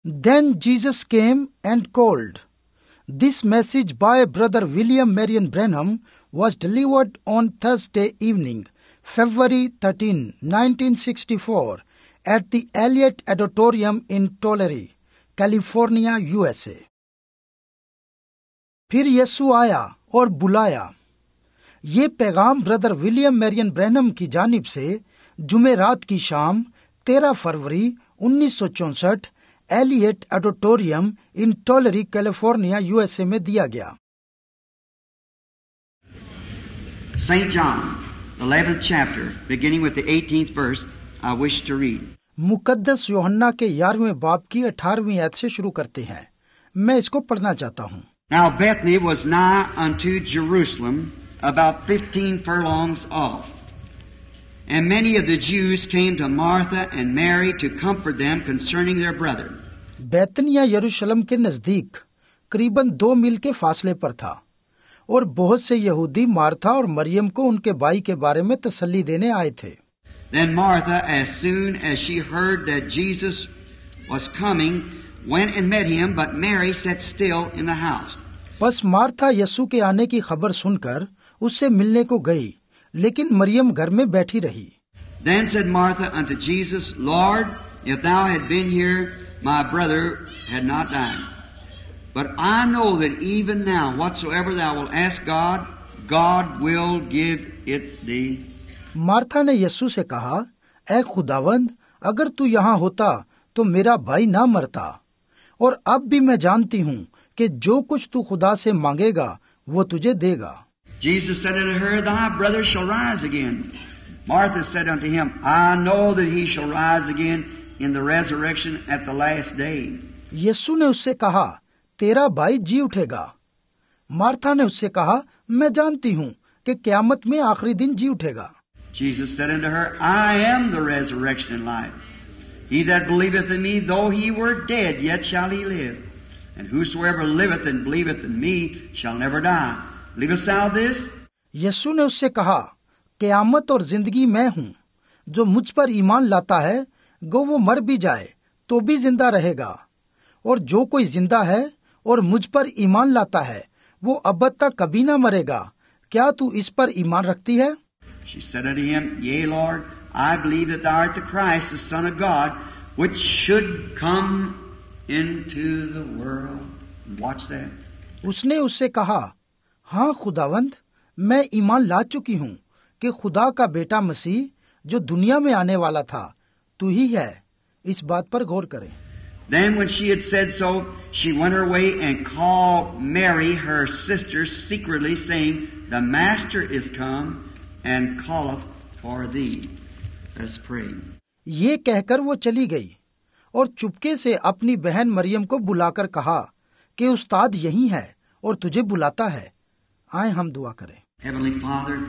Then Jesus came and called. This message by Brother William Marion Branham was delivered on Thursday evening, February 13, 1964, at the Elliott Auditorium in Tulare, California, USA. फिर यीशु आया और बुलाया। ये पैगाम brother William Marrion Branham की जानिब से जुमेरात की शाम 13 फरवरी 1964 एलियट ऑडिटोरियम इन टोलरी, कैलिफोर्निया, यूएसए में दिया गया। St. John, 11th chapter, beginning with the 18th verse, I wish to read. मुकद्दस यूहन्ना के 11वें बाब की 18वीं आयत से शुरू करते हैं। मैं इसको पढ़ना चाहता हूँ। Now Bethany was nigh unto Jerusalem, about 15 furlongs off. And many of the Jews came to Martha and Mary to comfort them concerning their brother. बैतनिया यरूशलेम के नजदीक करीबन 2 मील के फासले पर था और बहुत से यहूदी मार्था और मरियम को उनके भाई के बारे में तसल्ली देने आए थे। Then Martha, as soon as she heard that Jesus was coming, went and met him, but Mary sat still in the house. बस मार्था यीशु के आने की खबर सुनकर उससे मिलने को गई, लेकिन मरियम घर में बैठी रही। Then said Martha unto Jesus, Lord, if thou had been here, my brother had not died. But I know that even now, whatsoever thou wilt ask God, God will give it thee. Martha ने यीशु से कहा, ऐ खुदावंद, अगर तू यहाँ होता तो मेरा भाई ना मरता। और अब भी मैं जानती हूँ कि जो कुछ तू खुदा से मांगेगा वो तुझे देगा। Jesus said unto her, Thy brother shall rise again. Martha said unto him, I know that he shall rise again in the resurrection at the last day. यीशु ने उससे कहा, तेरा भाई जी उठेगा। मार्था ने उससे कहा, मैं जानती हूँ कि क़यामत में आखिरी दिन जी उठेगा। Jesus said unto her, I am the resurrection and life. He that believeth in me, though he were dead, yet shall he live. And whosoever liveth and believeth in me shall never die. Believest thou this? यीशु ने उससे कहा, क़यामत और जिंदगी मैं हूँ। जो मुझ पर ईमान लाता है, गो वो मर भी जाए तो भी जिंदा रहेगा। और जो कोई जिंदा है और मुझ पर ईमान लाता है, वो अब तक कभी ना मरेगा। क्या तू इस पर ईमान रखती है? She said unto him, Yea, Lord, I believe that thou art the Christ, the Son of God, which should come into the world. Watch that. उसने उससे कहा, हाँ खुदावंद, मैं ईमान ला चुकी हूँ कि खुदा का बेटा मसीह जो दुनिया में आने वाला था तू ही है। इस बात पर गौर करें। Then when she had said so, she went her way and called Mary, her sister, secretly, saying, The Master is come and calleth for thee. Let's pray. ये कहकर वो चली गई और चुपके से अपनी बहन मरियम को बुलाकर कहा कि उस्ताद यही है और तुझे बुलाता है। आए हम दुआ करें। Heavenly Father,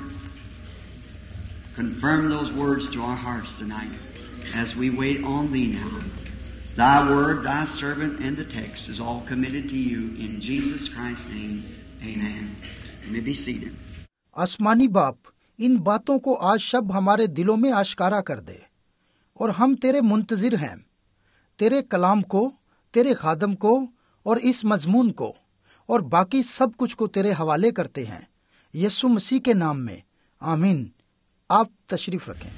confirm those words to our hearts tonight as we wait on Thee now. Thy word, Thy servant, and the text is all committed to You in Jesus Christ's name. Amen. You may be seated. आसमानी बाप, इन बातों को आज शब हमारे दिलों में आश्कारा कर दे और हम तेरे मुंतजिर हैं। तेरे कलाम को, तेरे खादम को और इस मजमून को और बाकी सब कुछ को तेरे हवाले करते हैं। यीशु मसीह के नाम में आमीन। आप तशरीफ रखें।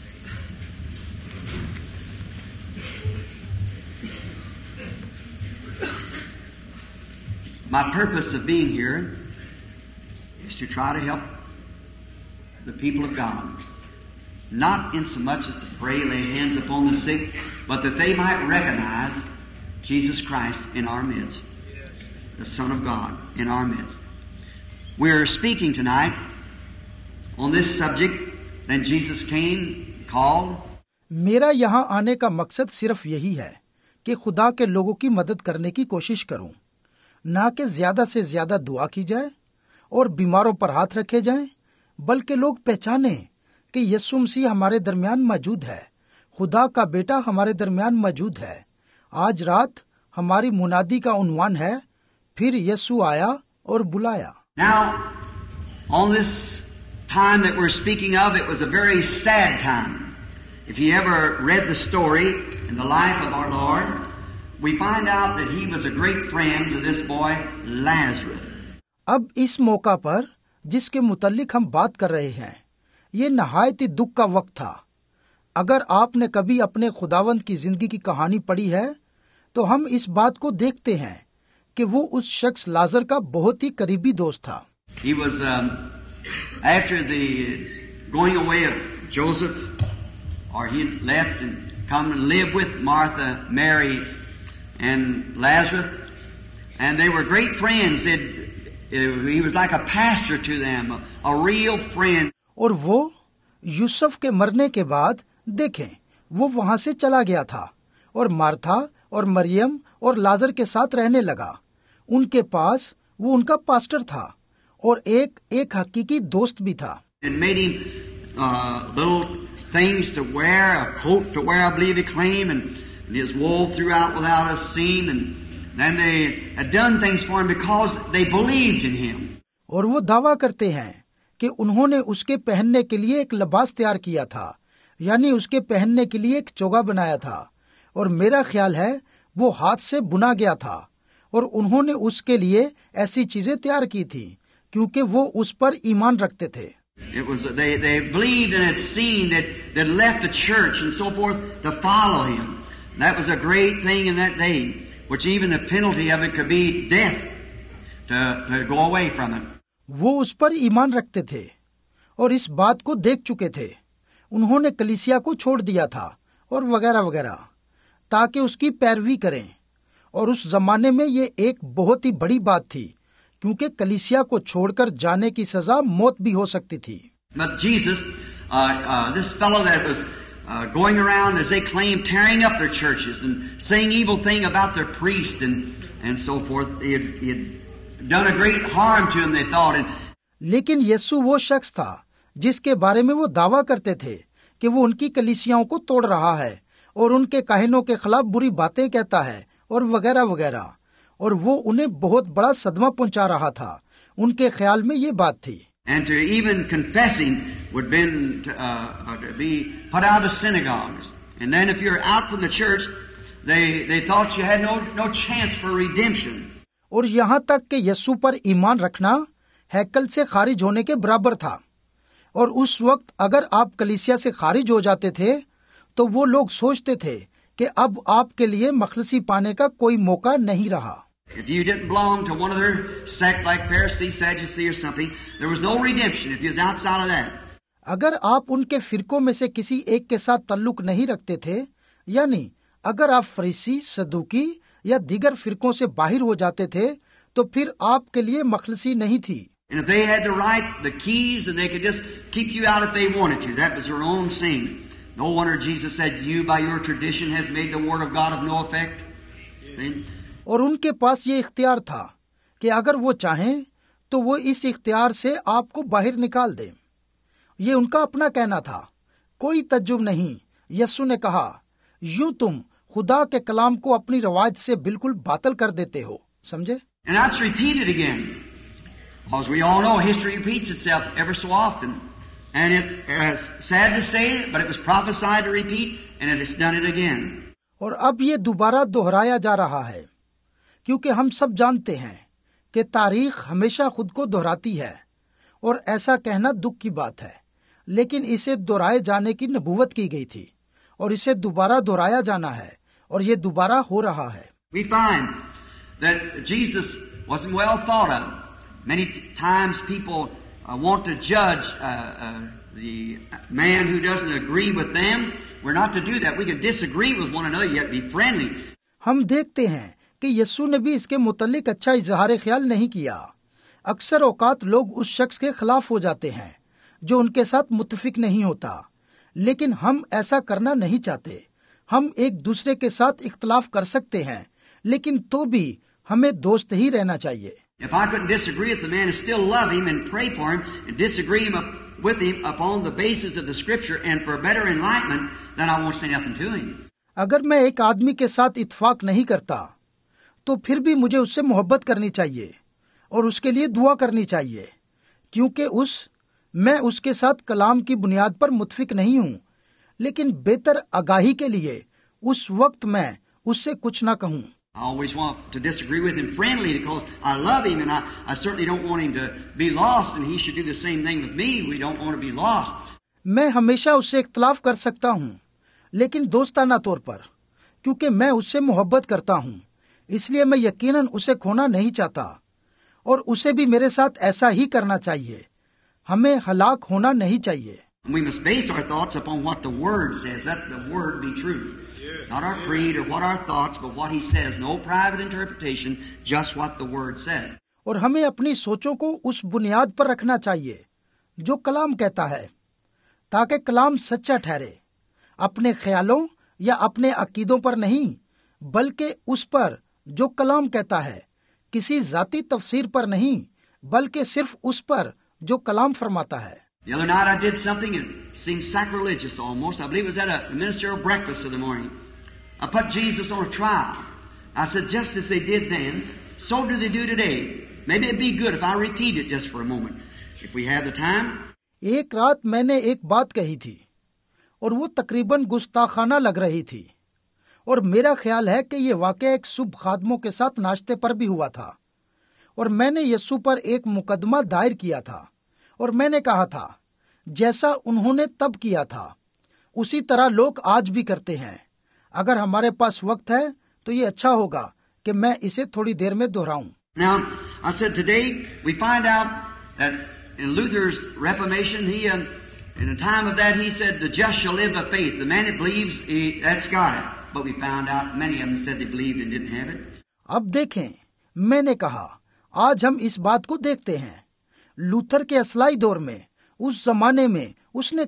My purpose of being here is to try to help the people of God, not in so much as to pray, lay hands upon the sick, but that they might recognize Jesus Christ in our midst, the Son of God in our midst. We're speaking tonight on this subject. Then Jesus came, called. मेरा यहाँ आने का मकसद सिर्फ यही है कि खुदा के लोगों की मदद करने की कोशिश करूं, ना कि ज्यादा से ज्यादा दुआ की जाए और बीमारों पर हाथ रखे जाएं, बल्कि लोग पहचाने कि यीशु मसीह हमारे दरमियान मौजूद है, खुदा का बेटा हमारे दरमियान मौजूद है। आज रात हमारी मुनादी का उन्वान है, फिर यीशु आया और बुलाया। Now, on this time that we're speaking of, it was a very sad time. If you ever read the story in the life of our Lord, we find out that he was a great friend to this boy Lazarus. अब इस मौका पर जिसके मुतल्लिक हम बात कर रहे हैं, ये नहायत ही दुख का वक्त था। अगर आपने कभी अपने खुदावंद की जिंदगी की कहानी पढ़ी है, तो हम इस बात को देखते हैं कि वो उस शख्स लाजर का बहुत ही करीबी दोस्त था। He was after the going away of Joseph, or he had left and come and live with Martha, Mary, and Lazarus, and they were great friends. He was like a pastor to them, a real friend. और वो यूसुफ के मरने के बाद देखें, वो वहां से चला गया था और मार्था और मरियम और लाजर के साथ रहने लगा। उनके पास वो उनका पास्टर था और एक हकीकी दोस्त भी था। And made him little things to wear, a coat to wear, I believe he claimed, and his wool throughout without a seam, and then they had done things for him because they believed in him. और वो दावा करते हैं कि उन्होंने उसके पहनने के लिए एक लिबास तैयार किया था, यानी उसके पहनने के लिए एक चोगा बनाया था, और मेरा ख्याल है वो हाथ से बुना गया था, और उन्होंने उसके लिए ऐसी चीजें तैयार की थी क्योंकि वो उस पर ईमान रखते थे। It was they believed and had seen that they left the church and so forth to follow him. That was a great thing in that day, which even the penalty of it could be death to go away from it. वो उस पर ईमान रखते थे और इस बात को देख चुके थे। उन्होंने कलीसिया को छोड़ दिया था और वगैरह वगैरह, ताकि उसकी पैरवी करें। और उस जमाने में ये एक बहुत ही बड़ी बात थी, क्योंकि कलीसिया को छोड़कर जाने की सजा मौत भी हो सकती थी। But Jesus, this fellow that was going around, as they claimed, tearing up their churches and saying evil thing about their priest and so forth, he had done a great harm to them, they thought. And लेकिन यीशु वो शख्स था जिसके बारे में वो दावा करते थे कि वो उनकी कलीसियाओं को तोड़ रहा है और उनके काहिनों के खिलाफ बुरी बातें कहता है और वगैरह वगैरह, और वो उन्हें बहुत बड़ा सदमा पहुंचा रहा था। उनके ख्याल में ये बात थी। And to even confessing would been to be put out of synagogues. And then if you're out from the church, they thought you had no chance for redemption. और यहाँ तक कि यीशु पर ईमान रखना हैकल से खारिज होने के बराबर था। और उस वक्त अगर आप कलीसिया से खारिज हो जाते थे, तो वो लोग सोचते थे कि अब आपके लिए मखलसी पाने का कोई मौका नहीं रहा। If you didn't belong to one of their sect like Pharisee, Sadducee or something, there was no redemption if you was outside of that. अगर आप उनके फिरकों में से किसी एक के साथ ताल्लुक नहीं रखते थे, यानी अगर आप फरीसी, सदूकी या दीगर फिरकों से बाहर हो जाते थे, तो फिर आपके लिए मखलसी नहीं थी। And if they had the right, the keys, and they could just keep you out if they wanted to, that was their own sin. No wonder Jesus said, "You by your tradition has made the word of God of no effect." See? और उनके पास ये इख्तियार था कि अगर वो चाहें तो वो इस इख्तियार से आपको बाहर निकाल दें। ये उनका अपना कहना था, कोई तज्जुब नहीं। यीशु ने कहा, यूं तुम खुदा के कलाम को अपनी रवाज से बिल्कुल बातिल कर देते हो। समझे? And that's repeated again, because we all know history repeats itself ever so often, and it's sad to say, but it was prophesied to repeat, and it has done it again. और अब ये दोबारा दोहराया जा रहा है, क्योंकि हम सब जानते हैं कि तारीख हमेशा खुद को दोहराती है, और ऐसा कहना दुख की बात है, लेकिन इसे दोहराए जाने की नबूवत की गई थी, और इसे दोबारा दोहराया जाना है, और ये दोबारा हो रहा है। We find that Jesus wasn't well thought of. Many times people want to judge the man who doesn't agree with them. We're not to do that. We can disagree with one another yet be friendly. हम देखते हैं कि यीशु ने भी इसके मुतल्लिक अच्छा इजहार ख्याल नहीं किया। अक्सर औकात लोग उस शख्स के खिलाफ हो जाते हैं जो उनके साथ मुत्तफिक नहीं होता, लेकिन हम ऐसा करना नहीं चाहते। हम एक दूसरे के साथ इख्तलाफ कर सकते हैं, लेकिन तो भी हमें दोस्त ही रहना चाहिए। If I couldn't disagree with the man and still love him and pray for him and disagree with him upon the basis of the scripture and for better enlightenment, then I won't say nothing to him. अगर मैं एक आदमी के साथ इत्तेफाक नहीं करता, तो फिर भी मुझे उससे मोहब्बत करनी चाहिए और उसके लिए दुआ करनी चाहिए, क्योंकि मैं उसके साथ कलाम की बुनियाद पर मुत्फिक नहीं हूं, लेकिन बेहतर आगाही के लिए उस वक्त मैं उससे कुछ ना कहूं। I always want to disagree with him friendly because I love him and I certainly don't want him to be lost and he should do the same thing with me. We don't want to be lost. मैं हमेशा उससे इख्तलाफ कर सकता हूं, लेकिन दोस्ताना तौर पर, क्योंकि मैं उससे मोहब्बत करता हूं, इसलिए मैं यकीनन उसे खोना नहीं चाहता और उसे भी मेरे साथ ऐसा ही करना चाहिए। हमें हलाक होना नहीं चाहिए। We must base our thoughts upon what the Word says. Let the Word be true. Not our creed or what our thoughts, but what He says. No private interpretation, just what the Word said. और हमें अपनी सोचों को उस बुनियाद पर रखना चाहिए जो कलाम कहता है, ताकि कलाम सच्चा ठहरे। अपने ख्यालों या अपने अकीदों पर नहीं, बल्कि उस पर जो कलाम कहता है। किसी जाती तफसीर पर नहीं, बल्कि सिर्फ उस पर जो कलाम फरमाता है। The other night I did something that seemed sacrilegious almost. I believe it was at a ministerial breakfast of the morning. I put Jesus on a trial. I said, just as they did then, so do they do today. Maybe it'd be good if I repeat it just for a moment, if we have the time. एक रात मैंने एक बात कही थी और वो तकरीबन गुस्ताखाना लग रही थी, और मेरा ख्याल है कि ये वाकया एक सुबह खादमों के साथ नाश्ते पर भी हुआ था, और मैंने यीशु पर एक मुकदमा दायर किया था, और मैंने कहा था जैसा उन्होंने तब किया था उसी तरह लोग आज भी करते हैं। अगर हमारे पास वक्त है तो ये अच्छा होगा कि मैं इसे थोड़ी देर में दोहराऊं। Now, I said today we find out that in Luther's Reformation, in the time of that, he said the just shall live by faith. The man that believes, that's got it. But we found out many of them said they believed and didn't have it. अब देखें, मैंने कहा आज हम इस बात को देखते हैं। लूथर के असलाई दौर में, उस जमाने में उसने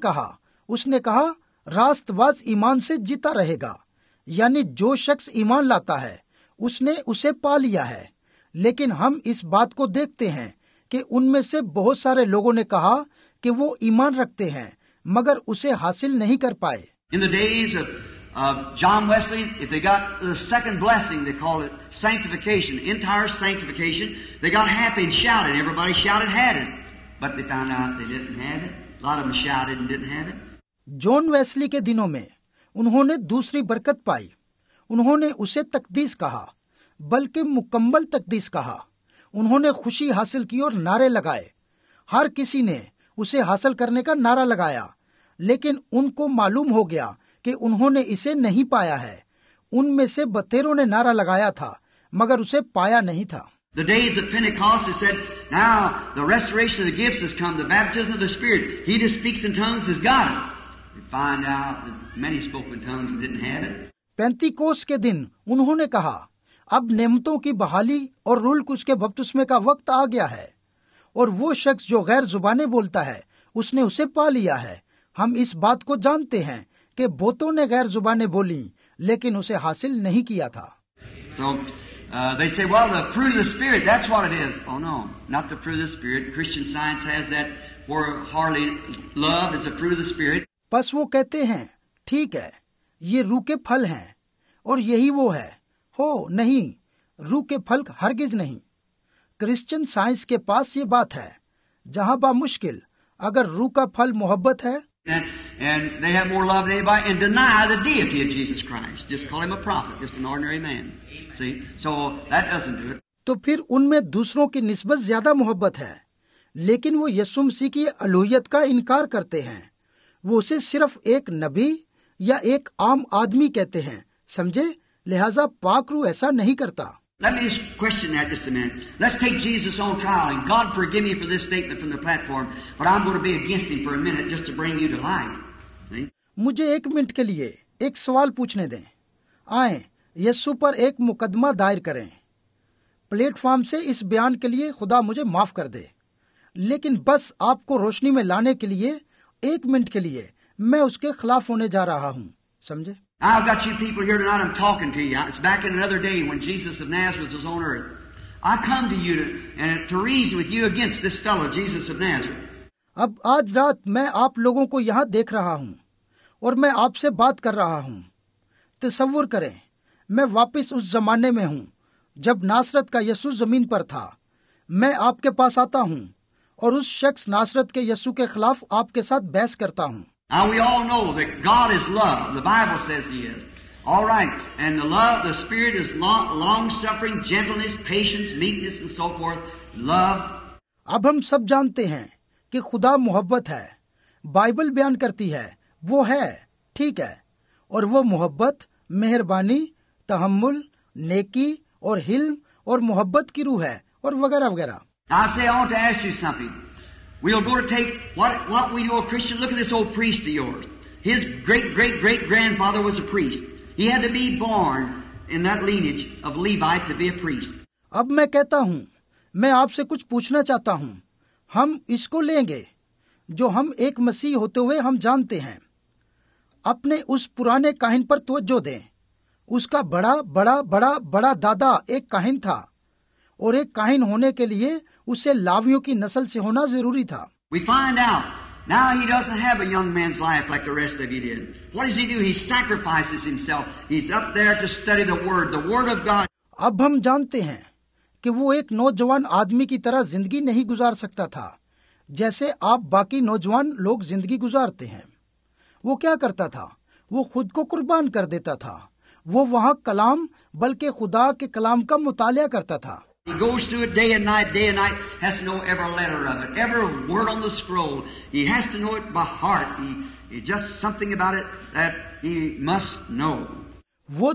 कहा रास्तबाज ईमान से जीता रहेगा, यानी जो शख्स ईमान लाता है उसने उसे पा लिया है। लेकिन हम इस बात को देखते हैं कि उनमें से बहुत सारे लोगों ने कहा कि वो ईमान रखते हैं मगर उसे हासिल नहीं कर पाए। In the days of John Wesley, if they got the second blessing, they called it sanctification, entire sanctification. They got happy and shouted. Everybody shouted, had it. But they found out they didn't have it. A lot of them shouted and didn't have it. John Wesley के दिनों में उन्होंने दूसरी बरकत पाई। उन्होंने उसे तकदीस कहा, बल्कि मुकम्मल तकदीस कहा। उन्होंने खुशी हासिल की और नारे लगाए। हर किसी ने उसे हासिल करने का नारा लगाया, लेकिन उनको मालूम हो गया कि उन्होंने इसे नहीं पाया है। उनमें से बतेरों ने नारा लगाया था मगर उसे पाया नहीं था। The days of Pentecost, they said, now the restoration of the gifts has come, the baptism of the Spirit. He that speaks in tongues has got it. We find out that many spoke in tongues and didn't have it. पेंतीकोस के दिन उन्होंने कहा, अब नेमतों की बहाली और rule कुछ के बपतिस्मे का वक्त आ गया है, और वो शख्स जो गैर जुबानें बोलता है उसने उसे पा लिया है। हम इस बात को जानते हैं कि बहुतों ने गैर जुबानें बोली लेकिन उसे हासिल नहीं किया था। So they say, well, the fruit of the Spirit, that's what it is. Oh no, not the fruit of the Spirit. Christian Science has that where hardly love is the fruit of the Spirit. बस वो कहते हैं, ठीक है, ये रूह के फल हैं और यही वो है। हो नहीं, रूह के फल हरगिज नहीं। क्रिश्चियन साइंस के पास ये बात है, जहां बा मुश्किल अगर रूह का फल मोहब्बत है, and they have more love than anybody and deny the deity of Jesus Christ. Just call him a prophet, just an ordinary man. See? So that doesn't do it. तो फिर उनमें दूसरों की निस्बत ज्यादा मोहब्बत है, लेकिन वो यीशु मसीह की अलूहियत का इनकार करते हैं। वो उसे सिर्फ एक नबी या एक आम आदमी कहते हैं, समझे? लिहाजा पाक रूह ऐसा नहीं करता। Let me just question that just a minute. Let's take Jesus on trial, and God forgive me for this statement from the platform, but I'm going to be against him for a minute just to bring you to light. See? मुझे एक minute के लिए एक सवाल पूछने दें। आए यीशु पर एक मुकदमा दायर करें। प्लेटफॉर्म से इस बयान के लिए खुदा मुझे माफ कर दे, लेकिन बस आपको रोशनी में लाने के लिए एक मिनट के लिए मैं उसके खिलाफ होने जा रहा हूँ, समझे? I've got you people here tonight, I'm talking to you. It's back in another day when Jesus of Nazareth was on earth. I come to you to reason with you against this fellow, Jesus of Nazareth. अब आज रात मैं आप लोगों को यहाँ देख रहा हूँ और मैं आपसे बात कर रहा हूँ। तसव्वुर करें, मैं वापस उस जमाने में हूँ जब नासरत का यीशु जमीन पर था। मैं आपके पास आता हूँ और उस शख्स नासरत के यीशु के खिलाफ आपके साथ बहस करता हूँ। Now we all know that God is love. The Bible says He is. All right. And the love, the Spirit is long-suffering, gentleness, patience, meekness, and so forth. Love. अब हम सब जानते हैं कि खुदा मोहब्बत है। बाइबल बयान करती है वो है, ठीक है, और वो मोहब्बत, मेहरबानी, तहम्मुल, नेकी और हिल्म और मोहब्बत की रूह है और वगैरह वगैरह। I say, I want to ask you something. We'll go to take what we know a Christian. Look at this old priest of yours. His great-great-great-grandfather was a priest. He had to be born in that lineage of Levite to be a priest. अब मैं कहता हूँ, मैं आपसे कुछ पूछना चाहता हूँ। हम इसको लेंगे जो हम एक मसीह होते हुए हम जानते हैं। अपने उस पुराने काहिन पर तवज्जो दें। उसका बड़ा बड़ा बड़ा बड़ा दादा एक काहिन था और एक काहिन होने के लिए उसे लावियों की नस्ल से होना जरूरी था। We find out now he doesn't have a young man's life like the rest of you did. What does he do? He sacrifices himself. He's up there to study the Word of God. अब हम जानते हैं कि वो एक नौजवान आदमी की तरह जिंदगी नहीं गुजार सकता था, जैसे आप बाकी नौजवान लोग जिंदगी गुजारते हैं। वो क्या करता था? वो खुद को कुर्बान कर देता था। वो वहाँ कलाम बल्कि खुदा के कलाम का मुतालिया करता था। He goes through it day and night, has to know every letter of it, every word on the scroll. He has to know it by heart. He just something about it that he must know. वो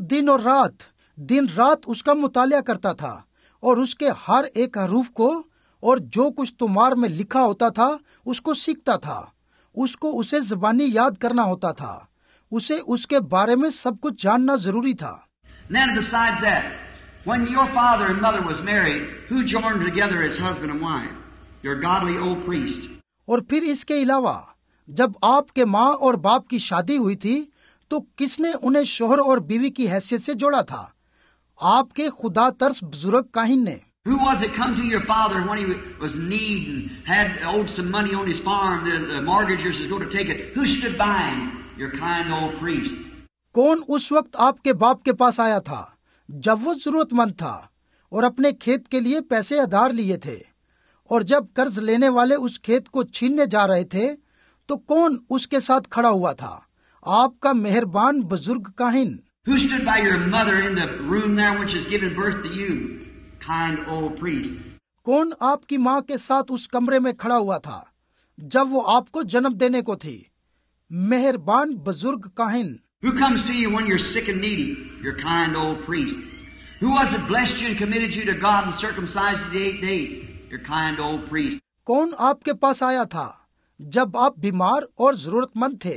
दिन रात उसका मुतालिया करता था और उसके हर एक हरूफ को और जो कुछ तुमार में लिखा होता था उसको सीखता था। उसको उसे ज़बानी याद करना होता था। उसे उसके बारे में सब कुछ जानना जरूरी था। Then besides that, when your father and mother was married, who joined together as husband and wife? Your godly old priest. और फिर इसके अलावा जब आपके माँ और बाप की शादी हुई थी तो किसने उन्हें शोहर और बीवी की हैसियत से जोड़ा था? आपके खुदा तरस बुजुर्ग काहिन ने। Who was it come to your father when he was in need and had owed some money on his farm? The mortgagers was going to take it. Who stood by him? Your kind old priest. कौन उस वक्त आपके बाप के पास आया था जब वो जरूरतमंद था और अपने खेत के लिए पैसे उधार लिए थे, और जब कर्ज लेने वाले उस खेत को छीनने जा रहे थे तो कौन उसके साथ खड़ा हुआ था? आपका मेहरबान बुजुर्ग काहिन। Who stood by your mother in the room there when she was giving birth to you? Kind old priest. कौन आपकी माँ के साथ उस कमरे में खड़ा हुआ था जब वो आपको जन्म देने को थी? मेहरबान बुजुर्ग काहिन। Who comes to you when you're sick and needy? Your kind old priest. Who was it blessed you and committed you to God and circumcised you the 8th day? Your kind old priest. कौन आपके पास आया था जब आप बीमार और जरूरतमंद थे?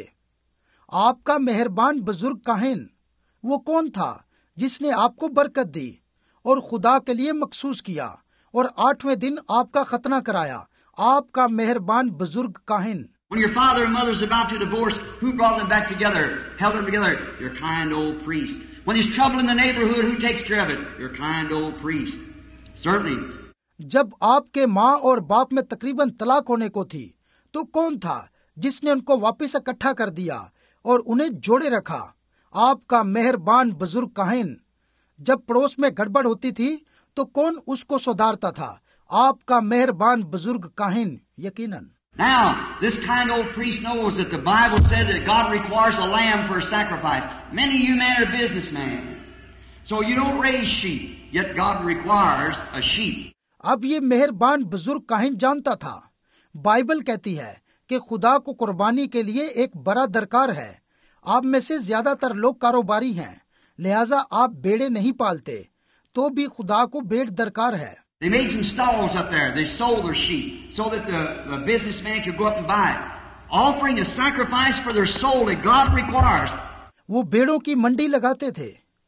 आपका मेहरबान बुजुर्ग काहिन। वो कौन था जिसने आपको बरकत दी और खुदा के लिए मखसूस किया और 8वें दिन आपका खतना कराया? आपका मेहरबान बुजुर्ग काहिन। When your father and mother is about to divorce, who brought them back together, held them together? Your kind old priest. When there's trouble in the neighborhood, who takes care of it? Your kind old priest. Certainly. जब आपके माँ और बाप में तकरीबन तलाक होने को थी तो कौन था जिसने उनको वापस इकट्ठा कर दिया और उन्हें जोड़े रखा? आपका मेहरबान बुजुर्ग काहिन। जब पड़ोस में गड़बड़ होती थी तो कौन उसको सुधारता था? आपका मेहरबान बुजुर्ग काहिन। यकीनन। Now, this kind old priest knows that the Bible said that God requires a lamb for a sacrifice. Many of you men are businessmen, so you don't raise sheep, yet God requires a sheep. अब ये मेहरबान बुजुर्ग काहिन जानता था, Bible कहती है कि खुदा को कुर्बानी के लिए एक बड़ा दरकार है। आप में से ज्यादातर लोग कारोबारी हैं, लिहाजा आप बेड़े नहीं पालते, तो भी खुदा को भेड़ दरकार है। They made some stalls up there. They sold their sheep so that the businessman could go up and buy it, offering a sacrifice for their soul that God requires. वो बेड़ों की मंडी लगाते थे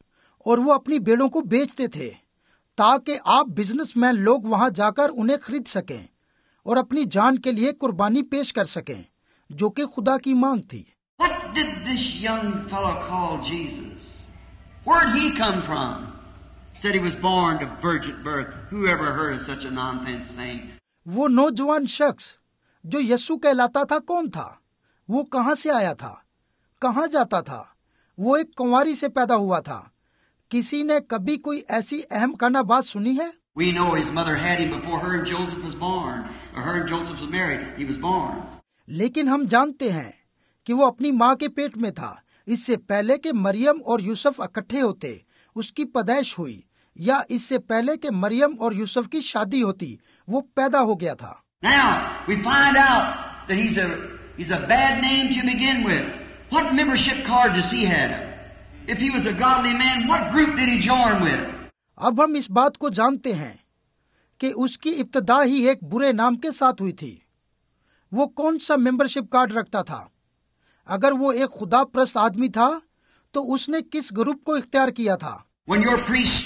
और वो अपनी बेड़ों को बेचते थे ताकि आप बिजनेसमैन लोग वहां जाकर उन्हें खरीद सकें और अपनी जान के लिए कुर्बानी पेश कर सकें, जो कि खुदा की मांग थी। What did this young fellow call Jesus? Where did he come from? Said he was born to virgin birth. Who ever heard of such a nonsense thing? वो नौजवान शख्स जो यीशु कहलाता था कौन था? वो कहाँ से आया था? कहाँ जाता था? वो एक कुंवारी से पैदा हुआ था। किसी ने कभी कोई ऐसी अहम काना बात सुनी है? We know his mother had him before her and Joseph was born. Or her and Joseph was married. He was born. लेकिन हम जानते हैं कि वो अपनी माँ के पेट में था इससे पहले कि मरियम और यूसुफ इकट्ठे होते उसकी पैदाइश हुई, या इससे पहले कि मरियम और यूसुफ की शादी होती वो पैदा हो गया था। Now, we find out that he's a bad name to begin with. What membership card does he have? If he was a godly man, what group did he join with? अब हम इस बात को जानते हैं कि उसकी इब्तिदा ही एक बुरे नाम के साथ हुई थी। वो कौन सा मेंबरशिप कार्ड रखता था? अगर वो एक खुदा प्रस्त आदमी था तो उसने किस ग्रुप को इख्तियार किया था? When your priest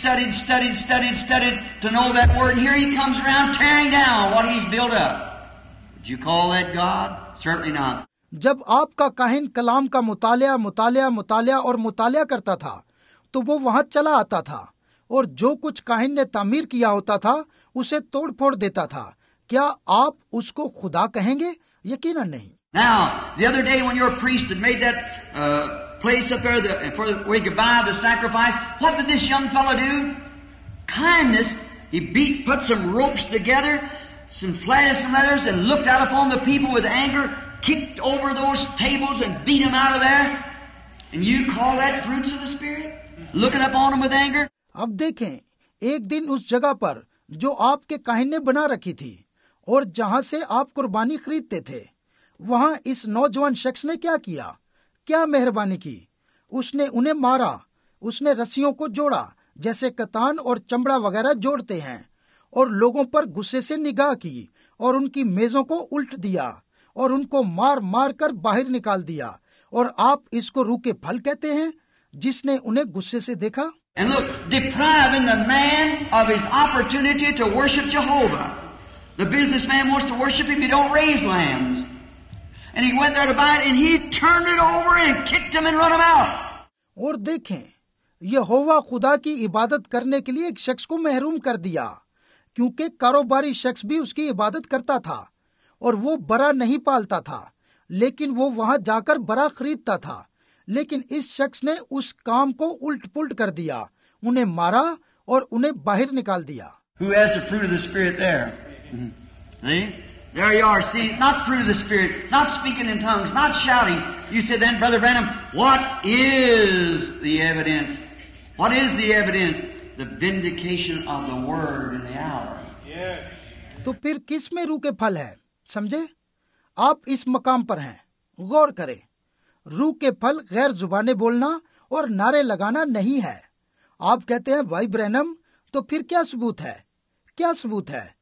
studied to know that word, here he comes around tearing down what he's built up. Would you call that God? Certainly not. जब आपका काहिन कलाम का मुतालिया और मुतालिया करता था तो वो वहां चला आता था और जो कुछ काहिन ने तामीर किया होता था उसे तोड़ फोड़ देता था। क्या आप उसको खुदा कहेंगे? यकीनन नहीं। Now, the other day when your priest had made that place up there where he could buy the sacrifice, what did this young fellow do? Kindness. He put some ropes together, some letters, and looked out upon the people with anger, kicked over those tables and beat them out of there. And you call that fruits of the Spirit? Looking upon them with anger? अब देखें, एक दिन उस जगह पर जो आपके काहिन ने बना रखी थी और जहां से आप कुर्बानी खरीदते थे, वहां इस नौजवान शख्स ने क्या किया? क्या मेहरबानी की? उसने उन्हें मारा, उसने रस्सियों को जोड़ा जैसे कतान और चमड़ा वगैरह जोड़ते हैं, और लोगों पर गुस्से से निगाह की और उनकी मेजों को उल्ट दिया और उनको मार मार कर बाहर निकाल दिया। और आप इसको रूह के फल कहते हैं, जिसने उन्हें गुस्से से देखा। And look, depriving the man of his opportunity to worship Jehovah. The businessman wants to worship him, he don't raise lambs. And he went there to buy it, and he turned it over and kicked him and run him out. और देखें, यहोवा खुदा की इबादत करने के लिए एक शख्स को महरूम कर दिया, क्योंकि कारोबारी शख्स भी उसकी इबादत करता था और वो बरा नहीं पालता था, लेकिन वो वहां जाकर बरा खरीदता था। लेकिन इस शख्स ने उस काम को उल्ट पुल्ट कर दिया, उन्हें मारा और उन्हें बाहर निकाल दिया। Who has the fruit of the Spirit there? See? There you are. See, not fruit of the Spirit, not speaking in tongues, not shouting. You said then, Brother Branham, what is the evidence? What is the evidence? The vindication of the Word in the hour. तो फिर किस में रूह के फल है? समझे? आप इस मकाम पर हैं, गौर करें। रूह के फल गैर जुबाने बोलना और नारे लगाना नहीं है। आप कहते हैं भाई ब्रैनम, तो फिर क्या सबूत है? क्या सबूत है?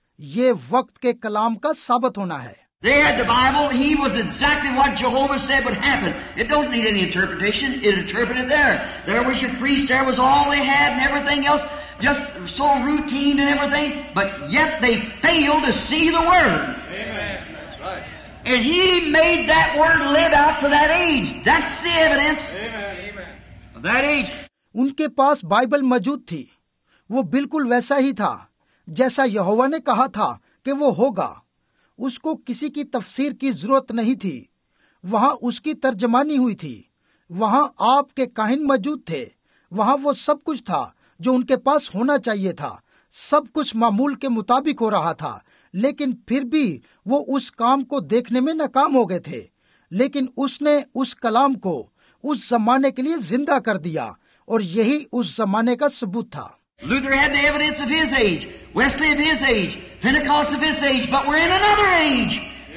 ये वक्त के कलाम का साबित होना है। They had the Bible. He was exactly what Jehovah said would happen. It don't need any interpretation. It interpreted there. There was your priest. There was all they had and everything else. Just so routine and everything. But yet they failed to see the Word. Amen. That's right. And He made that Word live out for that age. That's the evidence. Amen. Of that age. उनके पास Bible मौजूद थी। वो बिल्कुल वैसा ही था जैसा यहोवा ने कहा था कि वो होगा। उसको किसी की तफसीर की जरूरत नहीं थी। वहां उसकी तर्जमानी हुई थी। वहां आपके काहिन मौजूद थे। वहां वो सब कुछ था जो उनके पास होना चाहिए था। सब कुछ मामूल के मुताबिक हो रहा था, लेकिन फिर भी वो उस काम को देखने में नाकाम हो गए थे। लेकिन उसने उस कलाम को उस जमाने के लिए जिंदा कर दिया, और यही उस जमाने का सबूत था। Luther had the evidence of his age, Wesley of his age, Pentecost of his age, but we're in another age.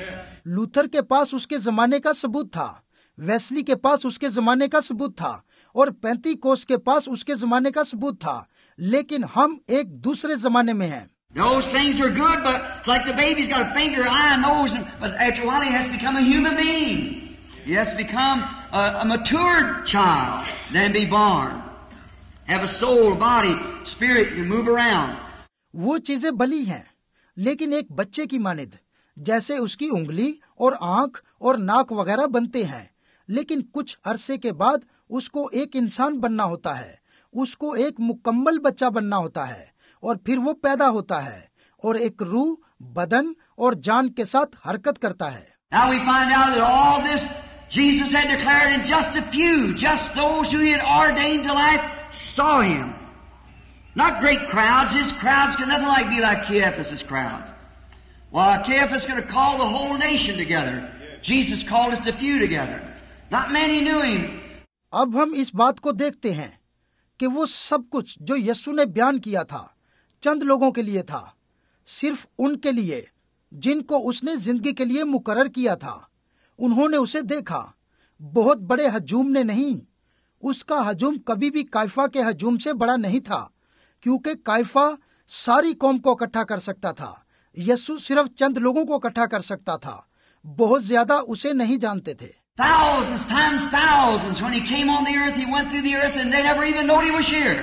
Luther के पास उसके जमाने का सबूत था, वेस्ली के पास उसके जमाने का सबूत था, और पेंतीकोस्त के पास उसके जमाने का सबूत था, लेकिन हम एक दूसरे जमाने में हैं। Those things are good, but it's like the baby's got a finger, eye, nose, but after a while he has to become a human being. He has to become a matured child, then be born. Have a soul, body, spirit, can move around. वो चीजें भली हैं, लेकिन एक बच्चे की मानिद, जैसे उसकी उंगली और आंख और नाक वगैरह बनते हैं, लेकिन कुछ अरसे के बाद उसको एक इंसान बनना होता है, उसको एक मुकम्मल बच्चा बनना होता है, और फिर वो पैदा होता है और एक रूह, बदन और जान के साथ हरकत करता है। Now we find out that all this Jesus had declared, and just a few, just those who he had ordained to life, saw him. Not great crowds. His crowds could nothing be like Caiaphas' crowds. Well, Caiaphas could have called the whole nation together. Jesus called us a few together. Not many knew him. अब हम इस बात को देखते हैं कि वो सब कुछ जो यीशु ने बयान किया था चंद लोगों के लिए था, सिर्फ उनके लिए जिनको उसने जिंदगी के लिए मुकर्रर किया था। उन्होंने उसे देखा, बहुत बड़े हजूम ने नहीं। उसका हजूम कभी भी काइफा के हजूम से बड़ा नहीं था, क्योंकि काइफा सारी कौम को इकट्ठा कर सकता था। यीशु सिर्फ चंद लोगों को इकट्ठा कर सकता था, बहुत ज्यादा उसे नहीं जानते थे। Thousands times thousands. When he came on the earth, he went through the earth and they never even knew he was here.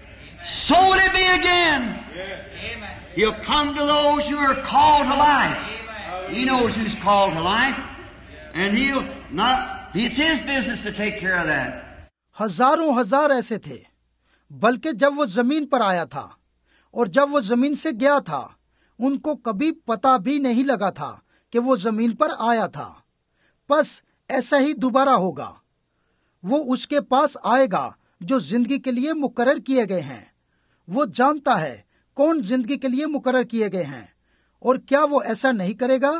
So will it be again. Amen. He'll come to those who are called to life. He knows who's called to life. And he'll not, it's his business to take care of that. हजारों हजार ऐसे थे, बल्कि जब वो जमीन पर आया था और जब वो जमीन से गया था, उनको कभी पता भी नहीं लगा था कि वो जमीन पर आया था। बस ऐसा ही दोबारा होगा। वो उसके पास आएगा जो जिंदगी के लिए मुकर्रर किए गए हैं। वो जानता है कौन जिंदगी के लिए मुकर्रर किए गए हैं, और क्या वो ऐसा नहीं करेगा?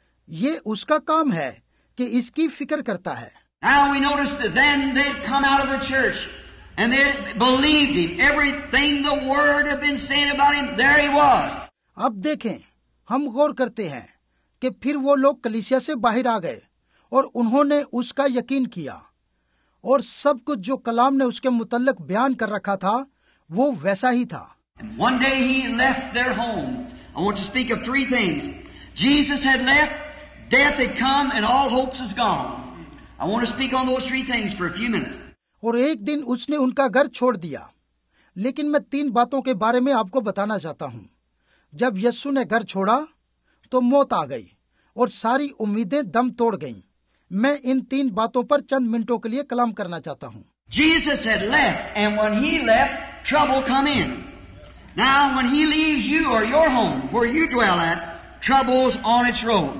ये उसका काम है कि इसकी फिक्र करता है। Now we noticed that then they'd come out of the church and they believed him. Everything the word had been saying about him, there he was. अब देखें, हम गौर करते हैं कि फिर वो लोग कलीसिया से बाहर आ गए और उन्होंने उसका यकीन किया, और सब कुछ जो कलाम ने उसके मुतल्लिक बयान कर रखा था वो वैसा ही था। And one day he left their home. I want to speak of three things. Jesus had left, death had come, and all hopes is gone. I want to speak on those three things for a few minutes. और एक दिन उसने उनका घर छोड़ दिया, लेकिन मैं 3 बातों के बारे में आपको बताना चाहता हूँ। जब यीशु ने घर छोड़ा तो मौत आ गई और सारी उम्मीदें दम तोड़ गईं। मैं इन 3 बातों पर चंद मिनटों के लिए कलाम करना चाहता हूँ। Jesus had left, and when he left, trouble come in. Now when he leaves you or your home, where you dwell at, trouble's on its road.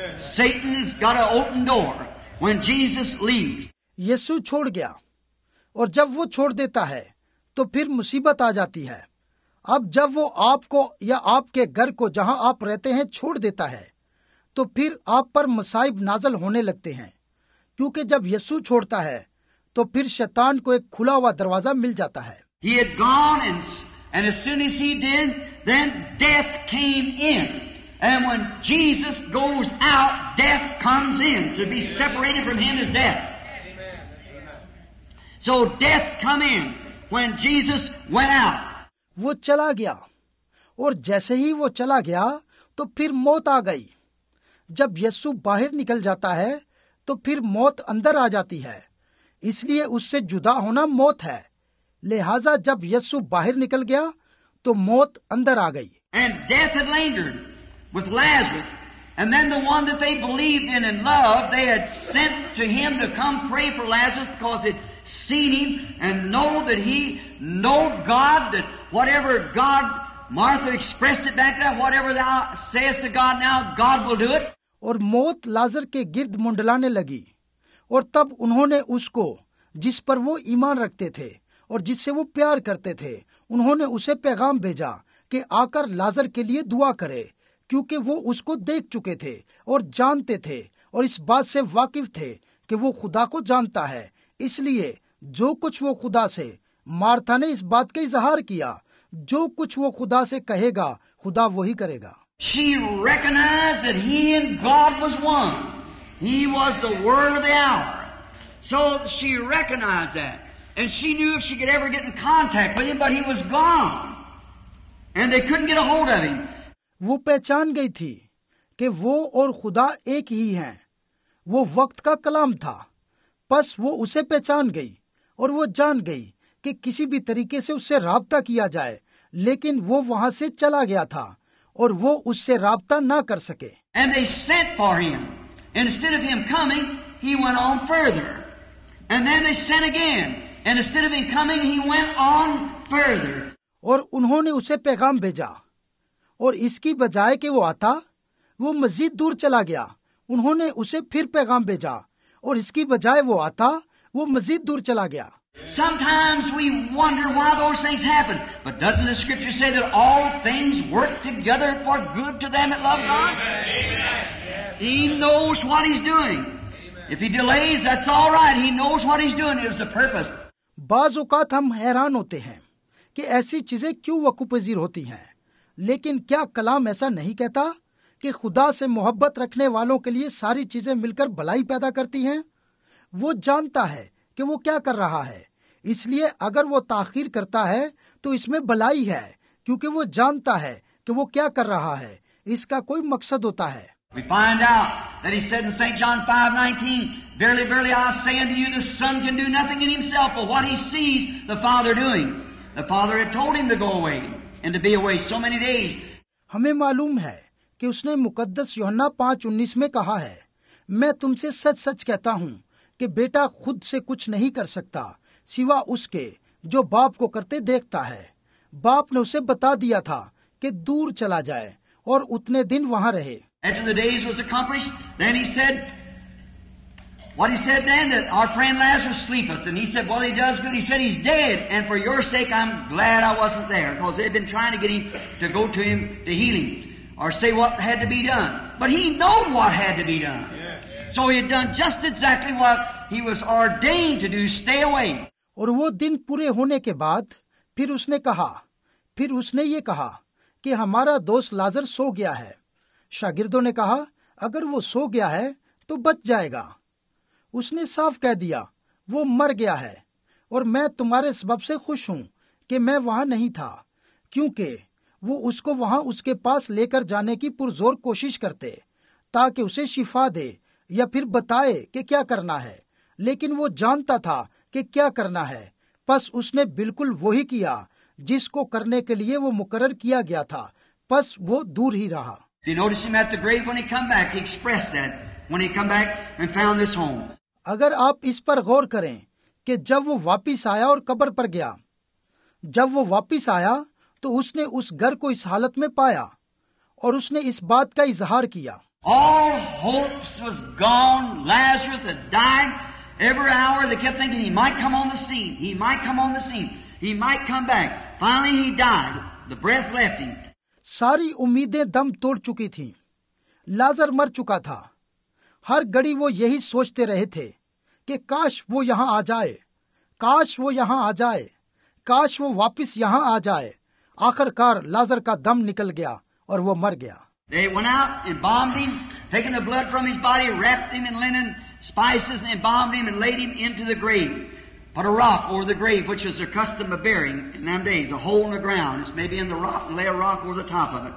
Satan's got an open door when Jesus leaves. यीशु छोड़ गया, और जब वो छोड़ देता है तो फिर मुसीबत आ जाती है। अब जब वो आपको या आपके घर को जहां आप रहते हैं छोड़ देता है, तो फिर आप पर मसाइब नाजल होने लगते हैं, क्योंकि जब यीशु छोड़ता है तो फिर शैतान को एक खुला हुआ दरवाजा मिल जाता है। He had gone, and as soon as he did, then death came in. And when Jesus goes out, death comes in. To be separated from him is death. So death come in when Jesus went out. वो चला गया, और जैसे ही वो चला गया तो फिर मौत आ गई। जब यीशु बाहर निकल जाता है तो फिर मौत अंदर आ जाती है, इसलिए उससे जुदा होना मौत है। लिहाजा जब यीशु बाहर निकल गया तो मौत अंदर आ गई। And death had lingered with Lazarus. And then the one that they believed in and loved, they had sent to him to come pray for Lazarus because they'd seen him and know that he know God, that whatever God, Martha expressed it back there, whatever thou sayest to God now, God will do it. और मौत लाजर के गिर्द मुंडलाने लगी, और तब उन्होंने उसको, जिस पर वो ईमान रखते थे और जिससे वो प्यार करते थे, उन्होंने उसे पैगाम भेजा कि आकर लाजर के लिए दुआ करे, क्योंकि वो उसको देख चुके थे और जानते थे और इस बात से वाकिफ थे कि वो खुदा को जानता है। इसलिए जो कुछ वो खुदा से, मार्था ने इस बात का इजहार किया, जो कुछ वो खुदा से कहेगा खुदा वही करेगा। She recognized that he and God was one. He was the word of the hour. So she recognized that. And she knew if she could ever get in contact with him, but he was gone. And they couldn't get a hold of him. वो पहचान गई थी कि वो और खुदा एक ही हैं। वो वक्त का कलाम था। बस वो उसे पहचान गई और वो जान गई कि किसी भी तरीके से उससे राब्ता किया जाए, लेकिन वो वहां से चला गया था और वो उससे राब्ता ना कर सके। And they sent for him. Instead of him coming, he went on further. And then they sent again. And instead of him coming, he went on further. और उन्होंने उसे पैगाम भेजा, और इसकी बजाय कि वो आता, वो मजीद दूर चला गया। उन्होंने उसे फिर पैगाम भेजा, और इसकी बजाय वो आता, वो मजीद दूर चला गया। Sometimes we wonder why those things happen. But doesn't the scripture say that all things work together for good to them that love God? He knows what he's doing. If he delays, that's all right. He knows what he's doing. It was a purpose. बाज औकात हम हैरान होते हैं कि ऐसी चीजें क्यों वकूपजीर होती हैं, लेकिन क्या कलाम ऐसा नहीं कहता कि खुदा से मोहब्बत रखने वालों के लिए सारी चीजें मिलकर भलाई पैदा करती हैं? वो जानता है कि वो क्या कर रहा है, इसलिए अगर वो ताखीर करता है तो इसमें भलाई है, क्योंकि वो जानता है कि वो क्या कर रहा है, इसका कोई मकसद होता है। We find out that he said in St. John 5:19, Verily, verily, I say unto you, the Son can do nothing in himself, but what he sees the Father doing. The Father had told him to go away and to be away so many days. हमें मालूम है कि उसने मुकद्दस यूहन्ना 5:19 में कहा है, मैं तुमसे सच सच कहता हूँ कि बेटा खुद से कुछ नहीं कर सकता सिवा उसके जो बाप को करते देखता है। बाप ने उसे बता दिया था कि दूर चला जाए और उतने दिन वहां रहे। After the days was accomplished, then he said, what he said then, that our friend Lazarus sleepeth. And he said, well, he does good. He said, he's dead. And for your sake, I'm glad I wasn't there, because they'd been trying to get him to go to him to heal him, or say what had to be done. But he knew what had to be done. So he had done just exactly what he was ordained to do, stay away. और वो दिन पूरे होने के बाद फिर उसने ये कहा कि हमारा दोस्त लाजर सो गया है। शागिर्दों ने कहा, अगर वो सो गया है तो बच जाएगा। उसने साफ कह दिया, वो मर गया है, और मैं तुम्हारे सबब से खुश हूं कि मैं वहां नहीं था, क्योंकि वो उसको वहां उसके पास लेकर जाने की पुरजोर कोशिश करते ताकि उसे शिफा दे या फिर बताए कि क्या करना है, लेकिन वो जानता था कि क्या करना है, बस उसने बिल्कुल वही किया जिसको करने के लिए वो मुकर्रर किया गया था, बस वो दूर ही रहा। You notice him at the grave when he come back. He expressed that when he come back and found this home. अगर आप इस पर गौर करें कि जब वो वापिस आया और कब्र पर गया, जब वो वापिस आया तो उसने उस घर को इस हालत में पाया और उसने इस बात का इजहार किया। All hopes was gone. Lazarus had died. Every hour they kept thinking he might come on the scene. He might come on the scene. He might come back. Finally he died. The breath left him. सारी उम्मीदें दम तोड़ चुकी थीं। लाजर मर चुका था। हर घड़ी वो यही सोचते रहे थे कि काश वो यहाँ आ जाए, काश वो यहाँ आ जाए, काश वो वापिस यहाँ आ जाए। आखिरकार लाजर का दम निकल गया और वो मर गया। They went out, embalmed him, taken the blood from his body, wrapped him in linen, spices, and embalmed him and laid him into the grave. Put a rock over the grave, which was their custom of burying in them days, a hole in the ground. It's maybe in the rock, and lay a rock over the top of it.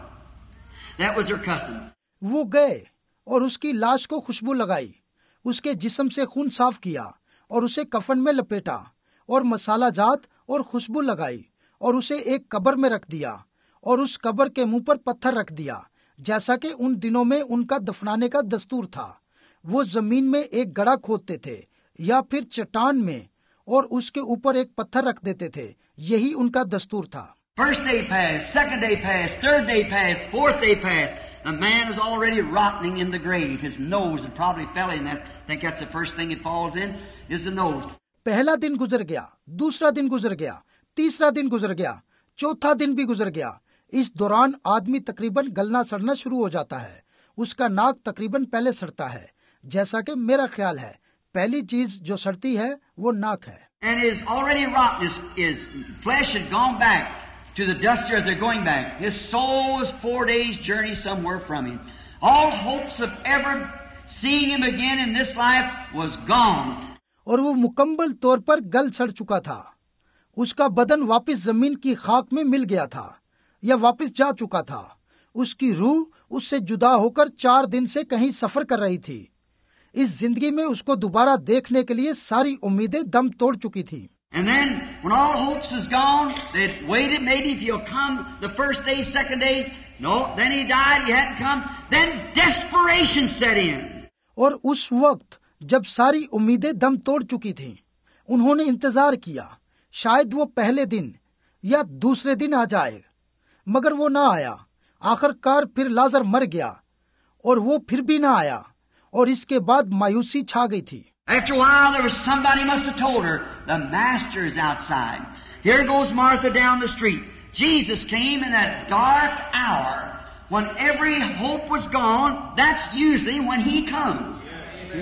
That was their custom. वो गए और उसकी लाश को खुशबू लगाई, उसके जिस्म से खून साफ किया और उसे कफन में लपेटा और मसाला जात और खुशबू लगाई और उसे एक कब्र में रख दिया और उस कब्र के मुंह पर पत्थर रख दिया, जैसा कि उन दिनों में उनका दफनाने का दस्तूर था। वो जमीन में एक गड्ढा खोदते थे या फिर चट्टान में और उसके ऊपर एक पत्थर रख देते थे, यही उनका दस्तूर था। First day passed, second day passed, third day passed, fourth day passed. The man was already rotting in the grave. His nose had probably fell in that. I think that's the first thing it falls in, is the nose. पहला दिन गुजर गया, दूसरा दिन गुजर गया, तीसरा दिन गुजर गया, चौथा दिन भी गुजर गया। इस दौरान आदमी तकरीबन गलना सड़ना शुरू हो जाता है। उसका नाक तकरीबन पहले सड़ता है, जैसा कि मेरा ख्याल है पहली चीज जो सड़ती है वो नाक है। And his already rotten, his flesh had gone back to the dust earth. They're going back. His soul was 4 days' journey somewhere from him. All hopes of ever seeing him again in this life was gone. और वो मुकम्मल तौर पर गल सड़ चुका था। उसका बदन वापस जमीन की खाक में मिल गया था या वापस जा चुका था। उसकी रूह उससे जुदा होकर 4 दिन से कहीं सफर कर रही थी। इस जिंदगी में उसको दोबारा देखने के लिए सारी उम्मीदें दम तोड़ चुकी थी। And then, when all hopes is gone, they'd waited maybe if he'll come the first day, second day. No, then he died, he hadn't come. Then desperation set in. और उस वक्त जब सारी उम्मीदें दम तोड़ चुकी थीं, उन्होंने इंतजार किया, शायद वो पहले दिन या दूसरे दिन आ जाए, मगर वो ना आया। आखिरकार फिर लाजर मर गया और वो फिर भी ना आया और इसके बाद मायूसी छा गई थी। After a while, there was somebody must have told her, the master is outside. Here goes Martha down the street. Jesus came in that dark hour when every hope was gone. That's usually when he comes.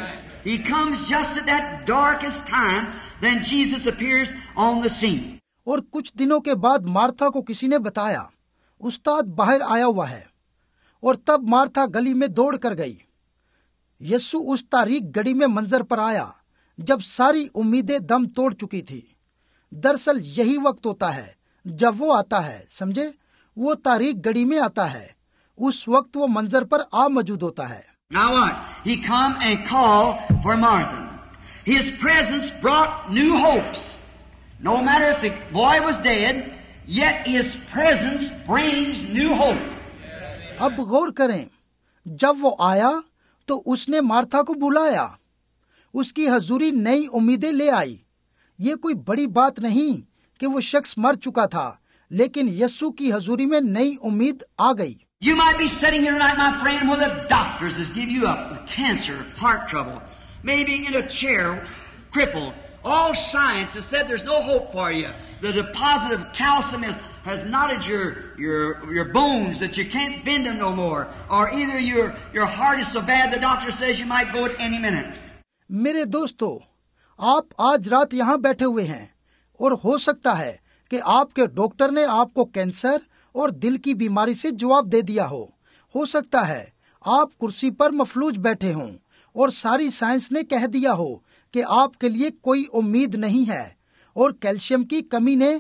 He comes just at that darkest time, then Jesus appears on the scene. और कुछ दिनों के बाद Martha को किसी ने बताया, उस्ताद बाहर आया हुआ है, और तब मार्था गली में दौड़ कर गई। यीशु उस तारीख घड़ी में मंजर पर आया जब सारी उम्मीदें दम तोड़ चुकी थी। दरअसल यही वक्त होता है जब वो आता है, समझे, वो तारीख घड़ी में आता है, उस वक्त वो मंजर पर आ मौजूद होता है। Now what? He come and called for Martha. His presence brought new hopes. No matter if the boy was dead, yet his presence brings new hope. अब गौर करें, जब वो आया तो उसने मार्था को बुलाया, उसकी हजूरी नई उम्मीदें ले आई। ये कोई बड़ी बात नहीं कि वो शख्स मर चुका था, लेकिन यीशु की हजूरी में नई उम्मीद आ गई। You might be sitting here tonight, my friend, where the doctors has give you up with cancer, heart trouble, maybe in a chair, crippled. All science has said there's no hope for you. The deposit of calcium has knotted your bones that you can't bend them no more. Or either your heart is so bad the doctor says you might go at any minute. मेरे दोस्तों, आप आज रात यहाँ बैठे हुए हैं और हो सकता है कि आपके डॉक्टर ने आपको कैंसर और दिल की बीमारी से जवाब दे दिया हो सकता है आप कुर्सी पर मफलूज बैठे हों और सारी साइंस ने कह दिया हो कि आपके लिए कोई उम्मीद नहीं है, और कैल्शियम की कमी ने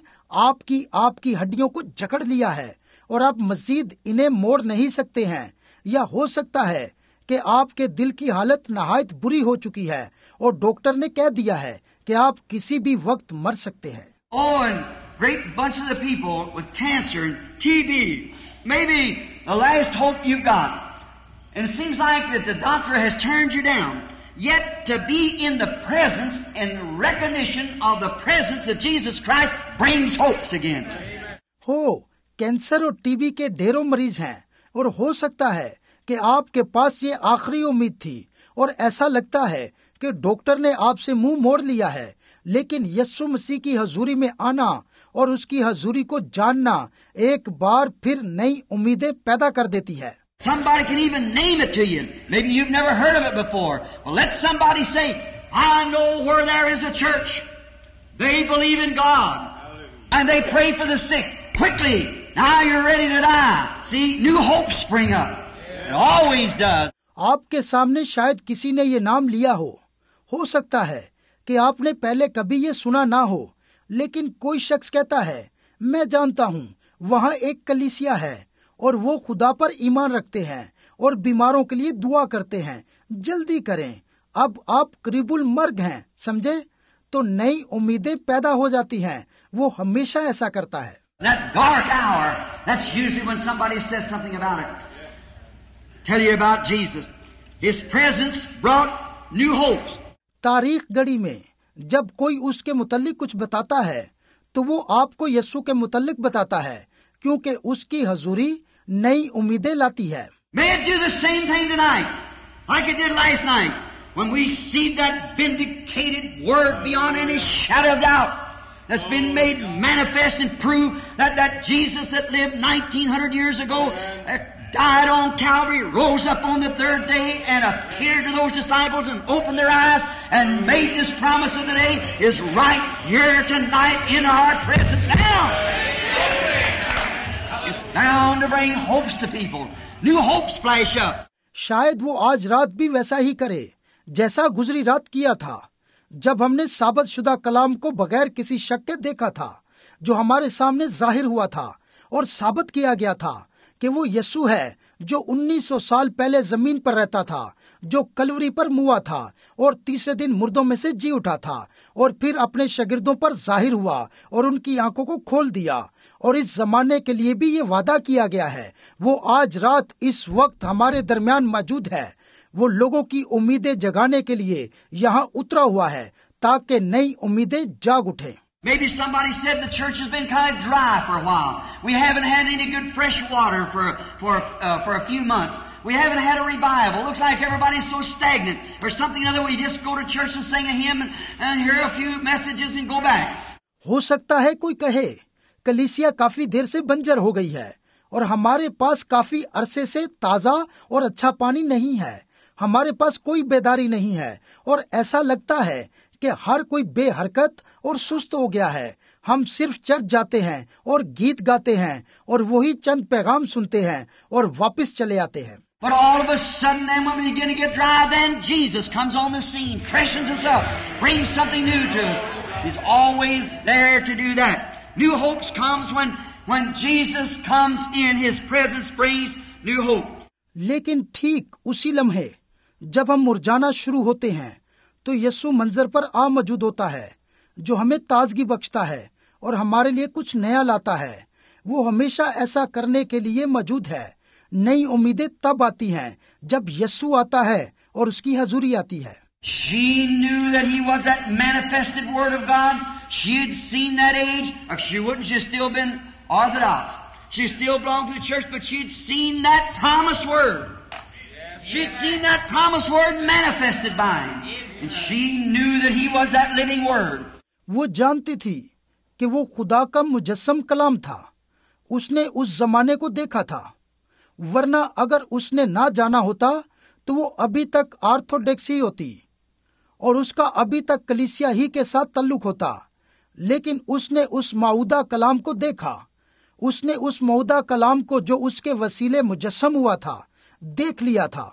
आपकी हड्डियों को जकड़ लिया है और आप मजीद इन्हें मोड़ नहीं सकते हैं। या हो सकता है कि आपके दिल की हालत नहायत बुरी हो चुकी है और डॉक्टर ने कह दिया है कि आप किसी भी वक्त मर सकते हैं। Oh, and great bunch of the people with cancer and TB, maybe the last hope you've got. And it seems like that the doctor has turned you down. Yet to be in the presence and recognition of the presence of Jesus Christ brings hopes again. हो, cancer और TB के ढेरों मरीज हैं और हो सकता है कि आपके पास ये आखिरी उम्मीद थी और ऐसा लगता है कि डॉक्टर ने आपसे मुंह मोड़ लिया है, लेकिन यीशु मसीह की हजूरी में आना और उसकी हजूरी को जानना एक बार फिर नई उम्मीदें पैदा कर देती है। Somebody can even name it to you. Maybe you've never heard of it before. Well, let somebody say, I know where there is a church. They believe in God. And they pray for the sick. Quickly, now you're ready to die. See, new hopes spring up. It always does. आपके सामने शायद किसी ने ये नाम लिया हो सकता है कि आपने पहले कभी ये सुना ना हो, लेकिन कोई शख्स कहता है, मैं जानता हूँ, वहाँ एक कलीसिया है और वो खुदा पर ईमान रखते हैं और बीमारों के लिए दुआ करते हैं। जल्दी करें, अब आप करीबुल मर्ग हैं, समझे? तो नई उम्मीदें पैदा हो जाती हैं। वो हमेशा ऐसा करता है। That dark hour, that's usually when somebody says something about it. Tell you about Jesus. His presence brought new hopes. तारीख घड़ी में जब कोई उसके मुतल्लिक कुछ बताता है तो वो आपको यीशु के मुतल्लिक बताता है, क्योंकि उसकी हजूरी नई उम्मीदें लाती है। May it do the same thing tonight, like it did last night, when we see that vindicated word beyond any shadow of doubt that's been made manifest and proved that Jesus that lived 1900 years ago, died on Calvary, rose up on the third day and appeared to those disciples and opened their eyes and made this promise of the day is right here tonight in our presence now. It's bound to bring hopes to people. New hopes flash up. शायद वो आज रात भी वैसा ही करे जैसा गुजरी रात किया था, जब हमने साबित शुदा कलाम को बगैर किसी शक के देखा था, जो हमारे सामने जाहिर हुआ था और साबित किया गया था कि वो यीशु है जो 1900 साल पहले जमीन पर रहता था, जो कलवरी पर मुआ था और तीसरे दिन मुर्दों में से जी उठा था और फिर अपने शागिर्दों पर जाहिर हुआ और उनकी आंखों को खोल दिया। और इस जमाने के लिए भी ये वादा किया गया है, वो आज रात इस वक्त हमारे दरमियान मौजूद है। वो लोगों की उम्मीदें जगाने के लिए यहाँ उतरा हुआ है ताकि नई उम्मीदें जाग उठे। Maybe somebody said the church has been kind of dry for a while. We haven't had any good fresh water for a few months. We haven't had a revival. Looks like everybody's so stagnant or something other. We just go to church and sing a hymn and hear a few messages and go back. हो सकता है कोई कहे कलीसिया काफी देर से बंजर हो गई है और हमारे पास काफी अरसे से ताजा और अच्छा पानी नहीं है। हमारे पास कोई बेदारी नहीं है और ऐसा लगता है कि हर कोई बेहरकत और सुस्त हो गया है। हम सिर्फ चर्च जाते हैं और गीत गाते हैं और वही चंद पैगाम सुनते हैं और वापस चले आते हैं। But all of a sudden then when we begin to get dry, then Jesus comes on the scene, freshens us up, brings something new to us. He's always there to do that. New hopes comes when Jesus comes in, His presence brings new hope. लेकिन ठीक उसी लम्हे जब हम मुरझाना शुरू होते हैं तो यीशु मंजर पर आ मौजूद होता है, जो हमें ताजगी बख्शता है और हमारे लिए कुछ नया लाता है। वो हमेशा ऐसा करने के लिए मौजूद है। नई उम्मीदें तब आती हैं जब यीशु आता है और उसकी हजूरी आती है। She knew that He was that manifested Word of God. She had seen that age, or she wouldn't. She'd still been Orthodox. She still belonged to the church, but she'd seen that promised Word. She'd seen that promised Word manifested by Him. And she knew that He was that living Word. वो जानती थी कि वो खुदा का मुजस्सम कलाम था। उसने उस जमाने को देखा था, वरना अगर उसने ना जाना होता तो वो अभी तक ऑर्थोडॉक्स ही होती और उसका अभी तक कलीसिया ही के साथ ताल्लुक होता। लेकिन उसने उस मौजूदा कलाम को देखा। उसने उस मौजूदा कलाम को जो उसके वसीले मुजस्सम हुआ था देख लिया था।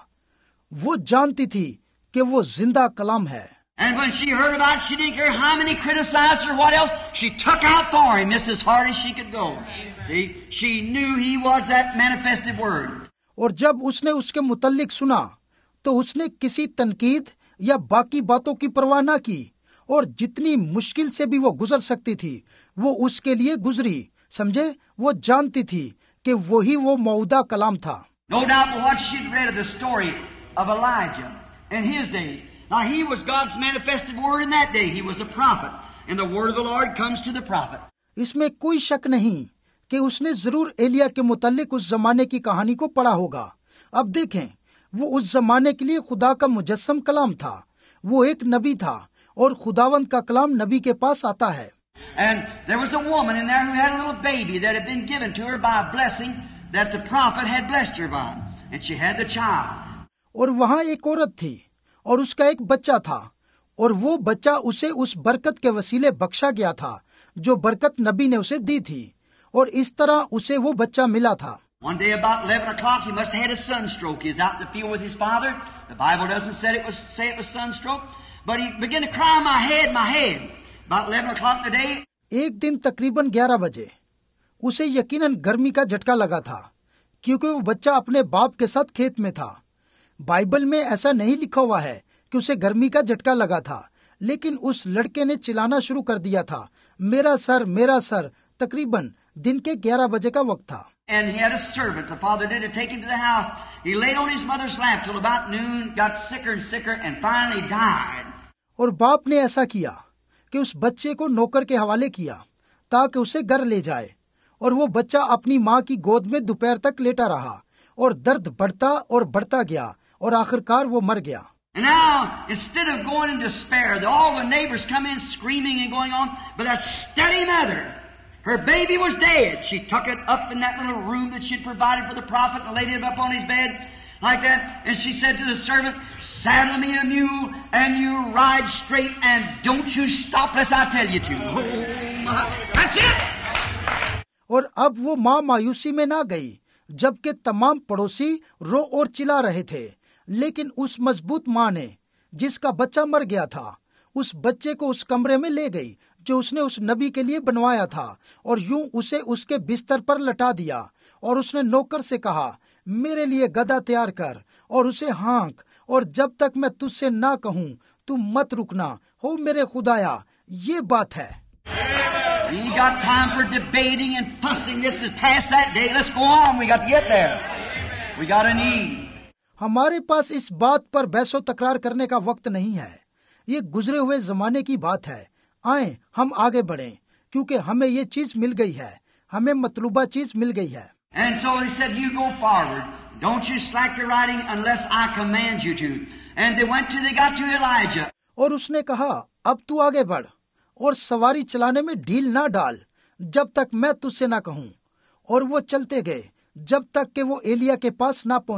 वो जानती थी कि वो जिंदा कलाम है। And when she heard about it, she didn't care how many criticized her or what else. She took out for Him just as hard as she could go. See, she knew He was that manifested Word. और जब उसने उसके मुतल्लिक सुना तो उसने किसी तनकीद या बाकी बातों की परवाह ना की और जितनी मुश्किल से भी वो गुजर सकती थी वो उसके लिए गुजरी। समझे, वो जानती थी कि वही वो मौजूदा कलाम था। No doubt but what she'd read of the story of Elijah in his days. Now he was God's manifested Word in that day. He was a prophet. And the Word of the Lord comes to the prophet. इसमें कोई शक नहीं कि उसने जरूर एलिया के मुतालिक उस जमाने की कहानी को पढ़ा होगा। अब देखें, वो उस जमाने के लिए खुदा का मुजस्सम कलाम था। वो एक नबी था और खुदावंद का कलाम नबी के पास आता है। And there was a woman in there who had a little baby that had been given to her by a blessing that the prophet had blessed her by. And she had the child. और वहाँ एक औरत थी और उसका एक बच्चा था और वो बच्चा उसे उस बरकत के वसीले बख्शा गया था जो बरकत नबी ने उसे दी थी और इस तरह उसे वो बच्चा मिला था। One day about 11 o'clock he must have had a sunstroke. He was out in the field with his father. The Bible doesn't say it was sunstroke, but he began to cry, my head, my head. About 11 o'clock the day. एक दिन तकरीबन 11 बजे उसे यकीनन गर्मी का झटका लगा था क्योंकि वो बच्चा अपने बाप के साथ खेत में था। बाइबल में ऐसा नहीं लिखा हुआ है कि उसे गर्मी का झटका लगा था, लेकिन उस लड़के ने चिल्लाना शुरू कर दिया था, मेरा सर, मेरा सर। तकरीबन दिन के 11 बजे का वक्त था। And he had a servant. The father did to take him to the house. He laid on his mother's lap till about noon, got sicker and sicker, and finally died. और बाप ने ऐसा किया कि उस बच्चे को नौकर के हवाले किया ताकि उसे घर ले जाए, और वो बच्चा अपनी माँ की गोद में दोपहर तक लेटा रहा और दर्द बढ़ता और बढ़ता गया और आखिरकार वो मर गया। And now, instead of going in despair, all the neighbors come in screaming and going on, but that steady mother, her baby was dead. She took it up in that little room that she'd provided for the prophet and laid it up on his bed like that. And she said to the servant, saddle me a mule and you ride straight and don't you stop unless I tell you to. Oh my, that's it! और अब वो माँ मायूसी में ना गई, जबकि तमाम पड़ोसी रो और चिल्ला रहे थे। लेकिन उस मजबूत माँ ने, जिसका बच्चा मर गया था, उस बच्चे को उस कमरे में ले गई जो उसने उस नबी के लिए बनवाया था और यूं उसे उसके बिस्तर पर लटा दिया। और उसने नौकर से कहा, मेरे लिए गधा तैयार कर और उसे हाँक, और जब तक मैं तुझसे ना कहूँ तू मत रुकना। हो मेरे खुदाया, ये बात है। We got time for debating and fussing. This is past that day. Let's go on. We got to get there. We got a need. हमारे पास इस बात पर बहसो तकरार करने का वक्त नहीं है। ये गुजरे हुए जमाने की बात है। आए हम आगे बढ़ें, क्योंकि हमें ये चीज मिल गई है, हमें मतलूबा चीज मिल गई है। And so he said, you go forward. Don't you slack your riding unless I command you to. And they got to Elijah. और उसने कहा, अब तू आगे बढ़ और सवारी चलाने में ढील ना डाल जब तक मैं तुझसे ना कहूँ। और वो चलते गए जब तक कि वो एलिया के पास ना पहुँच गए।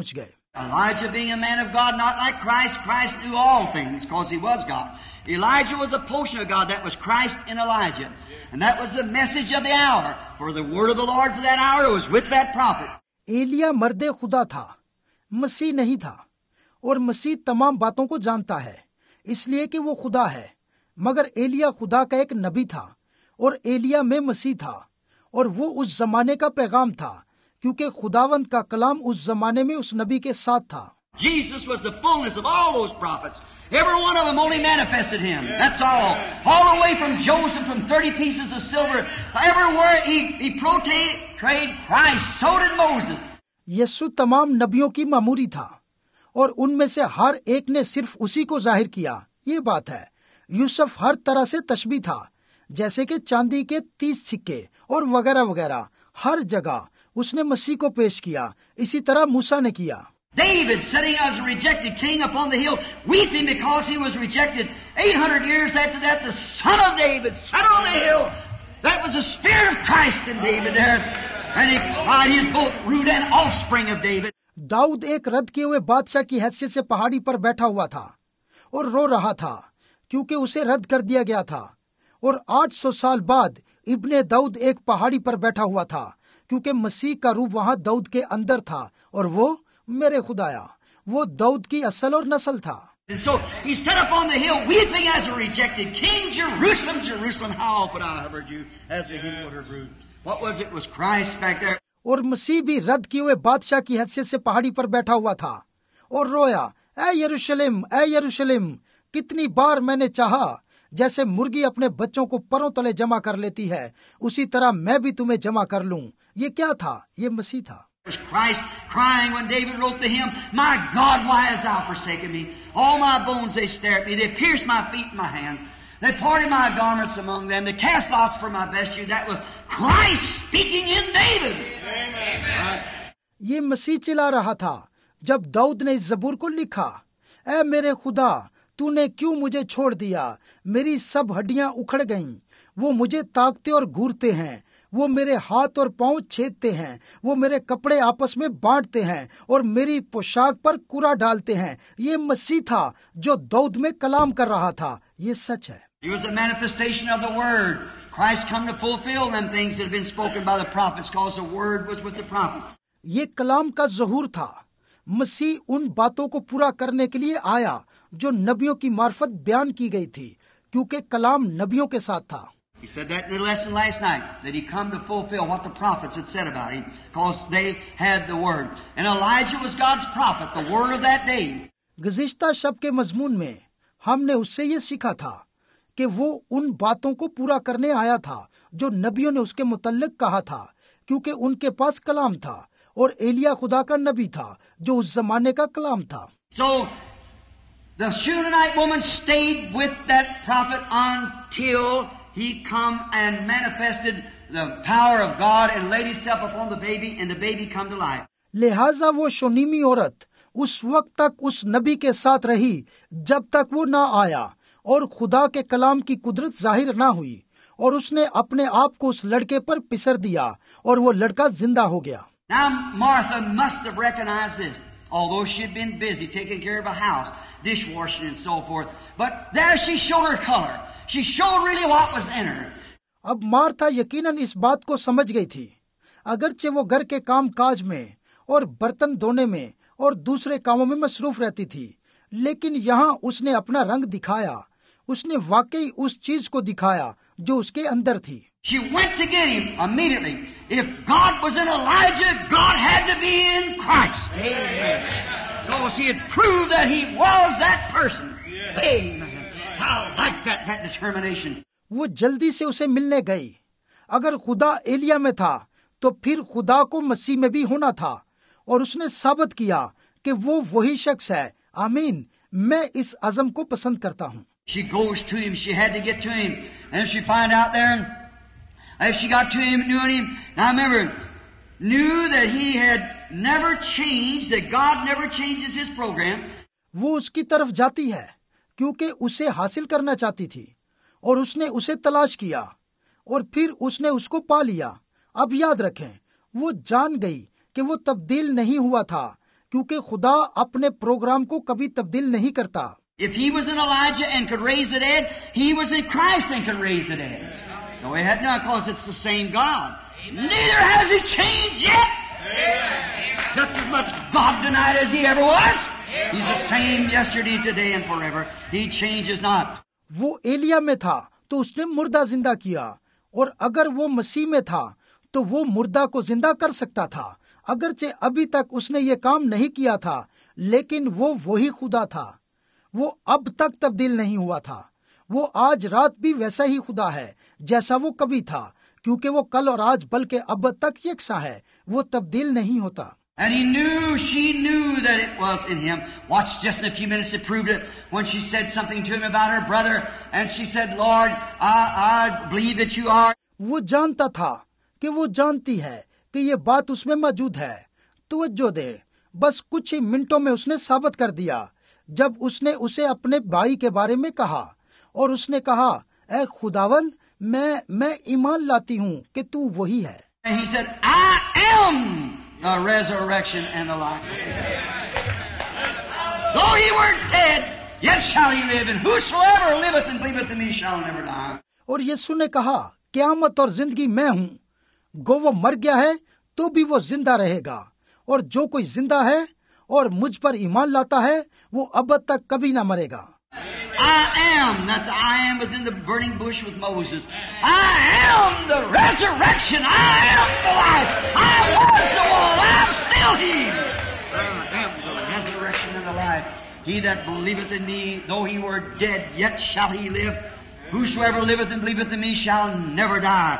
Elijah being a man of God, not like Christ. Christ knew all things because he was God. Elijah was a portion of God. That was Christ in Elijah. And that was the message of the hour. For the word of the Lord for that hour was with that prophet. Elia मर्दे खुदा था, मसीह नहीं था, और मसीह तमाम बातों को जानता है इसलिए कि वो खुदा है। मगर एलिया खुदा का एक नबी था और एलिया में मसीह था, और वो उस जमाने का पैगाम था क्योंकि खुदावंद का कलाम उस जमाने में उस नबी के साथ था। Jesus was the fullness of all those prophets. Every one of them only manifested him. That's all. All the way from Joseph, from 30 pieces of silver. Everywhere he portrayed Christ. So did Moses. यीशु तमाम नबियों की मामूरी था और उनमें से हर एक ने सिर्फ उसी को जाहिर किया। ये बात है। यूसुफ हर तरह से तशबी था, जैसे कि चांदी के 30 सिक्के और वगैरह वगैरह। हर जगह उसने मसीह को पेश किया। इसी तरह मूसा ने किया। David sitting as a rejected king upon the hill, weeping because he was rejected. 800 years after that, the son of David sat on the hill. That was the spirit of Christ in David there. And he cried, he is both root and offspring of David. Dawood एक रद्द किए हुए बादशाह की हैसियत से पहाड़ी पर बैठा हुआ था और रो रहा था क्योंकि उसे रद्द कर दिया गया था। और 800 साल बाद इब्ने दाऊद एक पहाड़ी पर बैठा हुआ था क्योंकि मसीह का रूप वहां दाऊद के अंदर था, और वो मेरे खुदाया, वो दाऊद की असल और नस्ल था। And so he sat up on the hill weeping as a rejected king. Jerusalem, Jerusalem, how often I have heard you as a hymn would have brewed. What was it? Was Christ back there? और मसीह भी रद्द किए हुए बादशाह की हैसियत से पहाड़ी पर बैठा हुआ था और रोया, ऐ यरूशलेम, ऐ यरूशलेम, कितनी बार मैंने चाहा जैसे मुर्गी अपने बच्चों को परों तले जमा कर लेती है, उसी तरह मैं भी तुम्हें जमा कर लूं। ये क्या था? ये मसीह था। It was Christ crying when David wrote the hymn, My God, why hast thou forsaken me? All my bones they stare at me, they pierced my feet and my hands. They parted my garments among them, they cast lots for my vesture. That was Christ speaking in David. Amen. ये मसीह चिल्ला रहा था जब दाऊद ने इस जबूर को लिखा, ऐ मेरे खुदा, तूने क्यों मुझे छोड़ दिया? मेरी सब हड्डियां उखड़ गईं, वो मुझे ताकते और घूरते हैं, वो मेरे हाथ और पांव छेदते हैं, वो मेरे कपड़े आपस में बांटते हैं और मेरी पोशाक पर कूड़ा डालते हैं। ये मसीह था जो दाऊद में कलाम कर रहा था। ये सच है। He was a manifestation of the Word. Christ come to fulfill them things that had been spoken by the prophets, because the Word was with the prophets. ये कलाम का ज़हूर था। मसीह उन बातों को पूरा करने के लिए आया जो नबियों की मार्फत बयान की गई थी, क्योंकि कलाम नबियों के साथ था। He said that in the lesson last night, that he come to fulfill what the prophets had said about him, because they had the Word. And Elijah was God's prophet, the Word of that day. गुज़िश्ता शब के मजमून में हमने उससे ये सीखा था कि वो उन बातों को पूरा करने आया था जो नबियों ने उसके मुतल्लिक कहा था, क्योंकि उनके पास कलाम था, और एलिया खुदा का नबी था जो उस जमाने का कलाम था। So the Shunammite woman stayed with that prophet until he come and manifested the power of God and laid himself upon the baby, and the baby come to life. लिहाजा वो शोनीमी औरत उस वक्त तक उस नबी के साथ रही जब तक वो ना आया और खुदा के कलाम की कुदरत जाहिर ना हुई, और उसने अपने आप को उस लड़के पर पिसर दिया और वो लड़का जिंदा हो गया। Now Martha must have recognized this, although she had been busy taking care of a house, dishwashing and so forth. But there she showed her color. She showed really what was in her. अब Martha यकीनन इस बात को समझ गई थी, अगरचे वो घर के काम काज में और बर्तन धोने में और दूसरे कामों में मसरूफ रहती थी, लेकिन यहाँ उसने अपना रंग दिखाया। उसने वाकई उस चीज को दिखाया जो उसके अंदर थी। She went to get him immediately. If God was in Elijah, God had to be in Christ. Amen. Because he had proved that he was that person. Amen. I like that determination. वो जल्दी से उसे मिलने गई। अगर खुदा एलिया में था, तो फिर खुदा को मसीह में भी होना था, और उसने साबित किया कि वो वही शख्स है। आमीन। मैं इस अज़म को पसंद करता हूँ। She goes to him. She had to get to him, and she find out there. As she got to him, knew him. Now remember, knew that he had never changed. That God never changes His program. वो उसकी तरफ जाती है क्योंकि उसे हासिल करना चाहती थी, और उसने उसे तलाश किया और फिर उसने उसको पा लिया। अब याद रखें, वो जान गई कि वो तब्दील नहीं हुआ था, क्योंकि खुदा अपने प्रोग्राम को कभी तब्दील नहीं करता। If he was in Elijah and could raise the dead, he was in Christ and could raise the dead. No, he had not, because it's the same God. Neither has he changed yet. Just as much God tonight as he ever was. He's the same yesterday, today, and forever. He changes not. वो एलिया में था तो उसने मुर्दा जिंदा किया, और अगर वो मसीह में था तो वो मुर्दा को जिंदा कर सकता था। अगरचे अभी तक उसने ये काम नहीं किया था, लेकिन वो वही खुदा था। वो अब तक तब्दील नहीं हुआ था। वो आज रात भी वैसा ही खुदा है जैसा वो कभी था, क्योंकि वो कल और आज बल्कि अब तक यकसा है। वो तब्दील नहीं होता। And he knew, she knew that it was in him. Watch just in a few minutes it proved it when she said something to him about her brother, and she said, Lord, I believe that you are. वो जानता था कि वो जानती है कि ये बात उसमें मौजूद है। तवज्जो दे, बस कुछ ही मिनटों में उसने साबित कर दिया जब उसने उसे अपने भाई के बारे में कहा, और उसने कहा, ऐ खुदावंद, मैं ईमान लाती हूँ कि तू वही है। And he said, I am the resurrection and the life. Though he were dead, yet shall he live, and whosoever liveth and believeth in me shall never die. और यीशु ने कहा, क़यामत और जिंदगी मैं हूँ। गो वो मर गया है तो भी वो जिंदा रहेगा, और जो कोई जिंदा है और मुझ पर ईमान लाता है वो अब तक कभी ना मरेगा। I am. That's I am was in the burning bush with Moses. I am the resurrection. I am the life. I was the one. I'm still he. I am the resurrection and the life. He that believeth in me, though he were dead, yet shall he live. Whosoever liveth and believeth in me shall never die.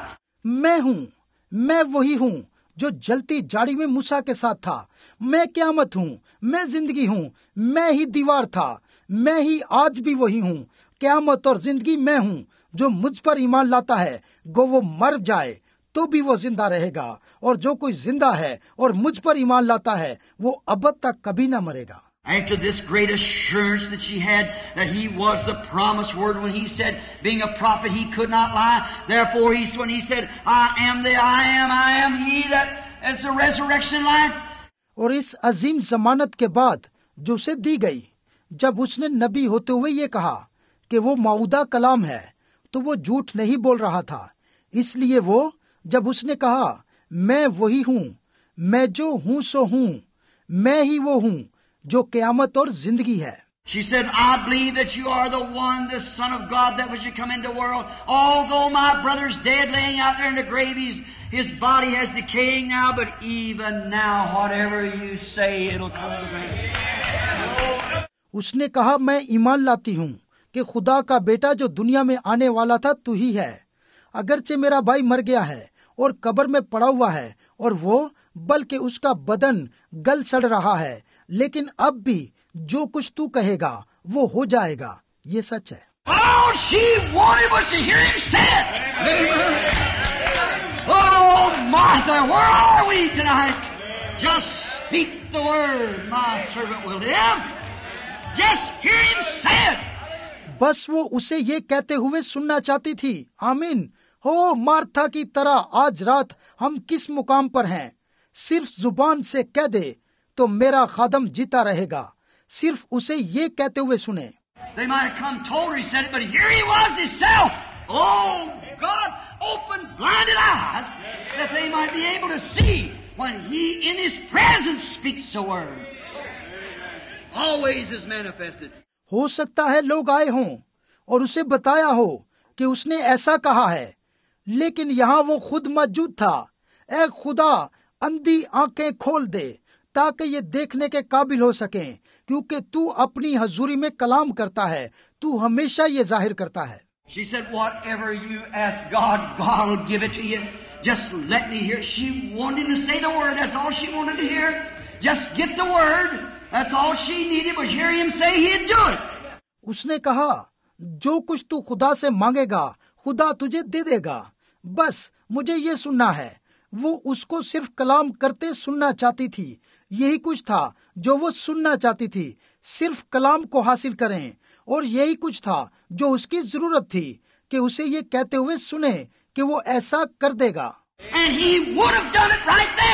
मैं वही हूँ जो जलती जाड़ी में मूसा के साथ था। मैं क़यामत हूँ, मैं जिंदगी हूँ, मैं ही दीवार था, मैं ही आज भी वही हूँ। क़यामत और जिंदगी मैं हूँ। जो मुझ पर ईमान लाता है, गो वो मर जाए तो भी वो जिंदा रहेगा, और जो कोई जिंदा है और मुझ पर ईमान लाता है वो अब तक कभी ना मरेगा। After this great assurance that she had that he was the promised word, when he said, being a prophet, he could not lie. Therefore, when he said, I am he that is the resurrection life. और इस अजीम जमानत के बाद जो उसे दी गई, जब उसने नबी होते हुए ये कहा कि वो मौदा कलाम है, तो वो झूठ नहीं बोल रहा था। इसलिए वो जब उसने कहा, मैं वही हूँ, मैं जो हूँ सो हूँ, मैं ही वो हूँ जो क़यामत और जिंदगी है। She said, I believe that you are the one, the Son of God that was to come into the world. Although my brother's dead, laying out there in the grave, his body has decaying now, but even now, whatever you say, it'll come to pass. उसने कहा, मैं ईमान लाती हूँ कि खुदा का बेटा जो दुनिया में आने वाला था तू ही है। अगरचे मेरा भाई मर गया है और कब्र में पड़ा हुआ है, और वो बल्कि उसका बदन गल सड़ रहा है, लेकिन अब भी जो कुछ तू कहेगा वो हो जाएगा। ये सच है। All she wanted was to hear him say it. Amen. Oh, Martha, where are we tonight? Just speak the word, my servant will live. Just hear him say it. बस वो उसे ये कहते हुए सुनना चाहती थी। आमीन। हो मार्था की तरह आज रात हम किस मुकाम पर हैं? सिर्फ जुबान से कह दे तो मेरा खादम जीता रहेगा। सिर्फ उसे ये कहते हुए सुने। They might have come, told her he said it, but here he was himself. Oh, God, open blinded eyes that they might be able to see when he in his presence speaks the word. Always is manifested. हो सकता है लोग आए हों और उसे बताया हो कि उसने ऐसा कहा है, लेकिन यहाँ वो खुद मौजूद था। ऐ खुदा, अंधी आंखें खोल दे ताकि ये देखने के काबिल हो सकें, क्योंकि तू अपनी हजूरी में कलाम करता है। तू हमेशा ये जाहिर करता है। She said, whatever you ask God, God will give it to you. Just let me hear. She wanted him to say the word. That's all she wanted to hear. Just get the word. That's all she needed was hear him say he'd do it. उसने कहा, जो कुछ तू खुदा से मांगेगा खुदा तुझे दे देगा। बस मुझे ये सुनना है। वो उसको सिर्फ कलाम करते सुनना चाहती थी। यही कुछ था जो वो सुनना चाहती थी। सिर्फ कलाम को हासिल करें, और यही कुछ था जो उसकी जरूरत थी कि उसे ये कहते हुए सुने कि वो ऐसा कर देगा। And he would have done it right then.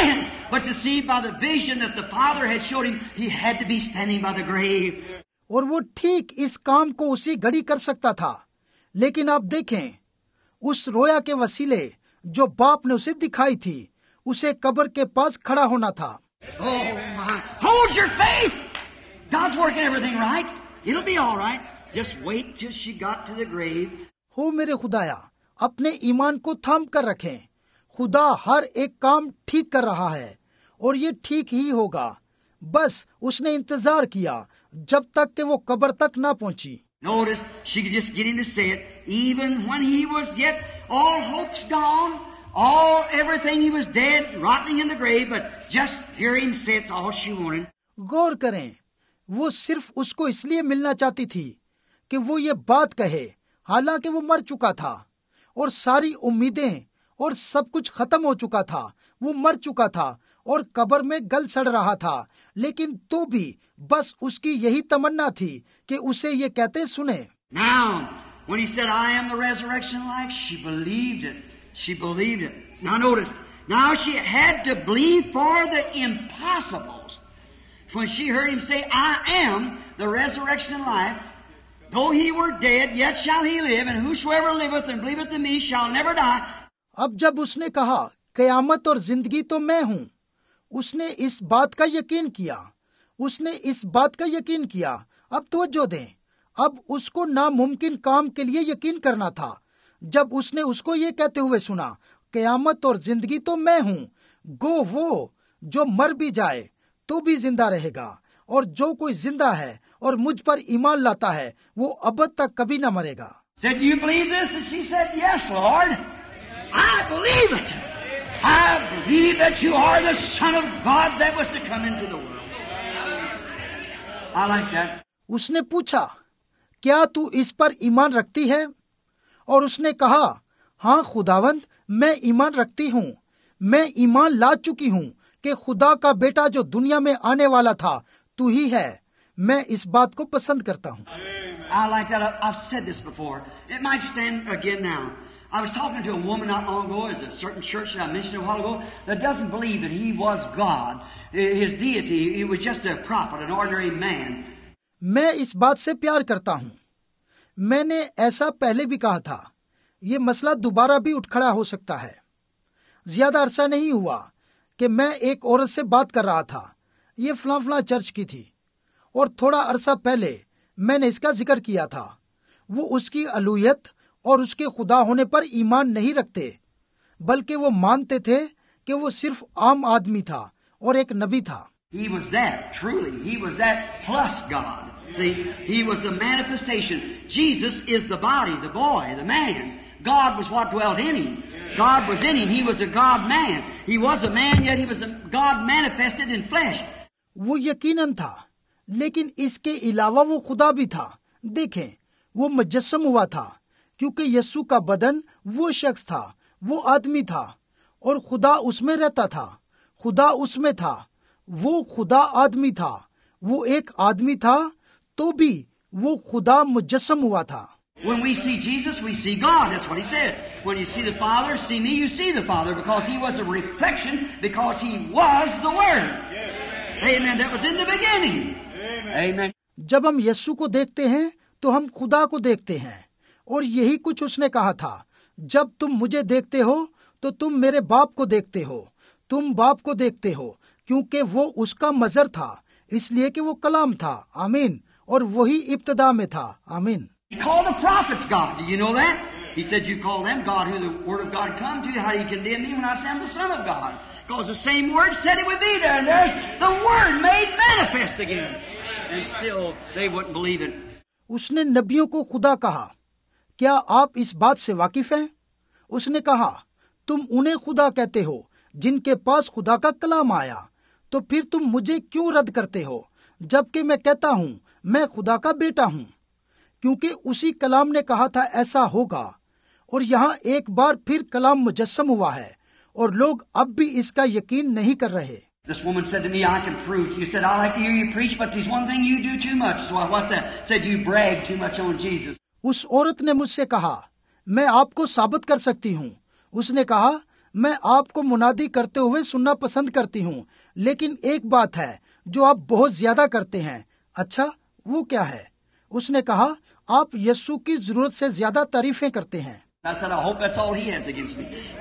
but to see by the vision that the Father had showed him, he had to be standing by the grave. और वो ठीक इस काम को उसी घड़ी कर सकता था, लेकिन आप देखें, उस रोया के वसीले जो बाप ने उसे दिखाई थी, उसे कब्र के पास खड़ा होना था। Oh my! Hold your faith. God's working everything right. It'll be all right. Just wait till she got to the grave. हो मेरे खुदाया, अपने ईमान को थाम कर रखें। खुदा हर एक काम ठीक कर रहा है और ये ठीक ही होगा। बस उसने इंतजार किया जब तक कि वो कब्र तक ना पहुंची। Notice, she could just get him to say it, even when he was yet all hopes gone, everything he was dead, rotting in the grave, but just hear him say it's all she wanted. गौर करें, वो सिर्फ उसको इसलिए मिलना चाहती थी कि वो ये बात कहे, हालांकि वो मर चुका था और सारी उम्मीदें और सब कुछ खत्म हो चुका था। वो मर चुका था और कब्र में गल सड़ रहा था, लेकिन तो भी बस उसकी यही तमन्ना थी कि उसे ये कहते सुने। Now, when he said, I am the resurrection life, she believed it. She believed it. Now notice, now she had to believe for the impossibles. When she heard him say, I am the resurrection life, though he were dead, yet shall he live, and whosoever liveth and believeth in me shall never die. अब जब उसने कहा, कयामत और जिंदगी तो मैं हूँ, उसने इस बात का यकीन किया। उसने इस बात का यकीन किया। अब तवज्जो दें, अब उसको नामुमकिन काम के लिए यकीन करना था। जब उसने उसको ये कहते हुए सुना, कयामत और जिंदगी तो मैं हूँ, गो वो जो मर भी जाए तो भी जिंदा रहेगा, और जो कोई जिंदा है और मुझ पर ईमान लाता है वो अब तक कभी न मरेगा। Said, you believe this? And she said, yes, Lord. I believe it. I believe that you are the Son of God that was to come into the world. I like that. उसने पूछा, क्या तू इस पर ईमान रखती है? और उसने कहा, हाँ खुदावंद, मैं ईमान रखती हूँ। मैं ईमान ला चुकी हूँ कि खुदा का बेटा जो दुनिया में आने वाला था तू ही है। मैं इस बात को पसंद करता हूँ। I like that. I've said this before. It might stand again now. I was talking to a woman not long ago, as a certain church that I mentioned a while ago, that doesn't believe that he was God. His deity, he was just a prophet, an ordinary man. मैं इस बात से प्यार करता हूँ। मैंने ऐसा पहले भी कहा था। ये मसला दोबारा भी उठ खड़ा हो सकता है। ज्यादा अरसा नहीं हुआ कि मैं एक औरत से बात कर रहा था। ये फलां चर्च की थी, और थोड़ा अरसा पहले मैंने इसका जिक्र किया था। वो उसकी अलूहियत और उसके खुदा होने पर ईमान नहीं रखते, बल्कि वो मानते थे कि वो सिर्फ आम आदमी था और एक नबी था। He was that, truly. He was that plus God. See, he was the manifestation. Jesus is the body, the boy, the man. God was what dwelt in him. God was in him. He was a God man. He was a man, yet he was a God manifested in flesh. वो यकीनन था, लेकिन इसके अलावा वो खुदा भी था। देखें, वो मुजस्सम हुआ था, क्योंकि यीशु का बदन वो शख्स था, वो आदमी था, और खुदा उसमें रहता था। खुदा उसमें था। वो खुदा आदमी था। वो एक आदमी था, तो भी वो खुदा मुजस्सम हुआ था। When we see Jesus, we see God. That's what he said. When you see the Father, see me, you see the Father, because he was a reflection, because he was the Word. Amen. That was in the beginning. Amen. जब हम यीशु को देखते हैं तो हम खुदा को देखते हैं, और यही कुछ उसने कहा था। जब तुम मुझे देखते हो तो तुम मेरे बाप को देखते हो। तुम बाप को देखते हो, क्योंकि वो उसका मजर था, इसलिए कि वो कलाम था। आमीन। और वही इब्तिदा में था। आमीन। He called the prophets God. Do you know that? He said, you call them God, who the Word of God come to you. How do you condemn me when I say I'm the Son of God? Because the same Word said it would be there. And there's the Word made manifest again. And still they wouldn't believe it. उसने नबियों को खुदा कहा। क्या आप इस बात से वाकिफ हैं? उसने कहा, तुम उन्हें खुदा कहते हो जिनके पास खुदा का कलाम आया, तो फिर तुम मुझे क्यों रद्द करते हो, जबकि मैं कहता हूँ मैं खुदा का बेटा हूँ? क्योंकि उसी कलाम ने कहा था ऐसा होगा, और यहाँ एक बार फिर कलाम मुजस्सम हुआ है, और लोग अब भी इसका यकीन नहीं कर रहे। This woman said to me, I can prove. You said, I like to hear you preach, but there's one thing you do too much. So what's that? Said you brag too much on Jesus. उस औरत ने मुझसे कहा, मैं आपको साबित कर सकती हूँ। उसने कहा, मैं आपको मुनादी करते हुए सुनना पसंद करती हूँ, लेकिन एक बात है जो आप बहुत ज्यादा करते हैं। अच्छा, वो क्या है? उसने कहा, आप यीशु की जरूरत से ज्यादा तारीफें करते हैं। I said, I hope that's all he has against me.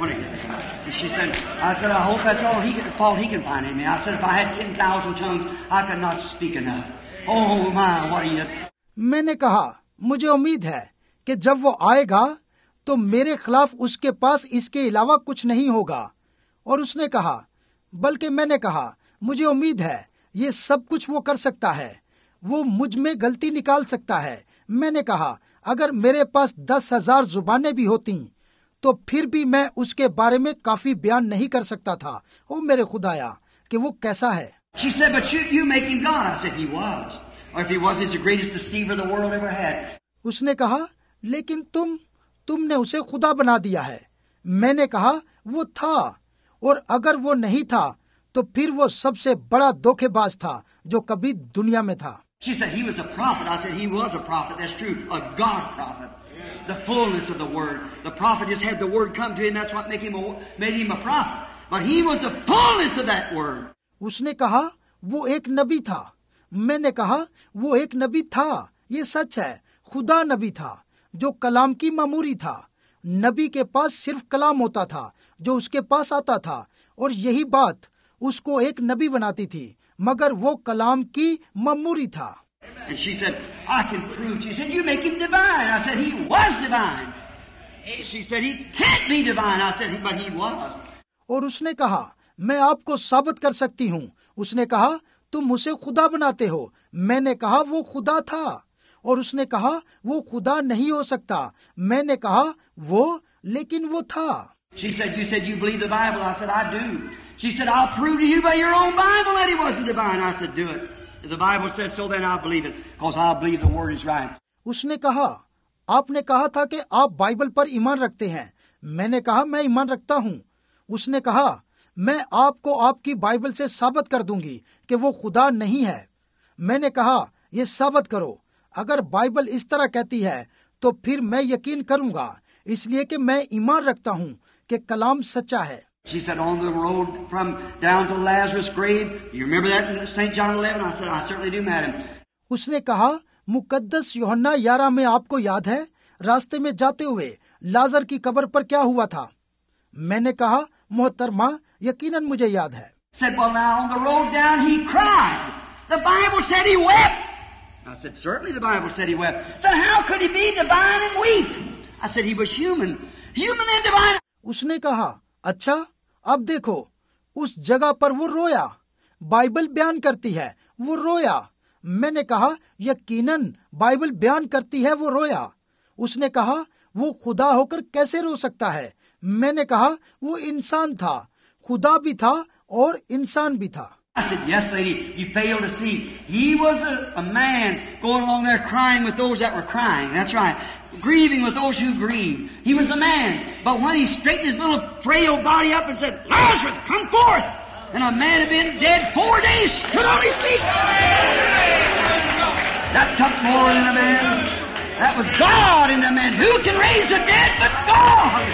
She said, I said, I hope that's all fault he can find in me. I said, if I had 10,000 tongues, I could not speak enough. Oh my, what are you? मैंने कहा, मुझे उम्मीद है कि जब वो आएगा तो मेरे खिलाफ उसके पास इसके अलावा कुछ नहीं होगा। और उसने कहा, बल्कि मैंने कहा, मुझे उम्मीद है ये सब कुछ वो कर सकता है, वो मुझ में गलती निकाल सकता है। मैंने कहा, अगर मेरे पास 10,000 जुबानें भी होती तो फिर भी मैं उसके बारे में काफी बयान नहीं कर सकता था। ओ मेरे खुदाया, कि वो कैसा है। She said, but you make him God. I said, he was. Or if he was, he's the greatest deceiver the world ever had. उसने कहा, लेकिन तुमने उसे खुदा बना दिया है। मैंने कहा, वो था, और अगर वो नहीं था तो फिर वो सबसे बड़ा धोखेबाज था जो कभी दुनिया में था। She said, he was a prophet. I said, he was a prophet. That's true. A God prophet. The fullness of the word. The prophet just had the word come to him. That's what made him a prophet. But he was the fullness of that word. उसने कहा, वो एक नबी था। मैंने कहा, वो एक नबी था। ये सच है, खुदा नबी था जो कलाम की मामूरी था। नबी के पास सिर्फ कलाम होता था जो उसके पास आता था, और यही बात उसको एक नबी बनाती थी, मगर वो कलाम की मामूरी था। And she said, I can prove. She said, you make him divine. I said, he was divine. She said, he can't be divine. I said, but he was. और उसने कहा, मैं आपको साबित कर सकती हूँ। उसने कहा, तुम उसे खुदा बनाते हो। मैंने कहा, वो खुदा था। और उसने कहा, वो खुदा नहीं हो सकता। मैंने कहा, लेकिन वो था। She said, you believe the Bible? I said, I do. She said, I'll prove to you by your own Bible that he wasn't divine. I said, do it. If the Bible says so, then I'll believe it, because I'll believe the word is right. उसने कहा, आपने कहा था कि आप Bible पर ईमान रखते हैं। मैंने कहा, मैं ईमान रखता हूँ। उसने कहा, मैं आपको आपकी बाइबल से साबित कर दूंगी कि वो खुदा नहीं है। मैंने कहा, ये साबित करो। अगर बाइबल इस तरह कहती है तो फिर मैं यकीन करूंगा, इसलिए कि मैं ईमान रखता हूँ कि कलाम सच्चा है। She said, on the road from down to Lazarus' grave, you remember that in St. John 11? I said, I certainly do, madam. उसने कहा, मुकद्दस यूहन्ना 11 में आपको याद है, रास्ते में जाते हुए लाजर की कब्र पर क्या हुआ था? मैंने कहा, मोहतरमा, यकीनन मुझे याद है। Said, well, now on the road down he cried. The Bible said he wept. I said, certainly the Bible said he wept. So how could he be divine and weep? I said, he was human. Human and divine. उसने कहा, अच्छा, अब देखो, उस जगह पर वो रोया। बाइबल बयान करती है वो रोया। मैंने कहा, यकीनन बाइबल बयान करती है वो रोया। उसने कहा, वो खुदा होकर कैसे रो सकता है? मैंने कहा, वो इंसान था, खुदा भी था और इंसान भी था। I said, yes, lady, you fail to see. He was a man going along there crying with those that were crying. That's right. Grieving with those who grieve. He was a man. But when he straightened his little frail body up and said, Lazarus, come forth! And a man had been dead 4 days, stood on his feet. That took more than a man. That was God in a man. Who can raise the dead but God?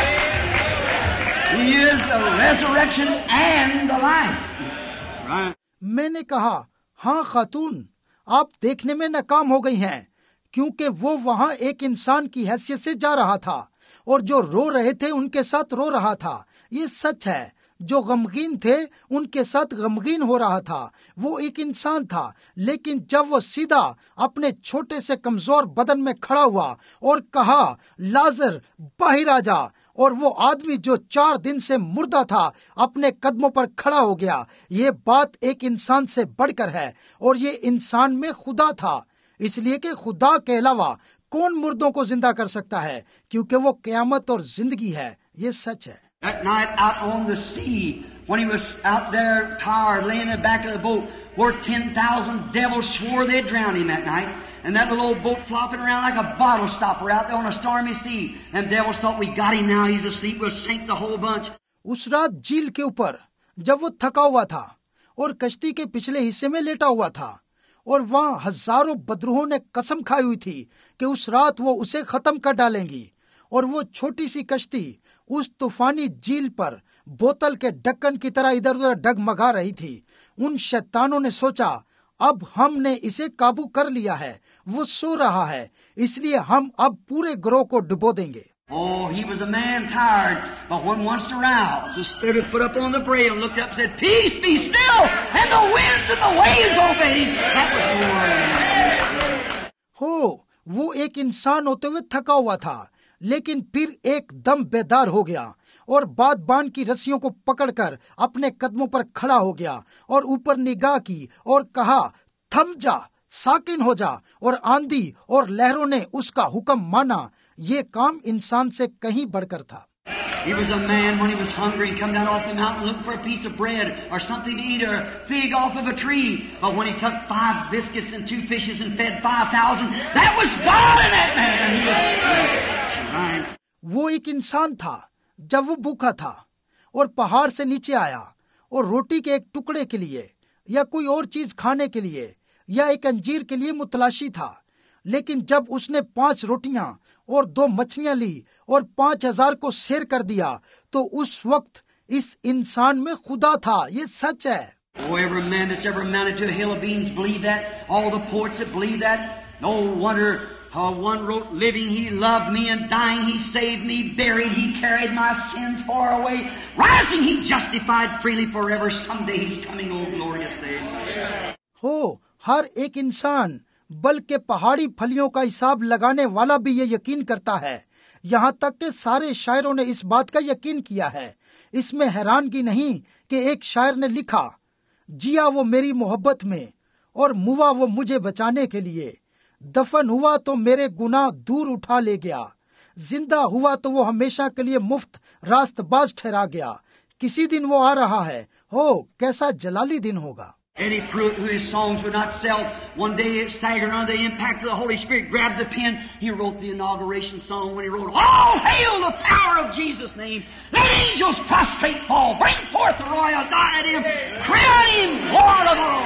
He is the resurrection and the life. Right. मैंने कहा, हाँ खातून, आप देखने में नाकाम हो गई हैं, क्योंकि वो वहाँ एक इंसान की हैसियत से जा रहा था और जो रो रहे थे उनके साथ रो रहा था। ये सच है, जो गमगीन थे उनके साथ गमगीन हो रहा था। वो एक इंसान था, लेकिन जब वो सीधा अपने छोटे से कमजोर बदन में खड़ा हुआ और कहा, लाजर बाहर आ जा, और वो आदमी जो 4 दिन से मुर्दा था अपने कदमों पर खड़ा हो गया। ये बात एक इंसान से बढ़कर है, और ये इंसान में खुदा था, इसलिए कि खुदा के अलावा कौन मुर्दों को जिंदा कर सकता है, क्योंकि वो क़यामत और जिंदगी है। ये सच है। That night out on the sea, when he was out there tired, laying in the back of the boat, where 10,000 devils swore they'd drown him that night, and that little old boat flopping around like a bottle stopper out there on a stormy sea. And devils thought, we got him now, he's asleep, we'll sink the whole bunch. उस रात झील के ऊपर जब वो थका हुआ था और कश्ती के पिछले हिस्से में लेटा हुआ था, और वहाँ हजारों बदरूहों ने कसम खाई हुई थी कि उस रात वो उसे खत्म कर डालेंगी, और वो छोटी सी कश्ती उस तूफानी झील पर बोतल के ढक्कन की तरह इधर उधर डगमगा रही थी। उन शैतानों ने सोचा, अब हमने इसे काबू कर लिया है, वो सो रहा है, इसलिए हम अब पूरे ग्रोह को डुबो देंगे। Oh, he was a man tired, but when once aroused, he stood his foot up on the brail and looked up and said, "Peace, be still," and the winds and the waves obeyed him. That was the word. हो, वो एक इंसान होते हुए थका हुआ था, लेकिन फिर एकदम बेदार हो गया और बादबान की रस्सियों को पकड़कर अपने कदमों पर खड़ा हो गया और ऊपर निगाह की और कहा, थम जा, साकिन हो जा। और आंधी और लहरों ने उसका हुक्म माना। ये काम इंसान से कहीं बढ़कर था। He was a man when he was hungry and come down off the mountain looking for a piece of bread or something to eat or a fig off of a tree. But when he took 5 biscuits and 2 fishes and fed 5,000, that was God in that man. वो एक इंसान था जब वो भूखा था और पहाड़ से नीचे आया और रोटी के एक टुकड़े के लिए या कोई और चीज खाने के लिए या एक अंजीर के लिए मुतलाशी था। लेकिन जब उसने 5 रोटियां और 2 मछलियां ली और 5,000 को शेर कर दिया, तो उस वक्त इस इंसान में खुदा था। ये सच है। Oh, every man that's ever mounted to a hill of beans believed that. All the poets that believed that. No wonder how one wrote, living he loved me and dying he saved me, buried he carried my sins far away, rising he justified freely forever. Someday he's coming, oh glorious day. हो, हर एक इंसान बल्कि पहाड़ी फलियों का हिसाब लगाने वाला भी ये यकीन करता है। यहाँ तक कि सारे शायरों ने इस बात का यकीन किया है। इसमें हैरानगी नहीं कि एक शायर ने लिखा, जिया वो मेरी मोहब्बत में और मुआ वो मुझे बचाने के लिए, दफन हुआ तो मेरे गुनाह दूर उठा ले गया, जिंदा हुआ तो वो हमेशा के लिए मुफ्त रास्तबाज ठहरा गया। किसी दिन वो आ रहा है, हो कैसा जलाली दिन होगा। Eddie Pruitt, who his songs would not sell, one day it staggered under the impact of the Holy Spirit, grabbed the pen. He wrote the inauguration song when he wrote, "All hail the power of Jesus' name. Let angels prostrate fall. Bring forth the royal diadem. Crown him Lord of all."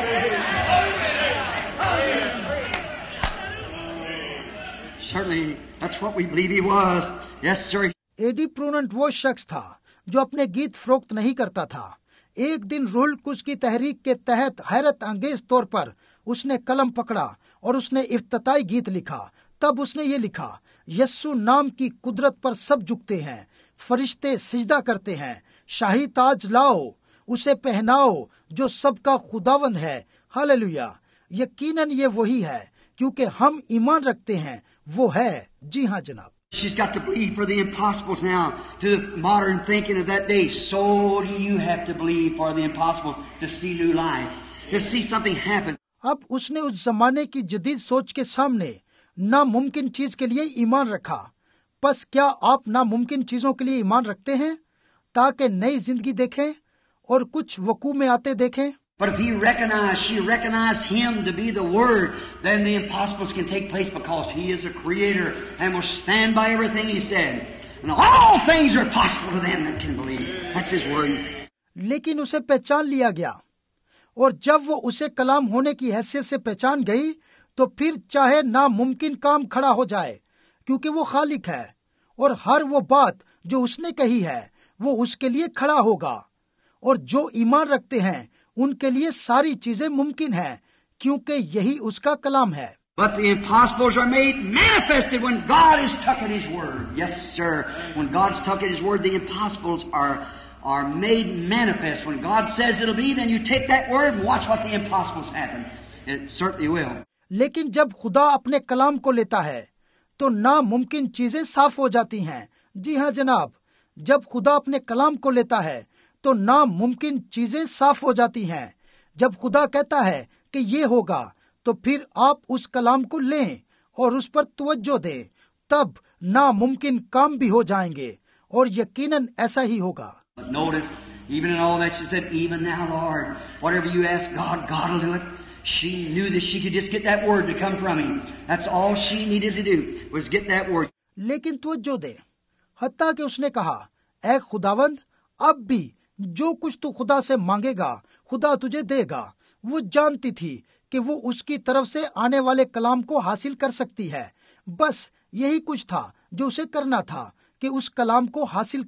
Certainly, that's what we believe he was. Yes, sir. एडी प्रूनेंट वो शख्स था जो अपने गीत फरोख्त नहीं करता था। एक दिन रूहुल कुद्स की तहरीक के तहत हैरत अंगेज तौर पर उसने कलम पकड़ा और उसने इफ्तिताई गीत लिखा। तब उसने ये लिखा, यस्सु नाम की कुदरत पर सब झुकते हैं, फरिश्ते सिजदा करते हैं, शाही ताज लाओ, उसे पहनाओ जो सबका खुदावंद है। हालेलुया। यकीनन ये वही है, क्योंकि हम ईमान रखते हैं वो है। जी हाँ जनाब। She's got to believe for the impossibles now, to the modern thinking of that day. So do you have to believe for the impossibles to see new life, to see something happen. अब उसने उस जमाने की जदीद सोच के सामने नामुमकिन चीज के लिए ईमान रखा। बस क्या आप नामुमकिन चीजों के लिए ईमान रखते हैं ताकि नई जिंदगी देखें और कुछ वकू में आते देखें? But if she recognized him to be the Word, then the impossibles can take place because he is a creator and will stand by everything he said. And all things are possible to them that can believe. That's his word. लेकिन उसे पहचान लिया गया, और जब वो उसे कलाम होने की हैसियत से पहचान गई, तो फिर चाहे नामुमकिन काम खड़ा हो जाए, क्योंकि वो खालिक है और हर वो बात जो उसने कही है वो उसके लिए खड़ा होगा। और जो ईमान रखते हैं उनके लिए सारी चीजें मुमकिन हैं, क्योंकि यही उसका कलाम है। But the impossibles are made manifested when God has taken His word. Yes, sir. When God's taken His word, the impossibles are made manifest. When God says it'll be, then you take that word and watch what the impossibles happen. It certainly will. लेकिन जब खुदा अपने कलाम को लेता है तो नामुमकिन चीजें साफ हो जाती हैं। जी हाँ जनाब, जब खुदा अपने कलाम को लेता है तो नामुमकिन चीजें साफ हो जाती हैं। जब खुदा कहता है कि ये होगा, तो फिर आप उस कलाम को लें और उस पर तवज्जो दें, तब नामुमकिन काम भी हो जाएंगे और यकीनन ऐसा ही होगा। Notice, even in all that she said, even now, Lord, whatever you ask God, God will do it. She knew that she could just get that word to come from Him. That's all she needed to do, was get that word. लेकिन तवज्जो दे, हत्ता कि उसने कहा, ऐ खुदावंद, अब भी जो कुछ तू खुदा से मांगेगा खुदा तुझे देगा। वो जानती थी कि वो उसकी तरफ से आने वाले कलाम को हासिल कर सकती है। बस यही कुछ था जो उसे करना था कि उस कलाम को हासिल करती।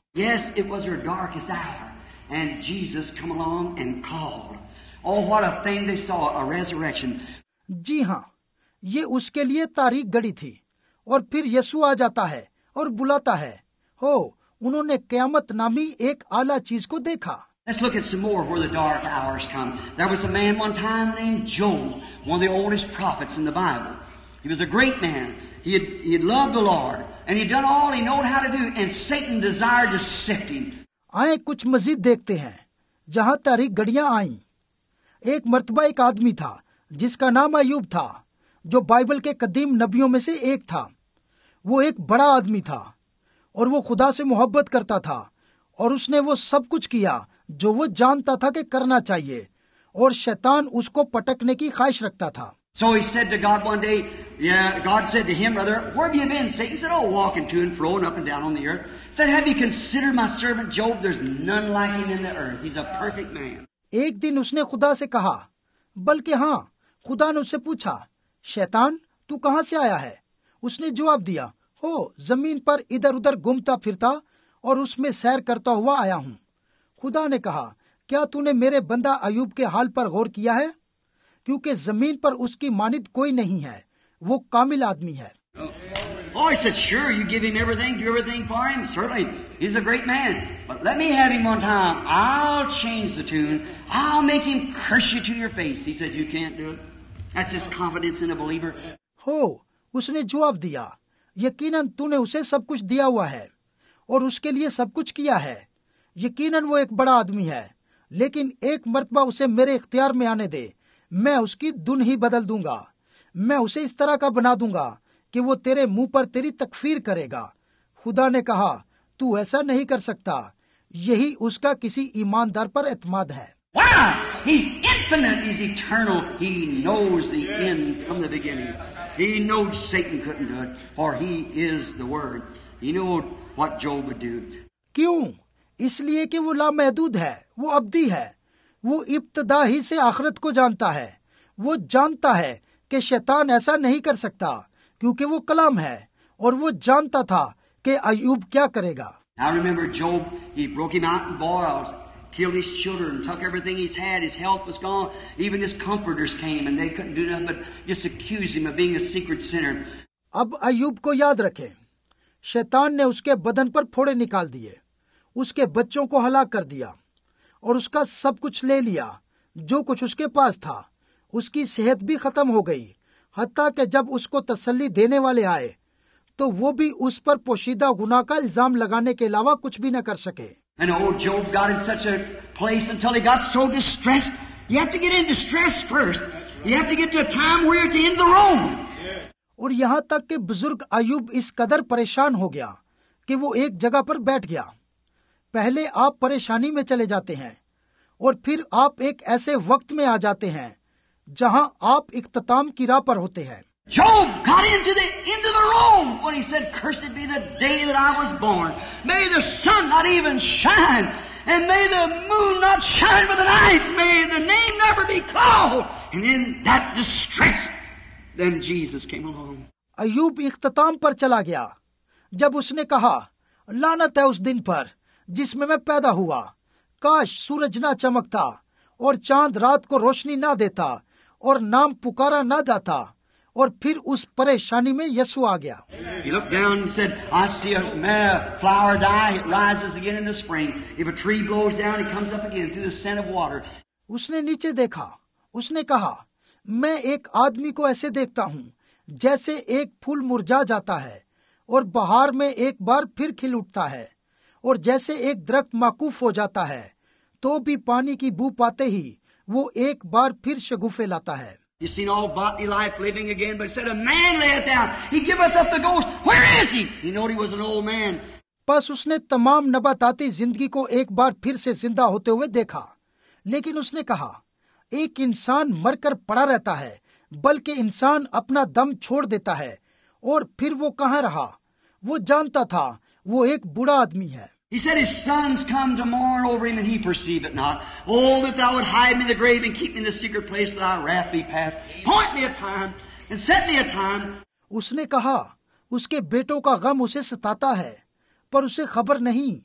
Yes, it was her darkest hour. And Jesus come along and called. Oh, what a thing they saw, a resurrection. जी हाँ, ये उसके लिए तारीख गड़ी थी और फिर यीशु आ जाता है और बुलाता है। हो, उन्होंने क़यामत नामी एक आला चीज को देखा। Let's look at some more where the dark hours come. There was a man one time named Job, one of the oldest prophets in the Bible. He was a great man. He had loved the Lord, and he had done all he knew how to do, and Satan desired to sift him. आए कुछ मजीद देखते हैं जहाँ तारीख घड़ियां आईं। एक मर्तबा एक आदमी था जिसका नाम अय्यूब था, जो बाइबल के कदीम नबियों में से एक था। वो एक बड़ा आदमी था और वो खुदा से मोहब्बत करता था, और उसने वो सब कुछ किया जो वो जानता था कि करना चाहिए, और शैतान उसको पटकने की ख्वाहिश रखता था। So he said to God one day, God said to him, rather, where have you been? Satan said, oh, walking to and fro and up and down on the earth. He said, have you considered my servant Job? There's none like him in the earth. He's a perfect man. एक दिन उसने खुदा से कहा, बल्कि हाँ, खुदा ने उससे पूछा, शैतान तू कहाँ से आया है? उसने जवाब दिया, हो, जमीन पर इधर उधर घूमता फिरता और उसमें सैर करता हुआ आया हूँ। खुदा ने कहा, क्या तूने मेरे बंदा अय्यूब के हाल पर गौर किया है? क्योंकि जमीन पर उसकी मानित कोई नहीं है, वो कामिल आदमी है। Oh, I said, sure, you give him everything, do everything for him. Certainly, he's a great man. But let me have him one time. I'll change the tune. I'll make him curse you to your face. He said, you can't do it. That's his confidence in a believer. हो, उसने जवाब दिया, यकीनन तूने उसे सब कुछ दिया हुआ है और उसके लिए सब कुछ किया है। यकीनन वो एक बड़ा आदमी है, लेकिन एक मर्तबा उसे मेरे इख्तियार में आने दे, मैं उसकी धुन ही बदल दूंगा। मैं उसे इस तरह का बना दूंगा कि वो तेरे मुंह पर तेरी तकफीर करेगा। खुदा ने कहा, तू ऐसा नहीं कर सकता। यही उसका किसी ईमानदार पर एतमाद है। Why? He's infinite. He's eternal. He knows the end from the beginning. He knows Satan couldn't do it, for he is the Word. He knew what Job would do. क्यों? इसलिए कि वो लामहदूद है, वो अब्दी है, वो इब्तदा ही से आखिरत को जानता है। वो जानता है कि शैतान ऐसा नहीं कर सकता, क्योंकि वो कलाम है, और वो जानता था कि अय्यूब क्या करेगा। I remember Job, he broke him out in boils, killed his children, took everything he's had, his health was gone, even his comforters came and they couldn't do nothing but just accuse him of being a secret sinner. अब अय्यूब को याद रखें, शैतान ने उसके बदन पर फोड़े निकाल दिए, उसके बच्चों को हलाक कर दिया और उसका सब कुछ ले लिया जो कुछ उसके पास था। उसकी सेहत भी खत्म हो गई, हत्ता कि जब उसको तसल्ली देने वाले आए तो वो भी उस पर पोशीदा गुनाह का इल्जाम लगाने के अलावा कुछ भी न कर सके। And old Job got in such a place until he got so distressed. You have to get in distress first. You have to get to a time where you're at the end of the road. और यहाँ तक कि बुजुर्ग अय्यूब इस कदर परेशान हो गया कि वो एक जगह पर बैठ गया। पहले आप परेशानी में चले जाते हैं और फिर आप एक ऐसे वक्त में आ जाते हैं जहां आप इख्तिताम की राह पर होते हैं। Job got into the end of the road when he said, cursed be the day that I was born. May the sun not even shine, and may the moon not shine by the night. May the name never be called. And in that distress, then Jesus came along. अय्यूब इख्तिताम पर चला गया जब उसने कहा, लानत है उस दिन पर जिसमें मैं पैदा हुआ। काश सूरज ना चमकता और चांद रात को रोशनी ना देता और नाम पुकारा ना जाता। और फिर उस परेशानी में यीशु आ गया। He looked down and said, I see a flower die, it rises again in the spring. If a tree blows down, it comes up again through the scent of water. उसने नीचे देखा, उसने कहा, मैं एक आदमी को ऐसे देखता हूँ जैसे एक फूल मुरझा जाता है और बहार में एक बार फिर खिल उठता है, और जैसे एक दरख्त माकूफ हो जाता है तो भी पानी की बू पाते ही वो एक बार फिर शगुफे लाता है। You seen all bodily life living again, but instead a man layeth down, he giveth up the ghost. Where is he? He knowed he was an old man. बस उसने तमाम नबाताती जिंदगी को एक बार फिर से जिंदा होते हुए देखा, लेकिन उसने कहा, एक इंसान मरकर पड़ा रहता है, बल्कि इंसान अपना दम छोड़ देता है, और फिर वो कहाँ रहा? वो जानता था वो एक बूढ़ा आदमी है। He said his sons come to mourn over him and he perceive it not. Oh, that thou would hide me in the grave and keep me in the secret place till thy wrath be past. Point me a time and set me a time. उसने कहा, उसके बेटों का गम उसे सताता है, पर उसे खबर नहीं।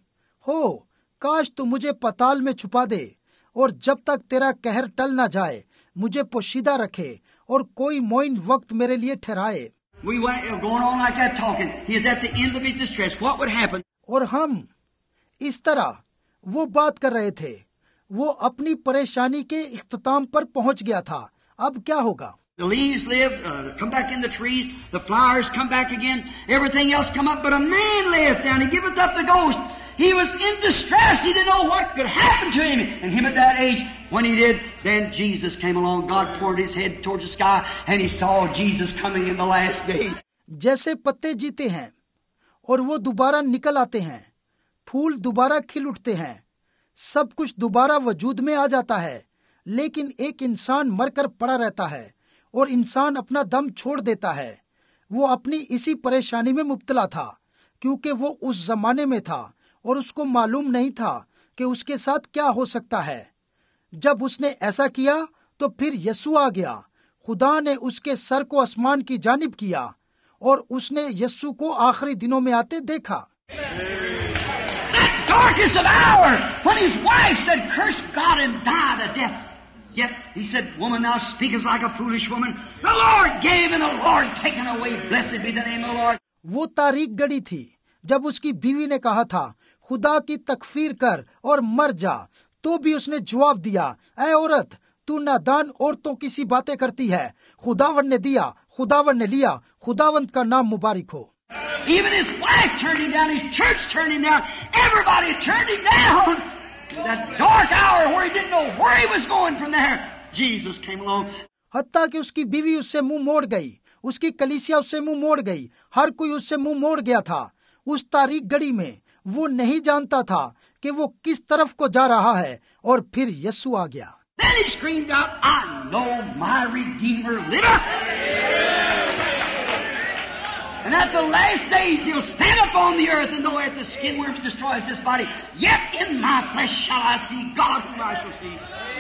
हो, काश तू मुझे पाताल में छुपा दे, और जब तक तेरा कहर टल ना जाए मुझे पोशीदा रखे और कोई मोइन वक्त मेरे लिए ठहराए। We went going on like that talking. He is at the end of his distress. What would happen? और हम इस तरह वो बात कर रहे थे, वो अपनी परेशानी के इख्तिताम पर पहुंच गया था। अब क्या होगा? The leaves live, come back in the trees. The flowers come back again. Everything else come up, but a man layeth down. He giveth up the ghost. He was in distress. He didn't know what could happen to him. And him at that age, when he did, then Jesus came along. God poured his head towards the sky, and he saw Jesus coming in the last days. जैसे पत्ते जीते हैं और वो दोबारा निकल आते हैं, फूल दोबारा खिल उठते हैं, सब कुछ दोबारा वजूद में आ जाता है, लेकिन एक इंसान मरकर पड़ा रहता है और इंसान अपना दम छोड़ देता है। वो अपनी इसी परेशानी में मुब्तला था, क्योंकि वो उस जमाने में था और उसको मालूम नहीं था कि उसके साथ क्या हो सकता है। जब उसने ऐसा किया तो फिर यीशु आ गया। खुदा ने उसके सर को आसमान की जानिब किया और उसने यीशु को आखिरी दिनों में आते देखा। Darkest of hour, when his wife said, "Curse God and die the death." Yet he said, "Woman, thou speakest like a foolish woman. The Lord gave and the Lord taken away. Blessed be the name of the Lord." वो तारीख गड़ी थी जब उसकी बीवी ने कहा था, खुदा की तकफीर कर और मर जा, तो भी उसने जवाब दिया, ऐ औरत, तू नादान औरतों की सी बातें करती है। खुदावन ने दिया, खुदावन ने लिया, खुदावंत का नाम मुबारक हो। Even his wife turned him down. His church turned him down. Everybody turned him down. That dark hour where he didn't know where he was going from there, Jesus came along. हत्ता कि उसकी बीवी उससे मुंह मोड़ गई, उसकी कलीसिया उससे मुंह मोड़ गई, हर कोई उससे मुंह मोड़ गया था। उस तारीख घड़ी में वो नहीं जानता था कि वो किस तरफ को जा रहा है, और फिर यीशु आ गया। Then he screamed out, "I know my Redeemer liveth. And at the last days he'll stand up on the earth, and though at the skin worms destroys this body, yet in my flesh shall I see God whom I shall see."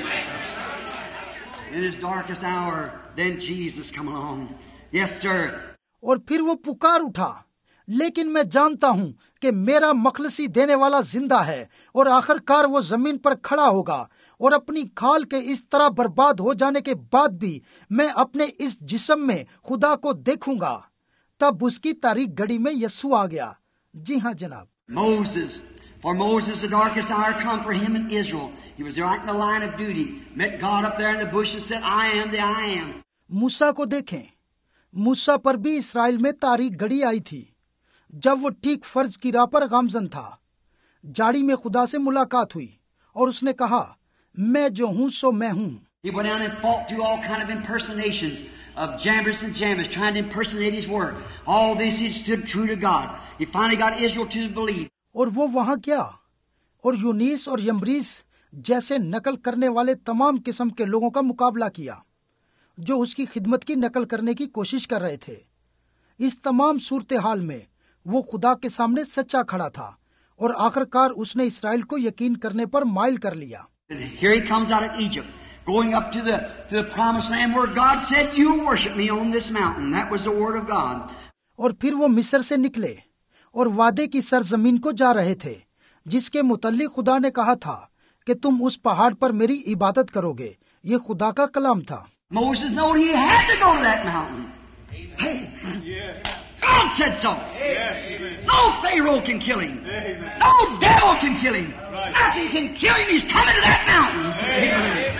In his darkest hour, then Jesus come along. Yes, sir. और फिर वो पुकार उठा, लेकिन मैं जानता हूं कि मेरा मखलसी देने वाला जिंदा है, और आखिरकार वो जमीन पर खड़ा होगा, और अपनी खाल के इस तरह बर्बाद हो जाने के बाद भी मैं अपने इस जिस्म में खुदा को देखूंगा। तब उसकी तारीख घड़ी में यीशु आ गया। जी हाँ जनाब। Moses, for Moses the darkest hour come for him in Israel. He was right in the line of duty. Met God up there in the bush and said, "I am the I am." मूसा को देखें, मूसा पर भी Israel में तारीख घड़ी आई थी, जब वो ठीक फर्ज की राह पर गामजन था। जाड़ी में खुदा से मुलाकात हुई और उसने कहा, मैं जो हूं सो मैं हूं। He went down and fought through all kind of impersonations of Jambres and Jambres, trying to impersonate his word. All this he stood true to God. He finally got Israel to believe. और वो वहां क्या, और यूनीस और यम्ब्रीस जैसे नकल करने वाले तमाम किस्म के लोगों का मुकाबला किया, जो उसकी खिदमत की नकल करने की कोशिश कर रहे थे। इस तमाम सूरत हाल में वो खुदा के सामने सच्चा खड़ा था, और आखिरकार उसने इसराइल को यकीन करने पर माइल कर लिया। And here he comes out of Egypt, going up to the promised land where God said, "You worship me on this mountain." That was the word of God. और फिर वो मिस्र से निकले और वादे की सरजमीन को जा रहे थे, जिसके मुतल्लिक खुदा ने कहा था कि तुम उस पहाड़ पर मेरी इबादत करोगे। ये खुदा का कलाम था। Moses knew he had to go to that mountain. Hey, God said so. No Pharaoh can kill him. No devil can kill him. Nothing can kill him. He's coming to that mountain.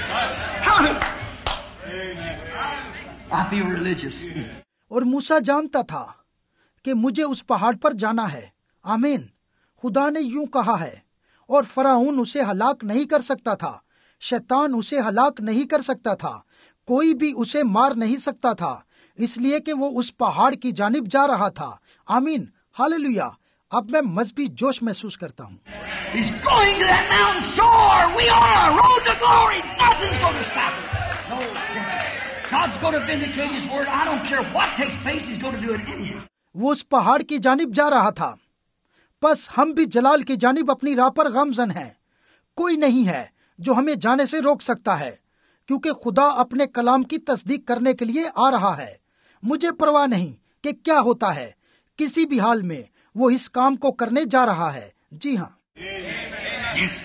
I feel religious. और मूसा जानता था कि मुझे उस पहाड़ पर जाना है। आमीन। खुदा ने यूं कहा है, और फराऊन उसे हलाक नहीं कर सकता था, शैतान उसे हलाक नहीं कर सकता था, कोई भी उसे मार नहीं सकता था, इसलिए कि वो उस पहाड़ की जानिब जा रहा था। आमीन, हालेलुया। अब मैं मजहबी जोश महसूस करता हूँ। He's going to that mountain. So are we on our road to glory. Nothing's going to stop him. No, God's going to vindicate His word. I don't care what takes place. He's going to do it anyhow. वो उस पहाड़ की जानिब जा रहा था। बस हम भी जलाल की जानिब अपनी राह पर गामजन हैं। कोई नहीं है जो हमें जाने से रोक सकता है, क्योंकि खुदा अपने कलाम की तस्दीक करने के लिए आ रहा है। मुझे परवाह नहीं कि क्या होता है, किसी भी हाल में वो इस काम को करने जा रहा है। जी हाँ। Yes.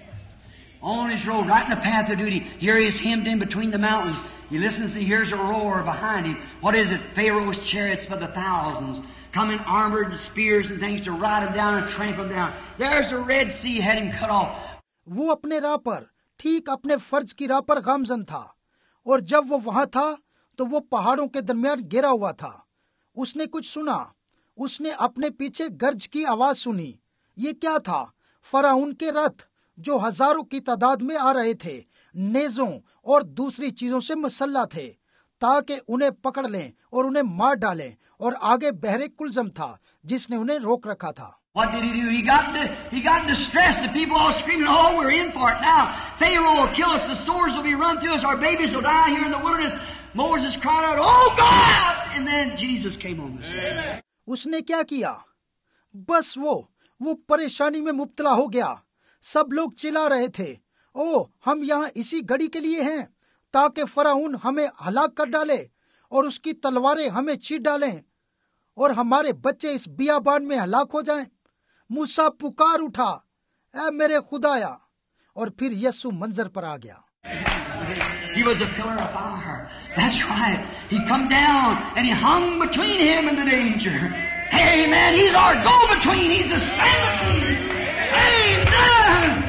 On his road, right in the path of duty. Here he is hemmed in between the mountains. He listens and hears a roar behind him. What is it? Pharaoh's chariots for the thousands, coming armored with spears and things to ride him down and tramp him down. There's the Red Sea had him cut off. वो अपने राह पर, ठीक अपने फर्ज की राह पर गामजन था, और जब वो वहां था तो वो पहाड़ों के दरमियान गिरा हुआ था। उसने कुछ सुना, उसने अपने पीछे गर्ज की आवाज सुनी। ये क्या था? फराउन के रथ जो हजारों की तादाद में आ रहे थे, नेजों और दूसरी चीजों से मसल्ला थे, ताकि उन्हें पकड़ लें और उन्हें मार डालें, और आगे बहरे कुलजम था जिसने उन्हें रोक रखा था। What did he do? He got distressed. The people all screaming, "Oh, we're in for it now. Pharaoh will kill us. The swords will be run through us. Our babies will die here in the wilderness." Moses cried out, "Oh God!" And then Jesus came on the scene. उसने क्या किया? बस वो परेशानी में मुब्तला हो गया। सब लोग चिल्ला रहे थे, "ओ, हम यहाँ इसी घड़ी के लिए हैं, ताकि फराउन हमें हलाक कर डाले और उसकी तलवारें हमें चीर डालें और हमारे बच्चे इस बियाबान में हलाक हो जाएं।" मूसा पुकार उठा, "ऐ मेरे खुदाया!" और फिर यीशु मंजर पर आ गया। He was a pillar of fire. That's right. He come down and he hung between him and the danger. Amen. He's our go-between. He's a stand-between. Amen.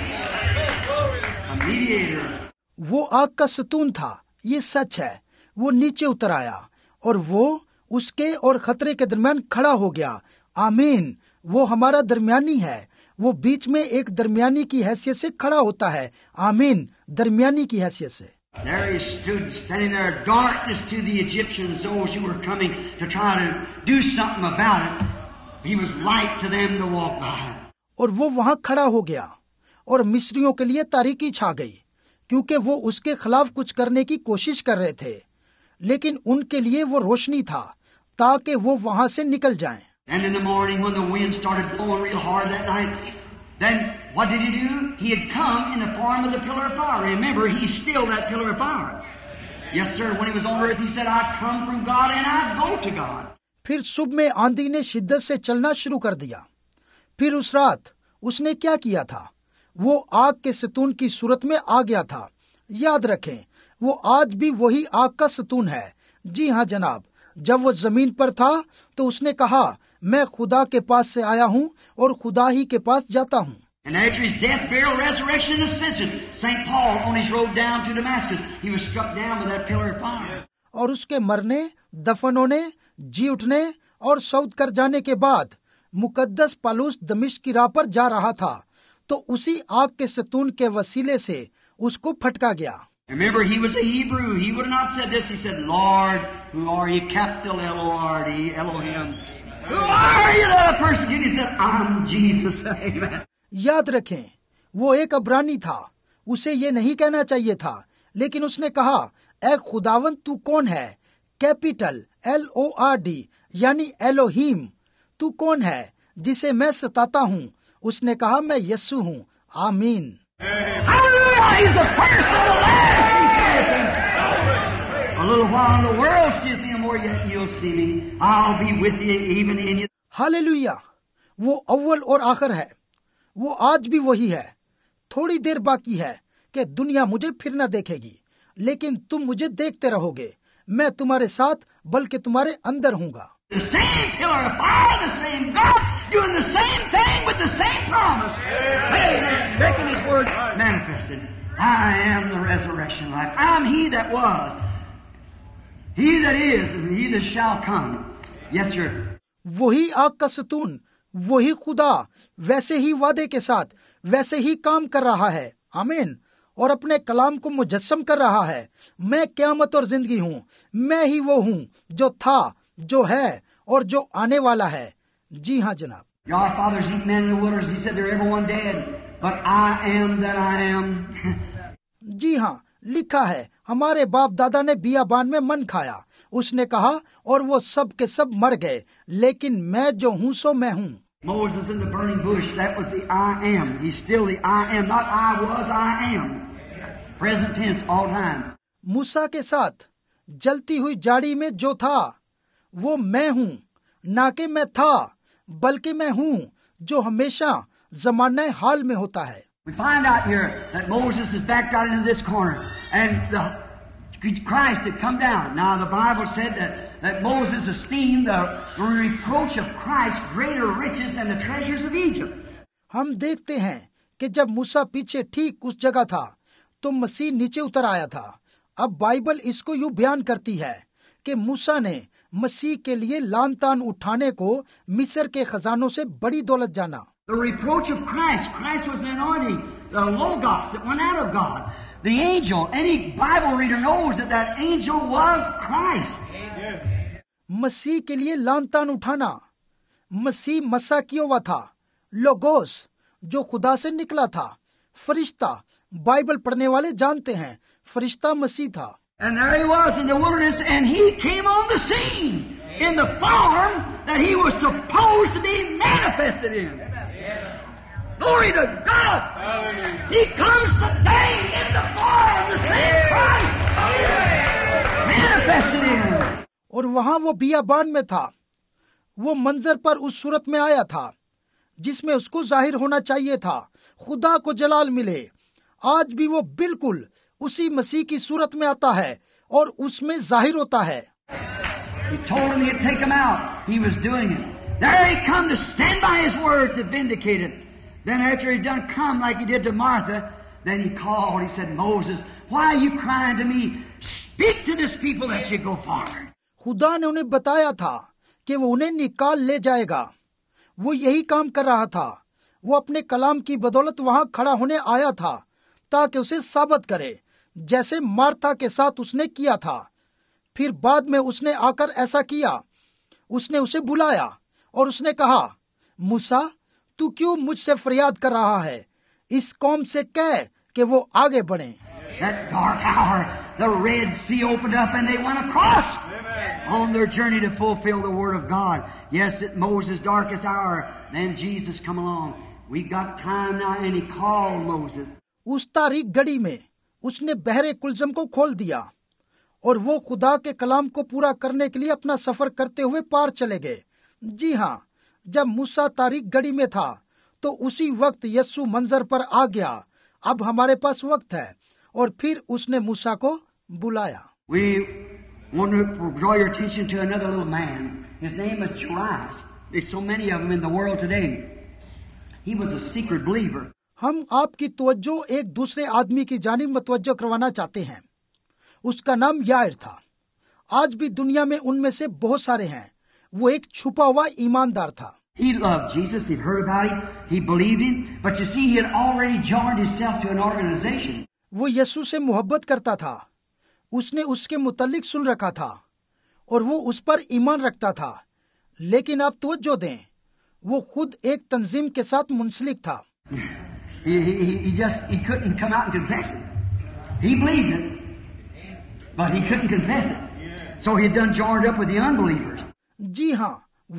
A mediator. वो आग का सतून था, ये सच है। वो नीचे उतर आया और वो उसके और खतरे के दरमियान खड़ा हो गया। आमीन। वो हमारा दरमियानी है। वो बीच में एक दरमियानी की हैसियत से खड़ा होता है। आमीन। दरमियानी की हैसियत से। There he stood, standing there, darkness to the Egyptians, those who were coming to try to do something about it. He was light to them to walk by. और वो वहां खड़ा हो गया और मिस्रियों के लिए तारीकी छा गई, क्योंकि वो उसके खिलाफ कुछ करने की कोशिश कर रहे थे, लेकिन उनके लिए वो रोशनी था ताकि वो वहां से निकल जाएं। And in the morning when the wind started blowing real hard that night, then what did he do? He had come in the form of the pillar of fire. Remember, he's still that pillar of fire. Yes, sir. When he was on earth, he said, "I come from God and I go to God." फिर सुबह में आंधी ने शिद्दत से चलना शुरू कर दिया। फिर उस रात उसने क्या किया था? वो आग के सतून की सूरत में आ गया था। याद रखें, वो आज भी वही आग का सतून है। जी हाँ जनाब। जब वो जमीन पर था तो उसने कहा, "मैं खुदा के पास से आया हूँ और खुदा ही के पास जाता हूँ।" And after his death, burial, resurrection, and ascension, St. Paul, on his road down to Damascus, he was struck down by that pillar of fire. और उसके मरने, दफन होने, जी उठने और सऊद कर जाने के बाद मुकद्दस पालूस दमिश्क की राह पर जा रहा था, तो उसी आग के सतून के वसीले से उसको फटका गया। Remember, he was a Hebrew. He would have not said this. He said, "Lord, who are you?" Capital L-O-R-D, Elohim. "Who are you?" The person, he said, "I'm Jesus." Amen. याद रखें, वो एक अब्रानी था। उसे ये नहीं कहना चाहिए था, लेकिन उसने कहा, "ऐ खुदावन, तू कौन है?" कैपिटल L-O-R-D यानी एलोहीम। तू कौन है जिसे मैं सताता हूँ? उसने कहा, "मैं यस्सु हूँ।" आमीन। Hallelujah! He's the first and the last. He says, "A little while the world seeth me, more yet you'll see me. I'll be with you even in you." Hallelujah. वो अव्वल और आखिर है। वो आज भी वही है। थोड़ी देर बाकी है कि दुनिया मुझे फिर न देखेगी, लेकिन तुम मुझे देखते रहोगे। मैं तुम्हारे साथ बल्कि तुम्हारे अंदर हूँगा। The same pillar of fire, the same God, doing the same thing with the same promise. Amen. Making His word manifested. I am the resurrection life. I'm He that was, He that is, and He that shall come. Yes, sir. वही आग का सतून, वही खुदा, वैसे ही वादे के साथ, वैसे ही काम कर रहा है। आमीन। और अपने कलाम को मुजस्सम कर रहा है। मैं क़यामत और जिंदगी हूँ। मैं ही वो हूँ जो था, जो है और जो आने वाला है। जी हाँ जनाब। Your fathers eat men in the wilderness. He said they're everyone dead, but I am that I am. जी हाँ, लिखा है, हमारे बाप दादा ने बियाबान में मन खाया। उसने कहा, और वो सब के सब मर गए, लेकिन मैं जो हूँ सो मैं हूँ। Moses in the burning bush, that was the I am. He's still the I am, not I was, I am. Present tense all time. मूसा के साथ जलती हुई जाड़ी में जो था, वो मैं हूँ, ना कि मैं था, बल्कि मैं हूँ, जो हमेशा ज़माने हाल में होता है। We find out here that Moses is backed out into this corner, and Christ had come down. Now the Bible said that Moses esteemed the reproach of Christ greater riches than the treasures of Egypt. हम देखते हैं कि जब मूसा पीछे ठीक उस जगह था तो मसीह नीचे उतर आया था। अब बाइबल इसको यूं बयान करती है कि मूसा ने मसीह के लिए लान तान उठाने को मिस्र के खजानों से बड़ी दौलत जाना। The reproach of Christ. Christ was the anointing, the Logos that went out of God. The angel, any Bible reader knows that angel was Christ. मसीह के लिए लान तान उठाना। मसीह मसा किया हुआ था, लोगोस जो खुदा से निकला था। फरिश्ता, बाइबल पढ़ने वाले जानते हैं, फरिश्ता मसीह था। And there he was in the wilderness, and he came on the scene in the form that he was supposed to be manifested in. Glory to God! Hallelujah. He comes today in the form of the same Christ, manifested in. और वहां वो बियाबान में था। वो मंजर पर उस सूरत में आया था जिसमें उसको जाहिर होना चाहिए था। खुदा को जलाल मिले। आज भी वो बिल्कुल उसी मसीह की सूरत में आता है और उसमें जाहिर होता है। He told him he'd take him out. He was doing it. There he come to stand by his word to vindicate it. Then after he'd done come like he did to Martha, then he called. He said, Moses, why are you crying to me? Speak to this people that you go forward. खुदा ने उन्हें बताया था कि वो उन्हें निकाल ले जाएगा। वो यही काम कर रहा था। वो अपने कलाम की बदौलत वहां खड़ा होने आया था ताकि उसे साबित करे, जैसे मार्था के साथ उसने किया था। फिर बाद में उसने आकर ऐसा किया। उसने उसे बुलाया और उसने कहा, मूसा, तू क्यों मुझसे फरियाद कर रहा है? इस कौम से कह कि वो आगे बढ़े। That dark hour, the Red Sea opened up and they went across on their journey to fulfill the Word of God. Yes, at Moses' darkest hour, then Jesus come along. We got time now, and he called Moses. उस तारीख घड़ी में उसने बहरे कुलजम को खोल दिया और वो खुदा के कलाम को पूरा करने के लिए अपना सफर करते हुए पार चले गए। जी हाँ, जब मूसा तारीख घड़ी में था तो उसी वक्त यस्सु मंजर पर आ गया। अब हमारे पास वक्त है। और फिर उसने मूसा को बुलाया। We want to draw your attention to another little man. His name is Jairus. There's so many of them in the world today. He was a secret believer. हम आपकी तवज्जो एक दूसरे आदमी की जानिब मतवज्जो करवाना चाहते हैं। उसका नाम यायर था। आज भी दुनिया में उनमें से बहुत सारे हैं। वो एक छुपा हुआ ईमानदार था। He loved Jesus. He'd heard about him. He believed him. But you see, he had already joined himself to an organization. वो यीशु से मोहब्बत करता था। उसने उसके मुतल्लिक सुन रखा था और वो उस पर ईमान रखता था। लेकिन आप तवज्जो दें, वो खुद एक तंजीम के साथ मुंसलिक था। He couldn't come out and confess it. He believed it, but he couldn't confess it. So he had done joined up with the unbelievers. जी हाँ,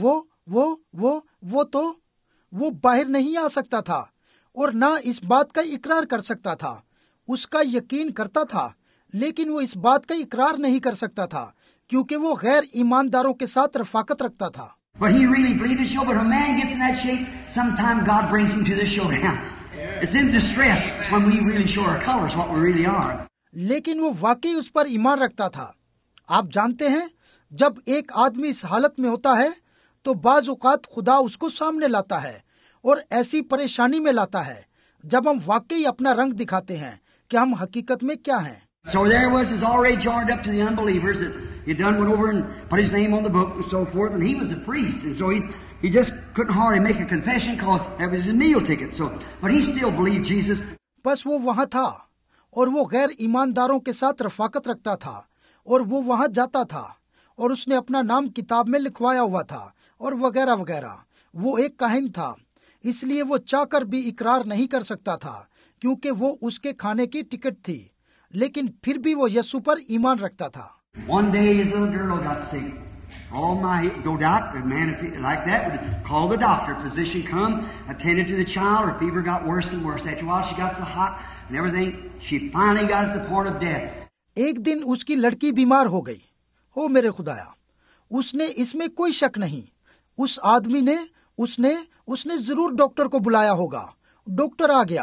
वो तो वो बाहर नहीं आ सकता था और ना इस बात का इकरार कर सकता था। उसका यकीन करता था, लेकिन वो इस बात का इकरार नहीं कर सकता था क्योंकि वो गैर ईमानदारों के साथ रफाकत रखता था। But he really believed his show. But when a man gets in that shape, sometimes God brings him to this showdown. It's in distress. It's when we really show our colors, what we really are. लेकिन वो वाकई उस पर ईमान रखता था। आप जानते हैं, जब एक आदमी इस हालत में होता है तो बाज औकात खुदा उसको सामने लाता है और ऐसी परेशानी में लाता है जब हम वाकई अपना रंग दिखाते हैं कि हम हकीकत में क्या हैं। So there was already joined up to the unbelievers that he done went over and put his name on the book and so forth, and he was a priest, and so he just couldn't hardly make a confession because that was his meal ticket. So, but he still believed Jesus. बस वो वहाँ था और वो गैर ईमानदारों के साथ रफाकत रखता था और वो वहाँ जाता था और उसने अपना नाम किताब में लिखवाया हुआ था और वगैरह वगैरह। वो एक काहिन था, इसलिए वो चाहकर भी इकरार नहीं कर सकता था क्योंकि वो उसके खाने की टिकट थी, लेकिन फिर भी वो यीशु पर ईमान रखता था। One day his little girl got sick. Oh my, no doubt, a man like that would call the doctor. Physician come, attended to the child. Her fever got worse and worse. After a while she got so hot and everything, she finally got at the point of death. एक दिन उसकी लड़की बीमार हो गई। हो मेरे खुदाया, उसने इसमें कोई शक नहीं। उस आदमी ने उसने जरूर डॉक्टर को बुलाया होगा। डॉक्टर आ गया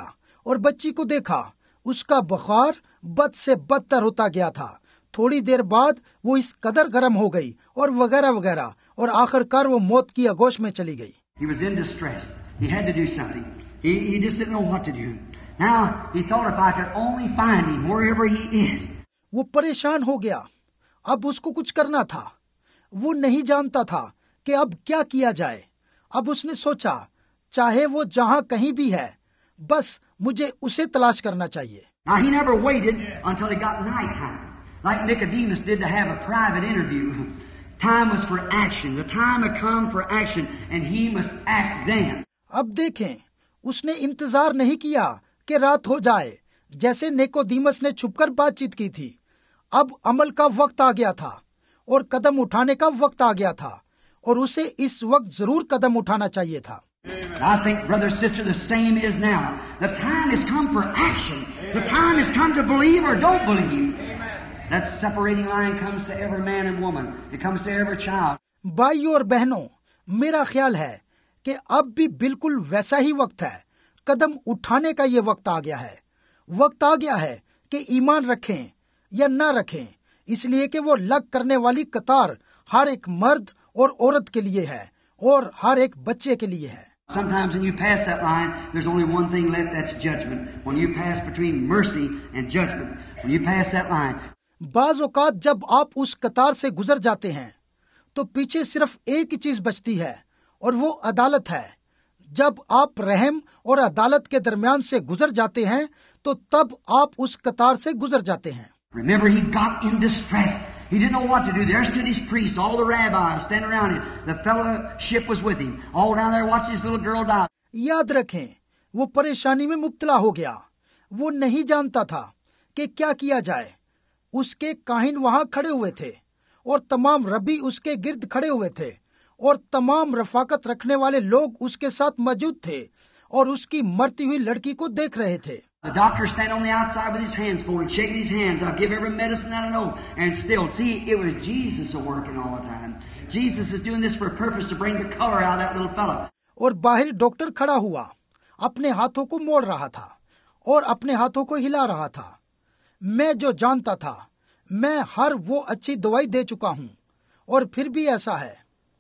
और बच्ची को देखा, उसका बुखार बद से बदतर होता गया था। थोड़ी देर बाद वो इस कदर गर्म हो गई और वगैरह वगैरह, और आखिरकार वो मौत की आगोश में चली गई। He was in distress. He had to do something. He just didn't know what to do. Now, he thought if I could only find him wherever he is. वो परेशान हो गया। अब उसको कुछ करना था। वो नहीं जानता था कि अब क्या किया जाए। अब उसने सोचा, चाहे वो जहां कहीं भी है, बस मुझे उसे तलाश करना चाहिए। Now, he never waited until it got nighttime, like Nicodemus did to have a private interview. Time was for action. The time had come for action, and he must act then. अब देखें, उसने इंतजार नहीं किया कि रात हो जाए, जैसे निकोदेमुस ने छुपकर बातचीत की थी। अब अमल का वक्त आ गया था और कदम उठाने का वक्त आ गया था, और उसे इस वक्त जरूर कदम उठाना चाहिए था। I think, brother, sister, the same is now. The time has come for action. The time has come to believe or don't believe. That separating line comes to every man and woman. It comes to every child. भाइयों और बहनों, मेरा ख्याल है कि अब भी बिल्कुल वैसा ही वक्त है। कदम उठाने का ये वक्त आ गया है। वक्त आ गया है कि ईमान रखें या ना रखें, इसलिए कि वो लग करने वाली कतार हर एक मर्द और औरत के लिए है और हर एक बच्चे के लिए है। Sometimes when you pass that line, there's only one thing left, that's judgment. When you pass between mercy and judgment, when you pass that line. बाज औकात जब आप उस कतार से गुजर जाते हैं तो पीछे सिर्फ एक ही चीज बचती है, और वो अदालत है। जब आप रहम और अदालत के दरमियान से गुजर जाते हैं तो तब आप उस कतार से गुजर जाते हैं। Remember, he got in distress. He didn't know what to do. There stood his priests, all the rabbis standing around him. The fellowship was with him. All down there watching his little girl die. याद रखें, वो परेशानी में मुब्तला हो गया। वो नहीं जानता था कि क्या किया जाए। उसके काहिन वहां खड़े हुए थे और तमाम रब्बी उसके गिर्द खड़े हुए थे और तमाम रफाकत रखने वाले लोग उसके साथ मौजूद थे और उसकी मरती हुई लड़की को देख रहे थे। The doctor standing on the outside with his hands folded, shaking his hands. I'll give every medicine that I know. And still, see, it was Jesus working all the time. Jesus is doing this for a purpose to bring the color out of that little fella. और बाहर doctor खड़ा हुआ, अपने हाथों को मोड़ रहा था और अपने हाथों को हिला रहा था। मैं जो जानता था, मैं हर वो अच्छी दवाई दे चुका हूं, और फिर भी ऐसा है।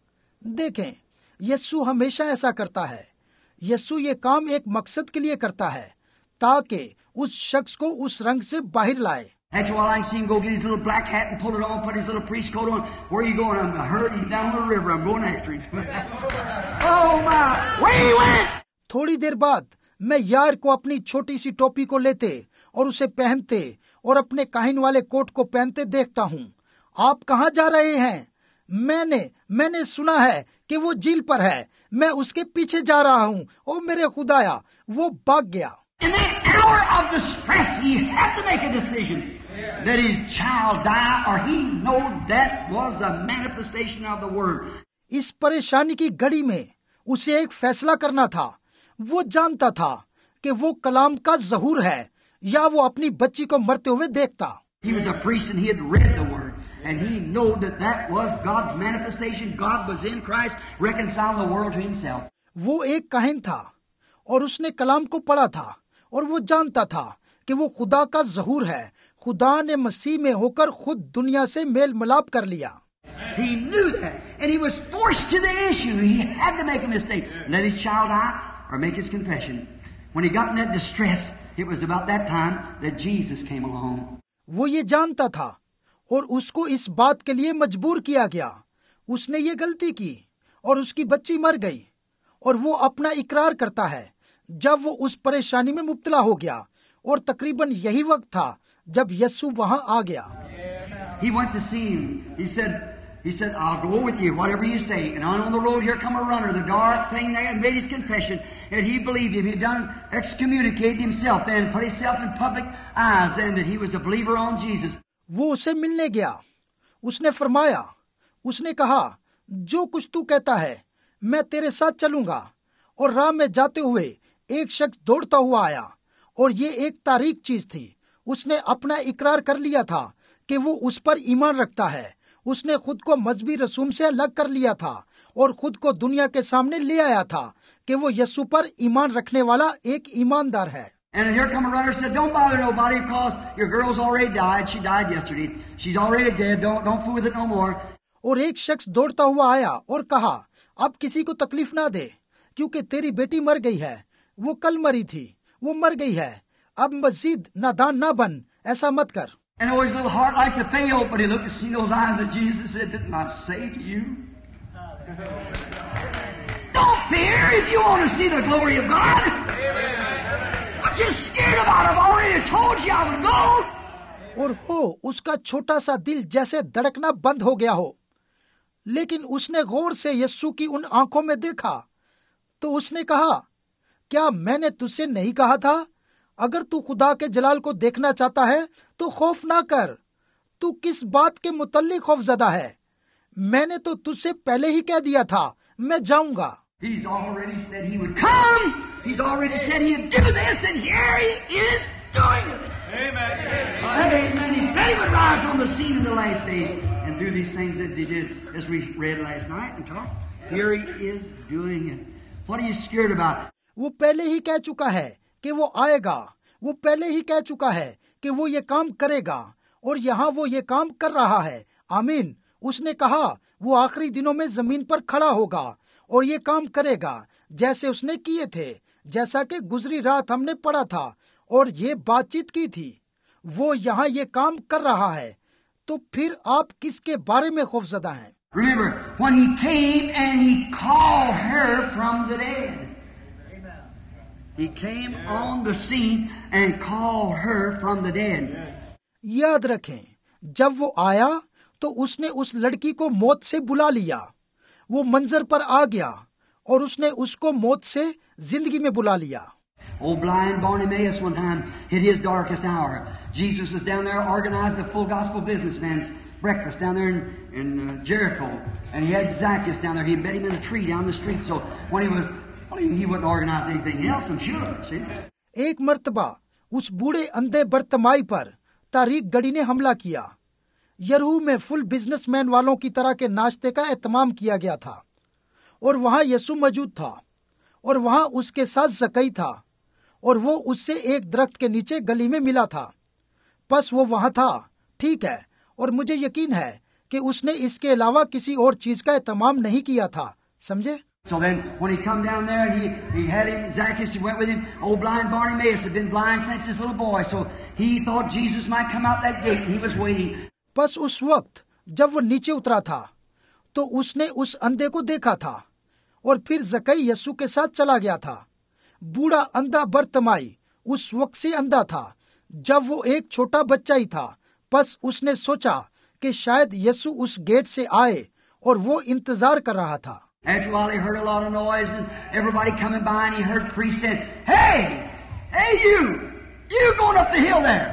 देखें, यीशु हमेशा ऐसा करता है। यीशु ये काम एक मकसद के लिए करता है, ताकि उस शख्स को उस रंग से बाहर लाए। After a while, I can see him go get his little black hat and pull it on, put his little priest coat on. Where are you going? I'm hurt. He's down the river. I'm going after him. Oh my! Where he went? थोड़ी देर बाद मैं यार को अपनी छोटी सी टोपी को लेते और उसे पहनते और अपने काहिन वाले कोट को पहनते देखता हूँ। आप कहाँ जा रहे हैं? मैंने सुना है कि वो झील पर है। मैं उसके पीछे जा रहा हूँ। ओ मेरे खुदाया, वो भाग गया। In that hour of distress, he had to make a decision. Let his child die, or he know that was a manifestation of the word. इस परेशानी की घड़ी में उसे एक फैसला करना था। वो जानता था कि वो कलाम का ज़हूर है या वो अपनी बच्ची को मरते हुए देखता। He was a priest and he had read the word, and he knew that that was God's manifestation. God was in Christ, reconciling the world to Himself. वो एक काहिन था और उसने कलाम को पढ़ा था और वो जानता था कि वो खुदा का ज़हूर है। खुदा ने मसीह में होकर खुद दुनिया से मेल मिलाप कर लिया। He knew that, and he was forced to the issue. He had to make a mistake. Let his child die or make his confession. When he got in that distress, it was about that time that Jesus came along. वो ये जानता था और उसको इस बात के लिए मजबूर किया गया। उसने ये गलती की और उसकी बच्ची मर गई, और वो अपना इकरार करता है जब वो उस परेशानी में मुब्तला हो गया, और तकरीबन यही वक्त था जब यीशु वहां आ गया। He went to see him. He said, I'll go with you, whatever you say. And on the road here come a runner, the dark thing there, and made his confession. And he believed him. He'd done excommunicated himself then, put himself in public eyes, and that he was a believer on Jesus. वो उसे मिलने गया। उसने फरमाया, उसने कहा, जो कुछ तू कहता है मैं तेरे साथ चलूंगा। और राह में जाते हुए एक शख्स दौड़ता हुआ आया, और ये एक तारीख चीज थी। उसने अपना इकरार कर लिया था कि वो उस पर ईमान रखता है। उसने खुद को मजहबी रसूम से अलग कर लिया था और खुद को दुनिया के सामने ले आया था कि वो यीशु पर ईमान रखने वाला एक ईमानदार है। And here come a runner said, don't bother nobody because your girl's already died. She died yesterday. She's already dead. Don't fool with it no more. और एक शख्स दौड़ता हुआ आया और कहा, अब किसी को तकलीफ ना दे, क्योंकि तेरी बेटी मर गई है, वो कल मरी थी, वो मर गई है, अब मजीद नादान ना बन, ऐसा मत कर. And always a little heart like to fail, but he looked to see those eyes of Jesus and said, didn't I say to you? Don't fear if you want to see the glory of God. What you scared about? I've already told you I would go. और हो उसका छोटा सा दिल जैसे धड़कना बंद हो गया हो, लेकिन उसने गौर से यीशु की उन आंखों में देखा तो उसने कहा, क्या मैंने तुझसे नहीं कहा था, अगर तू खुदा के जलाल को देखना चाहता है तो खौफ ना कर. तू किस बात के मुतल्लिक खौफजदा है? मैंने तो तुझसे पहले ही कह दिया था मैं जाऊंगा. He's already said he would come. He's already said he'd do this, and here he is doing it. Amen. Amen. He said he would rise on the scene in the last days and do these things as he did, as we read last night and talked. Here he is doing it. What are you scared about? वो पहले ही कह चुका है कि वो आएगा. वो पहले ही कह चुका है कि वो ये काम करेगा, और यहाँ वो ये काम कर रहा है. आमीन. उसने कहा वो आखिरी दिनों में जमीन पर खड़ा होगा और ये काम करेगा जैसे उसने किए थे, जैसा कि गुजरी रात हमने पढ़ा था और ये बातचीत की थी. वो यहाँ ये काम कर रहा है. तो फिर आप किसके बारे में खौफजदा हैं? Remember, when he came and he called her from the dead. He came on the scene and called her from the dead. याद रखें, जब वो आया तो उसने उस लड़की को मौत से बुला लिया. वो मंजर पर आ गया और उसने उसको मौत से जिंदगी में बुला लिया. Old blind Bartimaeus one time hit his darkest hour. Jesus was down there organizing a full gospel businessman's breakfast down there in Jericho. And he had Zacchaeus down there. He met him in a tree down the street. So when he wouldn't organize anything else, I'm sure. See? एक मर्तबा उस बूढ़े अंधे बर्तमाई पर तारीख गड़ी ने हमला किया. यरूह में फुल बिजनेसमैन वालों की तरह के नाश्ते का एहतमाम किया गया था और वहां यीशु मौजूद था और वहां उसके साथ जकई था और वो उससे एक दरख्त के नीचे गली में मिला था. बस वो वहां था, ठीक है, और मुझे यकीन है कि उसने इसके अलावा किसी और चीज का एहतमाम नहीं किया था. समझे? So then, when he come down there and he had him, Zacchaeus went with him. Old blind Bartimaeus had been blind since his little boy, so he thought Jesus might come out that gate. He was waiting. बस उस वक्त जब वो नीचे उतरा था तो उसने उस अंधे को देखा था और फिर जकई यीशु के साथ चला गया था. बूढ़ा अंधा बर्तमाई उस वक्त से अंधा था जब वो एक छोटा बच्चा ही था. बस उसने सोचा कि शायद यीशु उस गेट से आए और वो इंतजार कर रहा था. After a while, he heard a lot of noise and everybody coming by, and he heard the priest saying, Hey, you going up the hill there.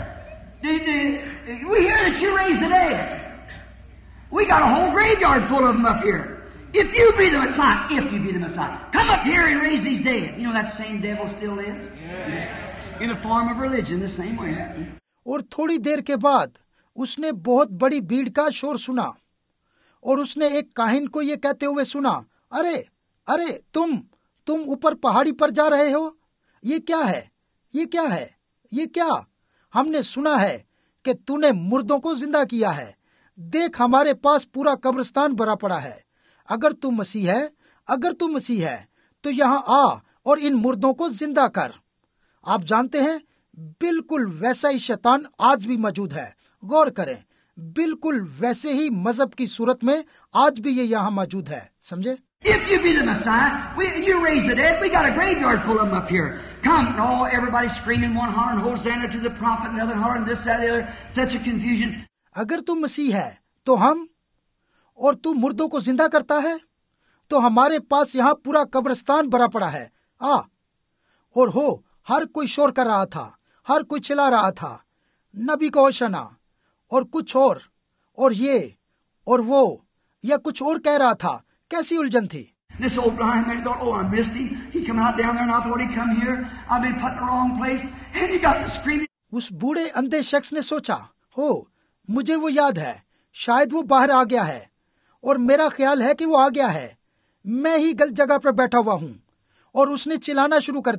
We hear that you raised the dead. We got a whole graveyard full of them up here. If you be the Messiah, come up here and raise these dead. You know that same devil still lives? Yeah. In a form of religion, the same way. और थोड़ी देर के बाद उसने बहुत बड़ी भीड़ का शोर सुना और उसने एक काहिन को ये कहते हुए सुना, अरे तुम ऊपर पहाड़ी पर जा रहे हो. ये क्या है? हमने सुना है कि तूने मुर्दों को जिंदा किया है. देख, हमारे पास पूरा कब्रिस्तान भरा पड़ा है. अगर तू मसीह है तो यहाँ आ और इन मुर्दों को जिंदा कर. आप जानते हैं, बिल्कुल वैसा ही शैतान आज भी मौजूद है. गौर करें, बिल्कुल वैसे ही मजहब की सूरत में आज भी ये यहाँ मौजूद है. समझे? If you be the Messiah, you raise the dead. We got a graveyard full of them up here. Come, everybody screaming, one hollering Hosanna to the prophet, another hollering this, that, the other. Such a confusion. अगर तू मसीह है तो हम, और तू मुर्दों को जिंदा करता है तो हमारे पास यहाँ पूरा कब्रिस्तान भरा पड़ा है. आ और हो, हर कोई शोर कर रहा था, हर कोई चिल्ला रहा था, नबी को होशाना और कुछ और ये और वो या कुछ और कह रहा था. कैसी उलझन थी. This old blind man thought, I missed him. He come out down there and I thought he'd come here. I've been put in the wrong place. And he got to screaming. उस बूढ़े अंधे शख्स ने सोचा, मुझे वो याद है, शायद वो बाहर आ गया है और मेरा ख्याल है कि वो आ गया है. मैं ही गलत जगह पर बैठा हुआ हूँ. और उसने चिल्लाना शुरू कर दिया.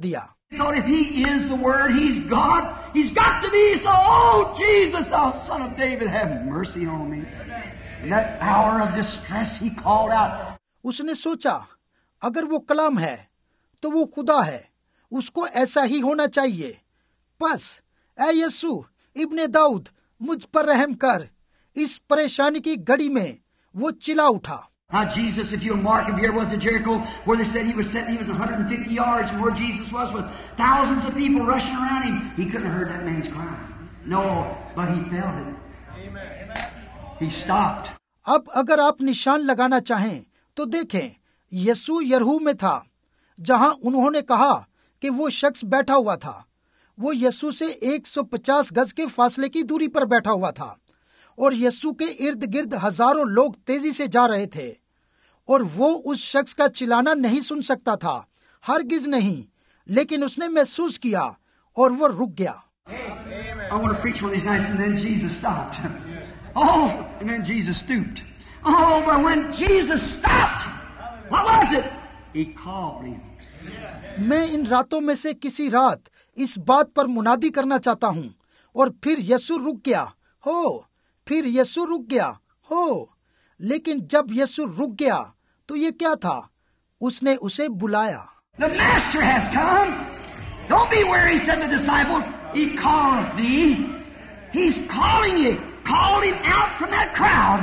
Because if He is the Word, He's God, He's got to be. So, oh Jesus, thou Son of David, have mercy on me. In that hour of distress, He called out. उसने सोचा अगर वो कलाम है तो वो खुदा है, उसको ऐसा ही होना चाहिए। बस ऐ यीशु इब्ने दाऊद, मुझ पर रहम कर। इस परेशानी की घड़ी में वो चिल्ला उठा। Now Jesus, if you'll mark him, here was at Jericho where they said he was sitting, he was 150 yards from where Jesus was with thousands of people rushing around him. He couldn't have heard that man's cry. No, but he felt it. Amen. He stopped. अब अगर आप निशान लगाना चाहें तो देखें, यीशु यरीहो में था जहां उन्होंने कहा कि वो शख्स बैठा हुआ था। वो यीशु से 150 गज के फासले की दूरी पर बैठा हुआ था और यीशु के इर्द गिर्द हजारों लोग तेजी से जा रहे थे और वो उस शख्स का चिल्लाना नहीं सुन सकता था, हरगिज नहीं, लेकिन उसने महसूस किया और वो रुक गया। I want to preach one of these nights, and then Jesus stopped. Oh, and then Jesus stooped. Oh, but when Jesus stopped, what was it? He called him. मैं इन रातों में से किसी रात इस बात पर मुनादी करना चाहता हूँ, और फिर यीशु रुक गया हो, फिर यीशु रुक गया हो। लेकिन जब यीशु रुक गया तो ये क्या था? उसने उसे बुलाया। The Master has come. Don't be weary, said the disciples. He calleth thee. He's calling you. Called him out from that crowd.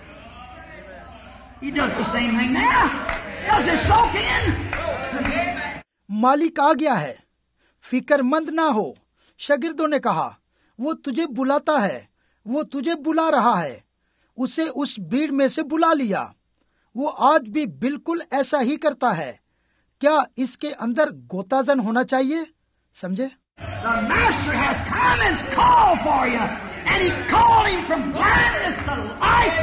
He does the same thing now. Does it soak in? मालिक आ गया है, फिक्रमंद ना हो। शागिर्दों ने कहा, वो तुझे बुलाता है, वो तुझे बुला रहा है। उसे उस भीड़ में से बुला लिया। वो आज भी बिल्कुल ऐसा ही करता है। क्या इसके अंदर गोताजन होना चाहिए? समझे? The Master has come and called for you, and He called him from blindness to life.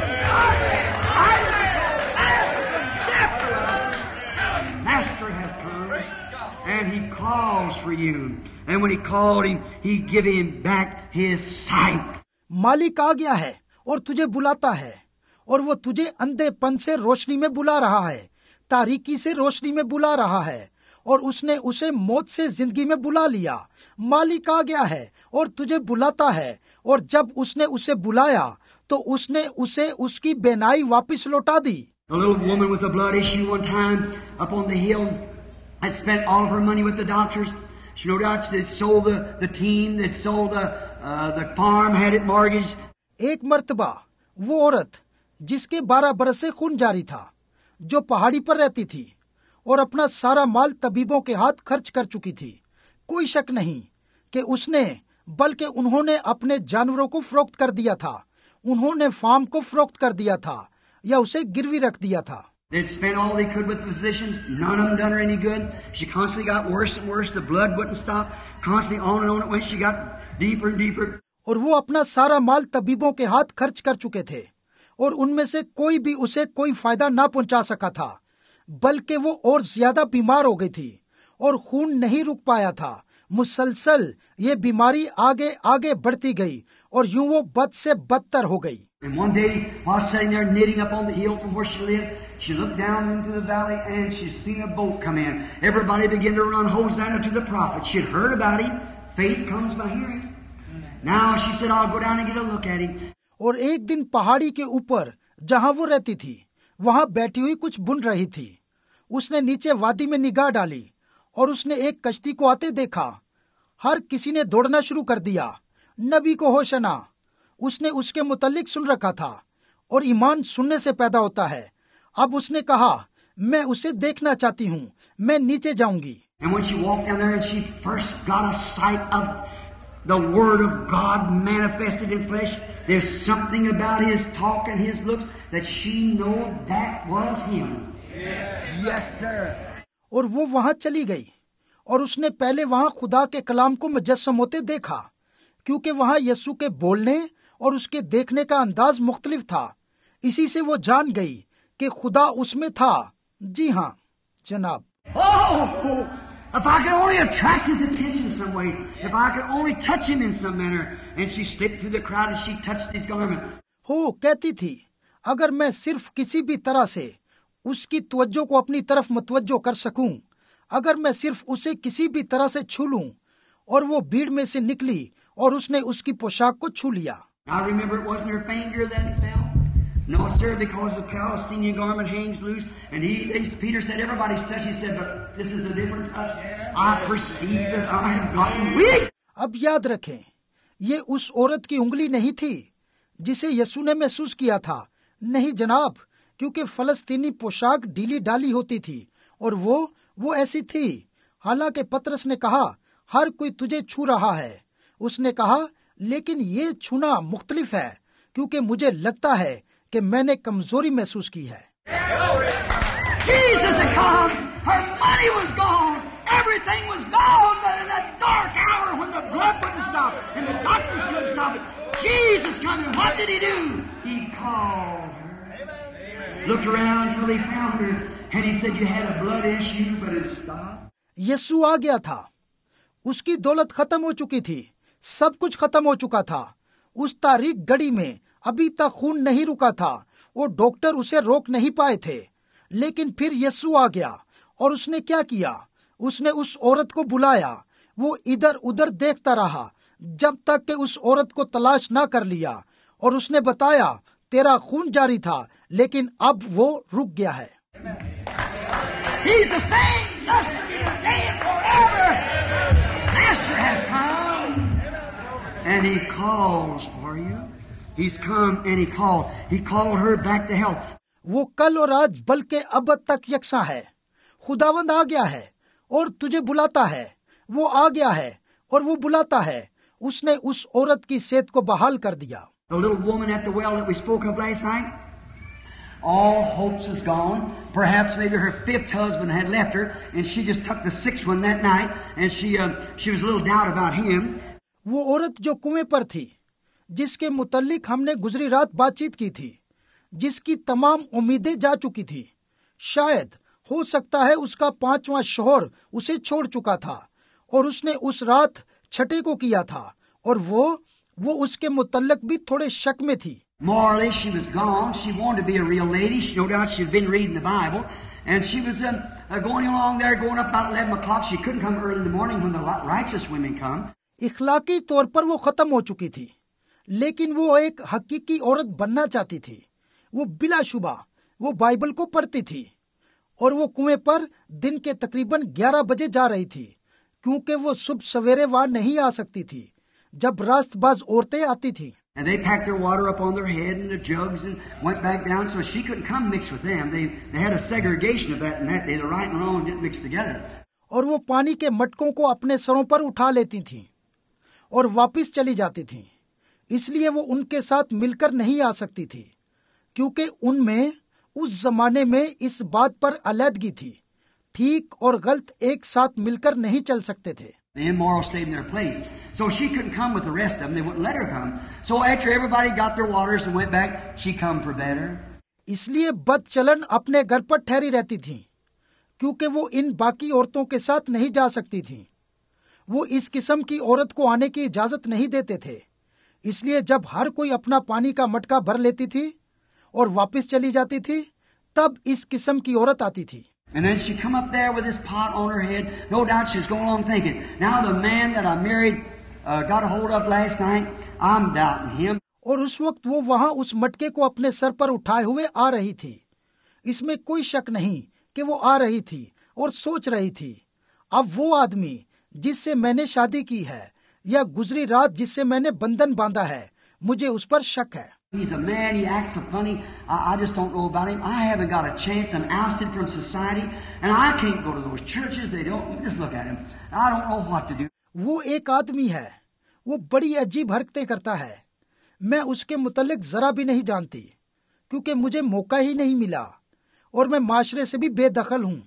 Master has come, and He calls for you, and when He called him, He gave him back his sight. मालिक आ गया है और तुझे बुलाता है, और वो तुझे अंधेपन से रोशनी में बुला रहा है, तारीकी से रोशनी में बुला रहा है, और उसने उसे मौत से जिंदगी में बुला लिया। मालिक आ गया है और तुझे बुलाता है, और जब उसने उसे बुलाया तो उसने उसे उसकी बेनाई वापस लौटा दी। A little woman with a blood issue one time up on the hill had spent all of her money with the doctors. She no doubt had sold the team, that sold the farm, had it mortgaged. एक मर्तबा वो औरत जिसके 12 बरस से खून जारी था, जो पहाड़ी पर रहती थी और अपना सारा माल तबीबों के हाथ खर्च कर चुकी थी, कोई शक नहीं कि उसने, बल्कि उन्होंने अपने जानवरों को फरोख्त कर दिया था, उन्होंने फार्म को फरोख्त कर दिया था या उसे गिरवी रख दिया था। They'd spent all they could with the physicians. None of them done her any good. She constantly got worse and worse. The blood wouldn't stop. Constantly on and on it went. She got deeper and deeper. और वो अपना सारा माल तबीबों के हाथ खर्च कर चुके थे और उनमें से कोई भी उसे कोई फायदा ना पहुंचा सका था, बल्कि वो और ज्यादा बीमार हो गई थी और खून नहीं रुक पाया था। मुसलसल ये बीमारी आगे आगे बढ़ती गई और यूं वो बद से बदतर हो गई। And one day, while sitting there knitting up on the hill from where she lived, she looked down into the valley and she seen a boat come in. Everybody began to run Hosanna to the prophet. She had heard about him. Faith comes by hearing. Now she said, I'll go down and get a look at him. और एक दिन पहाड़ी के ऊपर जहां वो रहती थी, वहां बैठी हुई कुछ बुन रही थी। उसने नीचे वादी में निगाह डाली और उसने एक कश्ती को आते देखा। हर किसी ने दौड़ना शुरू कर दिया। नबी को होशना। उसने उसके मुतल्लिक सुन रखा था और ईमान सुनने से पैदा होता है। अब उसने कहा, मैं उसे देखना चाहती हूँ, मैं नीचे जाऊंगी। And when she walked down there and she first got a sight of the Word of God manifested in flesh, there's something about His talk and His looks that she knew that was Him. Yes, sir. और वो वहां चली गई और उसने पहले वहां खुदा के कलाम को मुजस्सम होते देखा, क्योंकि वहां यीशु के बोलने और उसके देखने का अंदाज मुख्तलिफ था। इसी से वो जान गई कि खुदा उसमें था। जी हाँ जनाब। Oh, if I could only attract his attention some way, if I could only touch him in some manner. And she slipped through the crowd and she touched his garment. हो कहती थी, अगर मैं सिर्फ किसी भी तरह से उसकी तवज्जो को अपनी तरफ मुतवज्जो कर सकूं, अगर मैं सिर्फ उसे किसी भी तरह से छू लूं, और वो भीड़ में से निकली और उसने उसकी पोशाक को छू लिया। I remember it wasn't her finger that it fell. No, sir, because the Palestinian garment hangs loose. And Peter said, everybody's touched. He said, but this is a different touch. I perceive that I have gotten weak. अब याद रखें, ये उस औरत की उंगली नहीं थी जिसे यीशु ने महसूस किया था। नहीं जनाब, क्योंकि फलस्तीनी पोशाक ढीली ढाली होती थी और वो ऐसी थी। हालांकि पतरस ने कहा, हर कोई तुझे छू रहा है। उसने कहा, लेकिन ये छूना मुख्तलिफ है, क्योंकि मुझे लगता है कि मैंने कमजोरी महसूस की है। Jesus had come. Her money was gone. Everything was gone. But in that dark hour when the blood wouldn't stop and the doctors couldn't stop it, Jesus came and what did he do? He called her. Looked around till he found her and he said, you had a blood issue but it stopped. यीशु आ गया था। उसकी दौलत खत्म हो चुकी थी, सब कुछ खत्म हो चुका था। उस तारीख घड़ी में अभी तक खून नहीं रुका था और डॉक्टर उसे रोक नहीं पाए थे। लेकिन फिर यीशु आ गया और उसने क्या किया? उसने उस औरत को बुलाया। वो इधर उधर देखता रहा जब तक कि उस औरत को तलाश ना कर लिया और उसने बताया, तेरा खून जारी था, लेकिन अब वो रुक गया है। He's the same yesterday, today, and forever. Master has come, and he calls for you. He's come and he called. He called her back to health. वो कल और आज बल्कि अब तक यकसा है। खुदावंद आ गया है और तुझे बुलाता है। वो आ गया है और वो बुलाता है। उसने उस औरत की सेहत को बहाल कर दिया। The little woman at the well that we spoke of last night, all hopes is gone. Perhaps maybe her fifth husband had left her, and she just took the sixth one that night, and she was a little doubt about him. वो औरत जो कुएं पर थी, जिसके मुतल्लिक हमने गुजरी रात बातचीत की थी, जिसकी तमाम उम्मीदें जा चुकी थी, शायद हो सकता है उसका पांचवा शौहर उसे छोड़ चुका था और उसने उस रात छठे को किया था और वो उसके मुतल्लिक भी थोड़े शक में थी। Morally, she was gone. She wanted to be a real lady. No doubt she'd been reading the Bible. And she was going along there, going up about 11 o'clock. She couldn't come early in the morning when the righteous women come. इखलाकी तौर पर वो खत्म हो चुकी थी, लेकिन वो एक हकीकी औरत बनना चाहती थी। वो बिलाशुबा वो बाइबल को पढ़ती थी और वो कुएं पर दिन के तकरीबन 11 बजे जा रही थी, क्योंकि वो सुबह सवेरे वहां नहीं आ सकती थी जब रास्तबाज औरतें आती थी। And they packed their water up on their head in the jugs and went back down, so she couldn't come mix with them. They had a segregation of that and that. They the right and wrong didn't mix together. और वो पानी के मटकों को अपने सरों पर उठा लेती थीं और वापस चली जाती थीं। इसलिए वो उनके साथ मिलकर नहीं आ सकती थी, क्योंकि उनमें उस जमाने में इस बात पर अलहदगी थी। ठीक और गलत एक साथ मिलकर नहीं चल सकते थे। The immoral stayed in their place. So she couldn't come with the rest of them. They wouldn't let her come. So after everybody got their waters and went back, she come for better. इसलिए बदचलन अपने घर पर ठहरी रहती थी, क्योंकि वो इन बाकी औरतों के साथ नहीं जा सकती थी। वो इस किस्म की औरत को आने की इजाजत नहीं देते थे। इसलिए जब हर कोई अपना पानी का मटका भर लेती थी और वापस चली जाती थी, तब इस किस्म की औरत आती थी। And then she come up there with this pot on her head. No doubt she's going along thinking, now the man that I married got a hold of last night, I'm doubting him. और उस वक्त वो वहां उस मटके को अपने sir पर उठाए हुए आ रही थी। इसमें कोई शक नहीं कि वो आ रही थी और सोच रही थी, अब वो आदमी जिससे मैंने शादी की है या गुजरी रात जिससे मैंने बंधन बांधा है, मुझे उस पर शक है। He's a man, he acts so funny, I just don't know about him. I haven't got a chance, I'm ousted from society, and I can't go to those churches, they don't, just look at him. I don't know what to do. वो एक आदमी है, वो बड़ी अजीब हरकतें करता है। मैं उसके मुतल्लिक जरा भी नहीं जानती, क्योंकि मुझे मौका ही नहीं मिला और मैं माशरे से भी बेदखल हूँ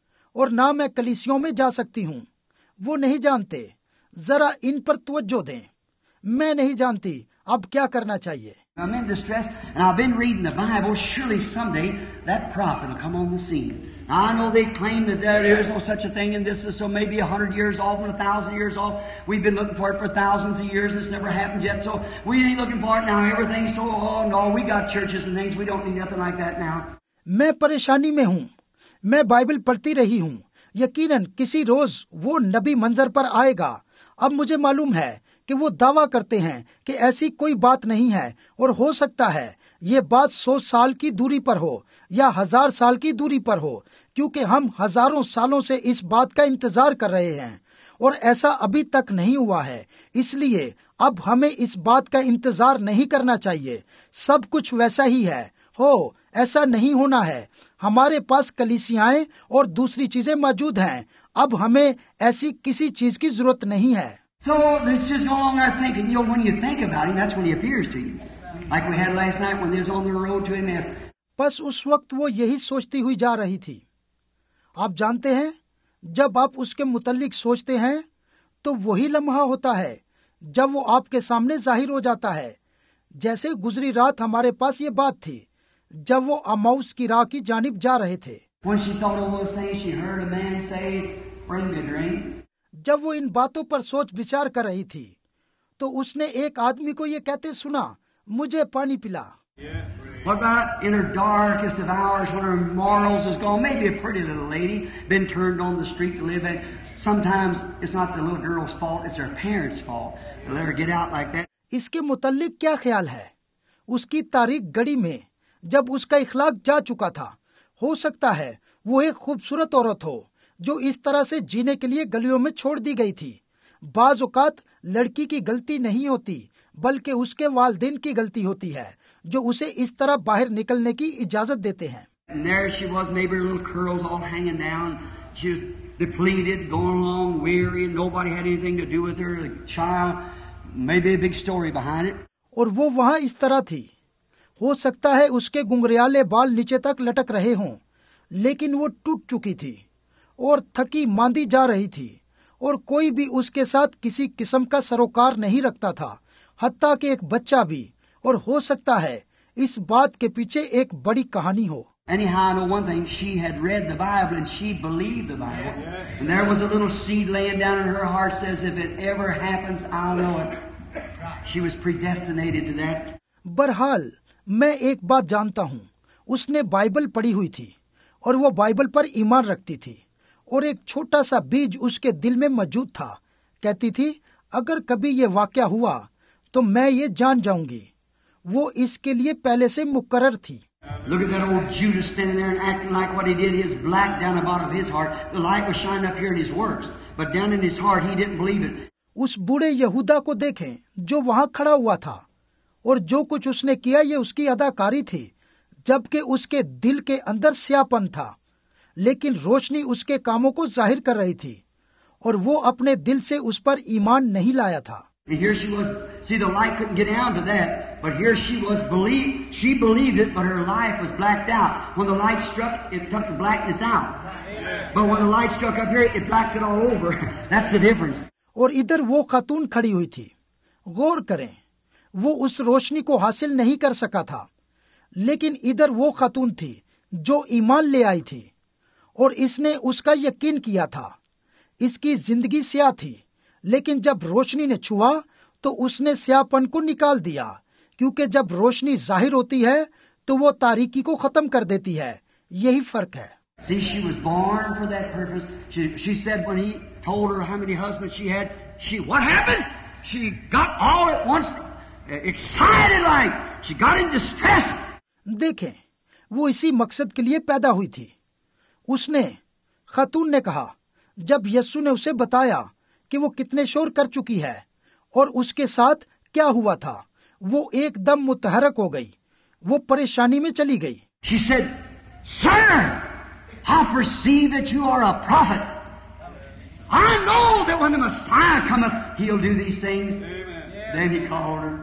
और ना मैं कलीसियों में जा सकती हूँ। वो नहीं जानते, जरा इन पर तवज्जो दें। मैं नहीं जानती अब क्या करना चाहिए। I'm in distress, and I've been reading the Bible. Surely someday that prophet will come on the scene. Now, I know they claim that there is no such a thing, and this is so maybe 100 years off and 1,000 years off. We've been looking for it for thousands of years, and it's never happened yet. So we ain't looking for it now. Everything's so no, we got churches and things. We don't need nothing like that now. मैं परेशानी में हूँ। मैं Bible पढ़ती रही हूँ। यकीनन किसी रोज वो नबी मंजर पर आएगा। अब मुझे मालूम है कि वो दावा करते हैं कि ऐसी कोई बात नहीं है, और हो सकता है ये बात 100 साल की दूरी पर हो या 1000 साल की दूरी पर हो, क्योंकि हम हजारों सालों से इस बात का इंतजार कर रहे हैं और ऐसा अभी तक नहीं हुआ है। इसलिए अब हमें इस बात का इंतजार नहीं करना चाहिए। सब कुछ वैसा ही है, हो ऐसा नहीं होना है। हमारे पास कलीसियाएं और दूसरी चीजें मौजूद हैं। अब हमें ऐसी किसी चीज की जरूरत नहीं है। So let's just go along our thinking. You know, when you think about him, that's when he appears to you. Like we had last night when they was on the road to Emmaus. बस उस वक्त वो यही सोचती हुई जा रही थी। आप जानते हैं, जब आप उसके मुतल्लिक सोचते हैं तो वही लम्हा होता है जब वो आपके सामने जाहिर हो जाता है। जैसे गुजरी रात हमारे पास ये बात थी जब वो अमाउस की राह की जानिब जा रहे थे। When she thought of those things, she heard a man say, "Bring me a drink." जब वो इन बातों पर सोच विचार कर रही थी तो उसने एक आदमी को ये कहते सुना, मुझे पानी पिला। What about in her darkest of hours when her morals is gone? Maybe a pretty little lady been turned on the street to live in. Sometimes it's not the little girl's fault; it's her parents' fault. They let her get out like that. इसके मुतल्लिक क्या ख्याल है? उसकी तारीख घड़ी में जब उसका इखलाक जा चुका था, हो सकता है वो एक खूबसूरत औरत हो जो इस तरह से जीने के लिए गलियों में छोड़ दी गई थी। बाज औकात लड़की की गलती नहीं होती, बल्कि उसके वालिदैन की गलती होती है जो उसे इस तरह बाहर निकलने की इजाजत देते हैं। And there she was, maybe her little curls all hanging down. She was depleted, going along weary, and nobody had anything to do with her. The child, maybe a big story behind it. और वो वहाँ इस तरह थी। हो सकता है उसके गुंगरियाले बाल नीचे तक लटक रहे हों, लेकिन वो टूट चुकी थी और थकी मांदी जा रही थी, और कोई भी उसके साथ किसी किस्म का सरोकार नहीं रखता था, हत्ता कि एक बच्चा भी। और हो सकता है इस बात के पीछे एक बड़ी कहानी हो। Anyhow, I know one thing. She had read the Bible and she believed the Bible. And there was a little seed laying down in her heart says, if it ever happens, I'll know it. She was predestinated to that. बहरहाल मैं एक बात जानता हूँ, उसने Bible पढ़ी हुई थी और वो बाइबल पर ईमान रखती थी, और एक छोटा सा बीज उसके दिल में मौजूद था। कहती थी, अगर कभी ये वाकया हुआ तो मैं ये जान जाऊंगी। वो इसके लिए पहले से मुकर्रर थी। Look at that old Judas standing there and acting like what he did. He was black down the bottom of his heart. The light was shining up here in his works, but down in his heart he didn't believe it. उस बूढ़े यहूदा को देखें जो वहां खड़ा हुआ था, और जो कुछ उसने किया ये उसकी अदाकारी थी, जबकि उसके दिल के अंदर स्यापन था, लेकिन रोशनी उसके कामों को जाहिर कर रही थी, और वो अपने दिल से उस पर ईमान नहीं लाया था। And here she was, see the light couldn't get down to that, but here she was she believed it, but her life was blacked out. When the light struck, it took the blackness out. But when the light struck up here, it blacked it all over. That's the difference. और इधर वो खातून खड़ी हुई थी। गौर करें, वो उस रोशनी को हासिल नहीं कर सका था, लेकिन इधर वो खातून थी जो ईमान ले आई थी, और इसने उसका यकीन किया था। इसकी जिंदगी स्याह थी, लेकिन जब रोशनी ने छुआ तो उसने स्याहपन को निकाल दिया, क्योंकि जब रोशनी जाहिर होती है तो वो तारीकी को खत्म कर देती है। यही फर्क है। See, she was born for that purpose. She said when he told her how many husbands she had, what happened? She got all at once excited like. She got in distress. देखें, वो इसी मकसद के लिए पैदा हुई थी। उसने, खातून ने कहा, जब यस्सु ने उसे बताया कि वो कितने शोर कर चुकी है और उसके साथ क्या हुआ था, वो एकदम मुतहरक हो गई। वो परेशानी में चली गई। She said, "Sir, I perceive that you are a prophet. I know that when the Messiah cometh, he'll do these things." Then he called her.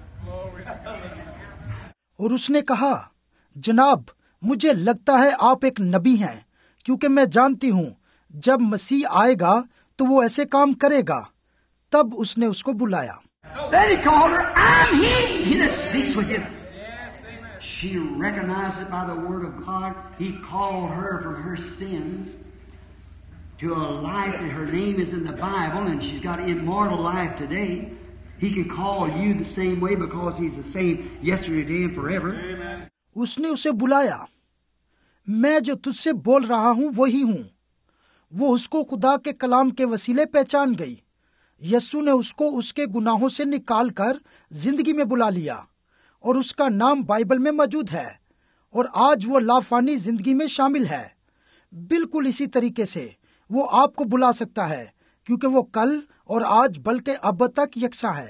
और उसने कहा, जनाब, मुझे लगता है आप एक नबी हैं, क्योंकि मैं जानती हूँ जब मसीह आएगा तो वो ऐसे काम करेगा। तब उसने उसको बुलाया। Then he called her, "I'm he. He that speaks with you." She recognized it by the word of God. He called her from her sins to a life that her name is in the Bible, and she's got immortal life today. He can call you the same way because he's the same yesterday, today, and forever. उसने उसे बुलाया। मैं जो तुझसे बोल रहा हूँ वही हूँ। वो उसको खुदा के कलाम के वसीले पहचान गई। यीशु ने उसको उसके गुनाहों से निकालकर जिंदगी में बुला लिया और उसका नाम बाइबल में मौजूद है और आज वो लाफानी जिंदगी में शामिल है। बिल्कुल इसी तरीके से वो आपको बुला सकता है, क्योंकि वो कल और आज बल्कि अब तक यकसा है।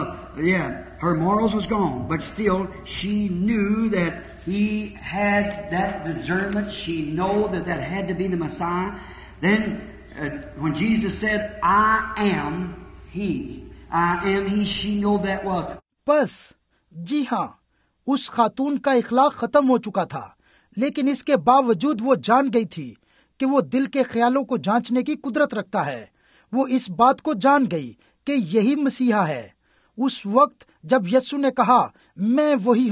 Her morals was gone, but still she knew that he had that discernment. She knew that had to be the Messiah. Then when Jesus said, I am he, she knew that was. बस जी हाँ, उस खातून का इखलाक खत्म हो चुका था, लेकिन इसके बावजूद वो जान गई थी कि वो दिल के ख्यालों को जांचने की कुदरत रखता है। वो इस बात को जान गई कि यही मसीहा है। उस वक्त जब यीशु ने कहा मैं वही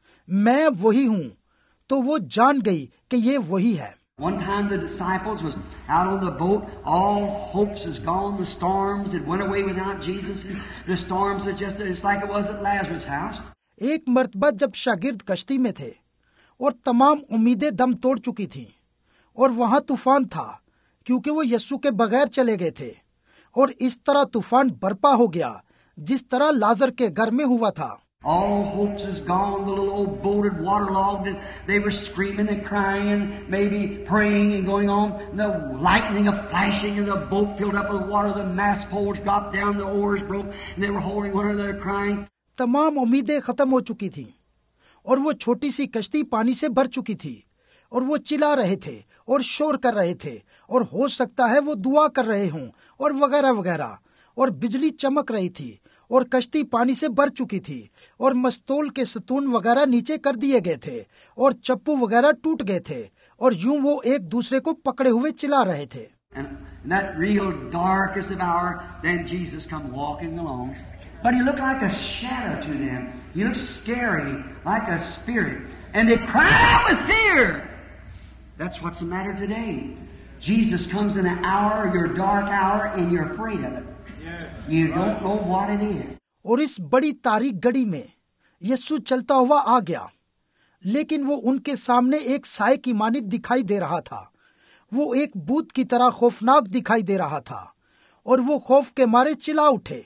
हूँ, तो वो जान गई कि ये वही है। One time the disciples was out on the boat, all hopes is gone, the storms had went away without Jesus, and the storms are just like it was at Lazarus' house. एक मर्तबा जब शागिर्द कश्ती में थे और तमाम उम्मीदें दम तोड़ चुकी थीं और वहां तूफान था, क्योंकि वो यीशु के बगैर चले गए थे, और इस तरह तूफान बरपा हो गया जिस तरह लाजर के घर में हुआ था। All hopes is gone. The little old boat had waterlogged, and they were screaming and crying and maybe praying and going on. And the lightning of flashing, and the boat filled up with water. The mast poles dropped down, the oars broke, and they were holding one another, crying. तमाम उम्मीदें खत्म हो चुकी थीं और वो छोटी सी कश्ती पानी से भर चुकी थी और वो चिल्ला रहे थे और शोर कर रहे थे और हो सकता है वो दुआ कर रहे हों और वगैरह वगैरह, और बिजली चमक रही थी और कश्ती पानी से भर चुकी थी और मस्तोल के सतून वगैरह नीचे कर दिए गए थे और चप्पू वगैरह टूट गए थे और यूं वो एक दूसरे को पकड़े हुए चिल्ला रहे थे। And that real darkest of hour, then Jesus come walking along. But he looked like a shadow to them. He looked scary, like a spirit. And they cried out with fear. That's what's the matter today. Jesus comes in an hour, your dark hour, and you're afraid of it. You don't know what it is. और इस बड़ी तारीख घड़ी में यीशु चलता हुआ आ गया, लेकिन वो उनके सामने एक साए की मानित दिखाई दे रहा था। वो एक भूत की तरह खौफनाक दिखाई दे रहा था और वो खौफ के मारे चिल्ला उठे।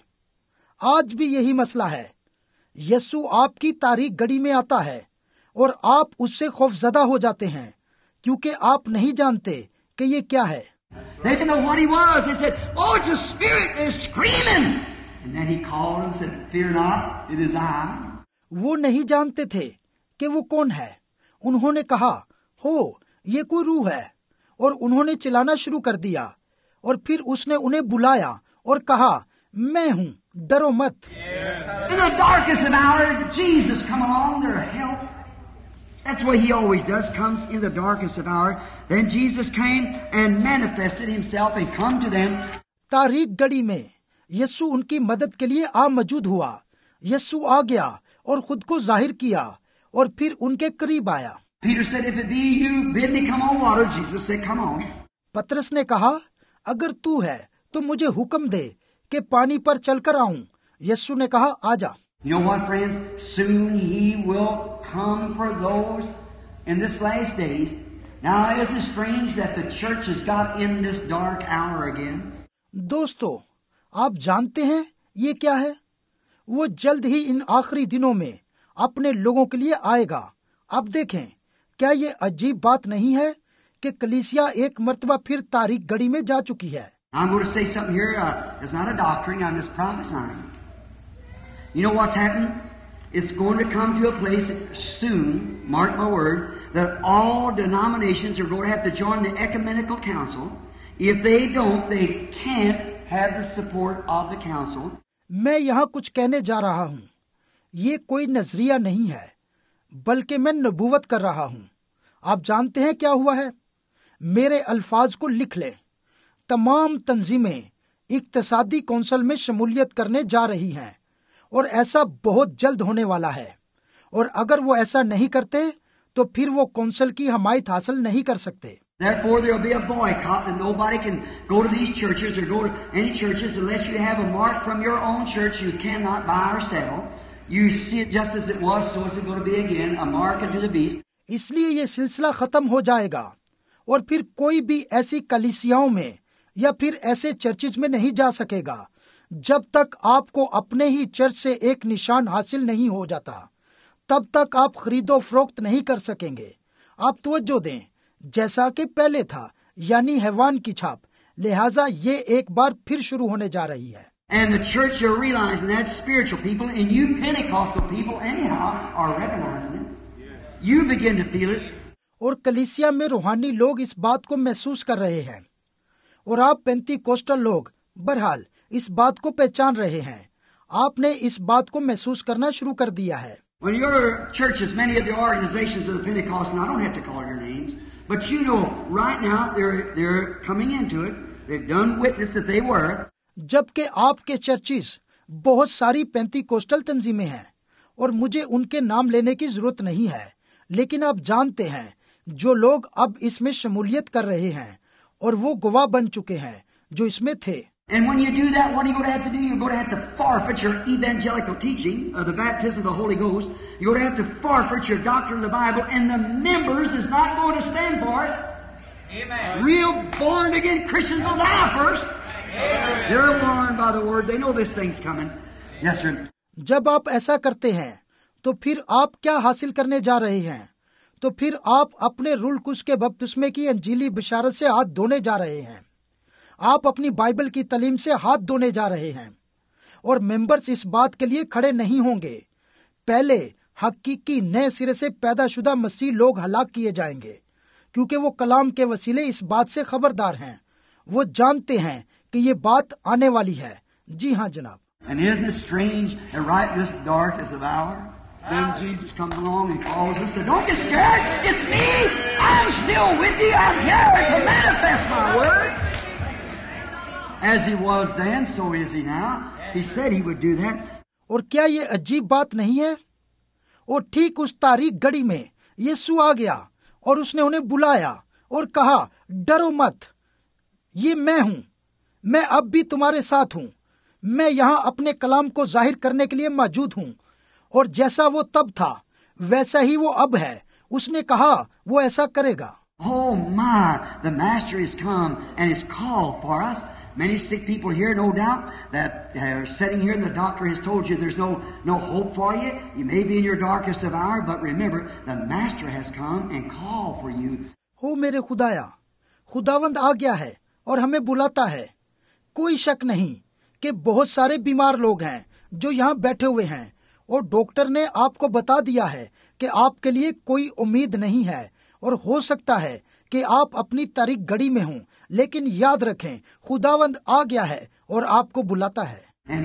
आज भी यही मसला है। यीशु आपकी तारीख घड़ी में आता है और आप उससे खौफजदा हो जाते हैं, क्योंकि आप नहीं जानते कि ये क्या है। They didn't know what he was. They said, "Oh, it's a spirit. They're screaming." And then he called and said, "Fear not, it is I." वो नहीं जानते थे कि वो कौन है। उन्होंने कहा, हो, ये कोई रूह है, और उन्होंने चिल्लाना शुरू कर दिया। और फिर उसने उन्हें बुलाया और कहा, मैं हूँ, डरो मत। In the darkest of hour, Jesus come along, their help. That's what he always does, comes in the darkest of hour. Then Jesus came and manifested himself and come to them. तारीख घड़ी में यीशु उनकी मदद के लिए आ मौजूद हुआ। यीशु आ गया और खुद को जाहिर किया और फिर उनके करीब आया। Peter said, "If it be you, bid me come on water." Jesus said, "Come on." पतरस ने कहा, अगर तू है तो मुझे हुक्म दे कि पानी पर चलकर आऊं। यीशु ने कहा, आजा। You know what, friends? Soon he will come for those in this last days. Now, isn't it strange that the church has got in this dark hour again? दोस्तों, आप जानते हैं ये क्या है? वो जल्द ही इन आखिरी दिनों में अपने लोगों के लिए आएगा। अब देखें, क्या ये अजीब बात नहीं है कि कलीसिया एक मर्तबा फिर तारीख घड़ी में जा चुकी है। I'm going to say something here. It's not a doctrine. I'm just prophesying. You know what's happened? It's going to come to a place soon, mark my word, that all denominations are going to have to join the ecumenical council. If they don't, they can't have the support of the council. मैं यहाँ कुछ कहने जा रहा हूँ। ये कोई नजरिया नहीं है, बल्कि मैं नबूवत कर रहा हूँ। आप जानते हैं क्या हुआ है? मेरे अल्फाज को लिख लें। तमाम तंजीमें इक्तिसादी कौंसिल में शमूलियत करने जा रही हैं और ऐसा बहुत जल्द होने वाला है, और अगर वो ऐसा नहीं करते तो फिर वो कौंसिल की हमायत हासिल नहीं कर सकते। Therefore, there will be a boycott that nobody can go to these churches or go to any churches unless you have a mark from your own church you cannot buy or sell. You see it just as it was, so is it going to be again, a mark unto the beast. इसलिए ये सिलसिला खत्म हो जाएगा और फिर कोई भी ऐसी कलीसियाओं में या फिर ऐसे चर्चिज में नहीं जा सकेगा जब तक आपको अपने ही चर्च से एक निशान हासिल नहीं हो जाता। तब तक आप खरीदो फरोख्त नहीं कर सकेंगे। आप तवज्जो दें, जैसा कि पहले था, यानी हैवान की छाप, लिहाजा ये एक बार फिर शुरू होने जा रही है। And the church are realizing that, spiritual people, and you Pentecostal people anyhow are recognizing it. You begin to feel it. और कलीसिया में रूहानी लोग इस बात को महसूस कर रहे हैं और आप पेंतीकोस्टल लोग बहरहाल इस बात को पहचान रहे हैं। आपने इस बात को महसूस करना शुरू कर दिया है। When your churches, many of the organizations of the Pentecost, and I don't have to call your names, but you know right now they're coming into it. They've done witness that they were. जबकि आपके churches बहुत सारी पेंतीकोस्टल तंजीमें हैं और मुझे उनके नाम लेने की जरूरत नहीं है, लेकिन आप जानते हैं जो लोग अब इसमें शमूलियत कर रहे हैं और वो गवाह बन चुके हैं जो इसमें थे। And when you do that, what are you going to have to do? You're going to have to forfeit your evangelical teaching of the baptism of the Holy Ghost. You're going to have to forfeit your doctrine of the Bible, and the members is not going to stand for it. Amen. Real born again Christians will die first. They're warned by the word. They know this thing's coming. Yes, sir. जब आप ऐसा करते हैं तो फिर आप क्या हासिल करने जा रहे हैं? तो फिर आप अपने रूल कुश के बपतिस्मे की अंजीली बिशारत से हाथ धोने जा रहे हैं। आप अपनी बाइबल की तालीम से हाथ धोने जा रहे हैं और मेंबर्स इस बात के लिए खड़े नहीं होंगे। पहले हकीकी नए सिरे से पैदाशुदा मसीह लोग हलाक किए जाएंगे, क्योंकि वो कलाम के वसीले इस बात से खबरदार हैं। वो जानते हैं कि ये बात आने वाली है। जी हाँ जनाब। And isn't it strange that right in this darkest of hour, then Jesus comes along and calls us and says, "Don't get scared. It's me. I'm still with you. I'm here to manifest my word." As he was then, so is he now. He said he would do that. और क्या ये अजीब बात नहीं है? और ठीक उस तारीख घड़ी में यीशु आ गया और उसने उन्हें बुलाया और कहा, डरो मत, ये मैं हूं, मैं अब भी तुम्हारे साथ हूं, मैं यहाँ अपने कलाम को जाहिर करने के लिए मौजूद हूं। और जैसा वो तब था वैसा ही वो अब है। उसने कहा वो ऐसा करेगा। Oh my, the Master has come and has called for us. Many sick people here, no doubt, that are sitting here and the doctor has told you there's no hope for you. You may be in your darkest of hour, but remember, the Master has come and called for you. हो मेरे खुदाया, खुदावंद आ गया है और हमें बुलाता है। कोई शक नहीं कि बहुत सारे बीमार लोग हैं जो यहाँ बैठे हुए हैं और डॉक्टर ने आपको बता दिया है कि आपके लिए कोई उम्मीद नहीं है और हो सकता है कि आप अपनी तारीख घड़ी में हों, लेकिन याद रखें खुदावंद आ गया है और आपको बुलाता है। And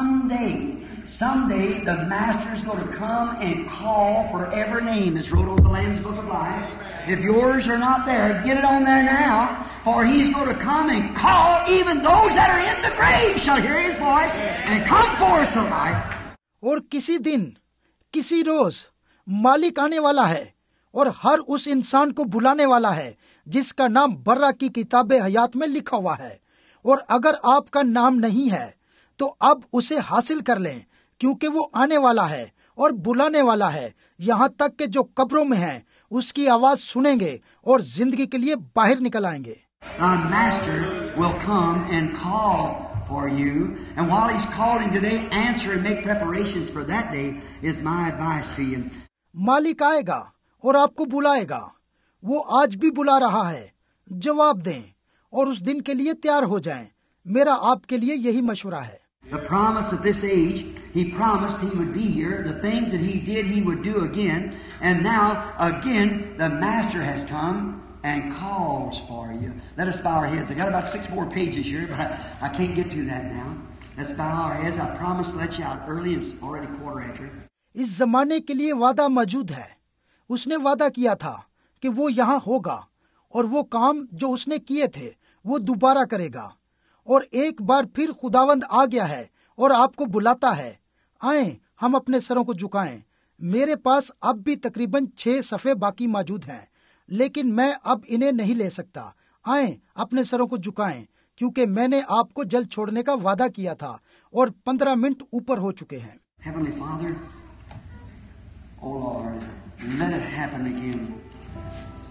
someday the Master is going to come and call for every name that's wrote on the Lamb's Book of Life. If yours are not there, get it on there now, for He's going to come and call even those that are in the grave shall hear His voice and come forth to life. और किसी दिन, किसी रोज मालिक आने वाला है और हर उस इंसान को बुलाने वाला है जिसका नाम बर्रा की किताबे हयात में लिखा हुआ है। और अगर आपका नाम नहीं है तो अब उसे हासिल कर लें, क्योंकि वो आने वाला है और बुलाने वाला है। यहाँ तक कि जो कब्रों में हैं उसकी आवाज सुनेंगे और जिंदगी के लिए बाहर निकल आएंगे। The Master will come and call for you, and while He's calling today, answer and make preparations for that day is my advice to you. मालिक आएगा और आपको बुलाएगा। वो आज भी बुला रहा है। जवाब दें और उस दिन के लिए तैयार हो जाएं। मेरा आपके लिए यही मशवरा है। The promise of this age, He promised He would be here. The things that He did, He would do again. And now, again, the Master has come and calls for you. Let us bow our heads. I got about 6 more pages here, but I can't get to that now. Let's bow our heads. I promised to let you out early. It's already 1:15. इस जमाने के लिए वादा मौजूद है। उसने वादा किया था कि वो यहाँ होगा और वो काम जो उसने किए थे वो दोबारा करेगा। और एक बार फिर खुदावंद आ गया है और आपको बुलाता है। आएं, हम अपने सरों को झुकाएं। मेरे पास अब भी तकरीबन 6 सफ़े बाकी मौजूद हैं, लेकिन मैं अब इन्हें नहीं ले सकता। आएं, अपने सरों को झुकाएं, क्योंकि मैंने आपको जल्द छोड़ने का वादा किया था और 15 मिनट ऊपर हो चुके हैं। Heavenly Father, oh Lord, let it happen again.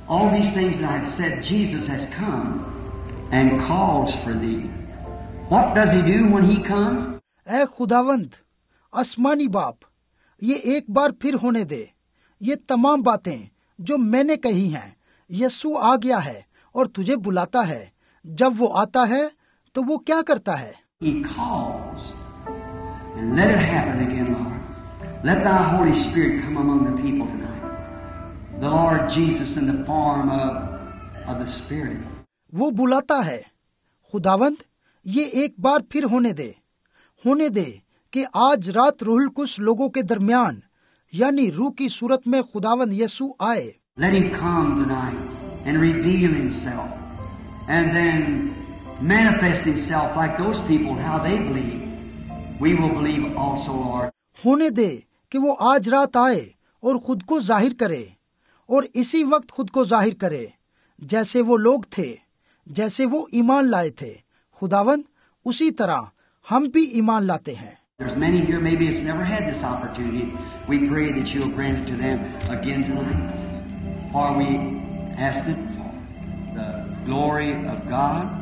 All these things that I've said, Jesus has come and calls for thee. What does he do when he comes? ऐ खुदावंद आसमानी बाप, ये एक बार फिर होने दे। ये तमाम बातें जो मैंने कही हैं, यीशु आ गया है और तुझे बुलाता है। जब वो आता है तो वो क्या करता है? He calls. And let it happen again, Lord. Let thy Holy Spirit come among the people tonight. The Lord Jesus in the form of the Spirit. वो बुलाता है। खुदावंद, ये एक बार फिर होने दे कि आज रात रूहुल कुछ लोगों के दरमियान यानी रूह की सूरत में खुदावंद यीशु आए। Let him come tonight and reveal himself and then manifest himself like those people, how they believe. We will believe also, Lord. होने दे कि वो आज रात आए और खुद को जाहिर करे, और इसी वक्त खुद को जाहिर करे जैसे वो लोग थे, जैसे वो ईमान लाए थे। खुदावंद, उसी तरह हम भी ईमान लाते हैं। There's many here maybe it's never had this opportunity. We pray that you'll grant it to them again tonight. For we asked it for the glory of God.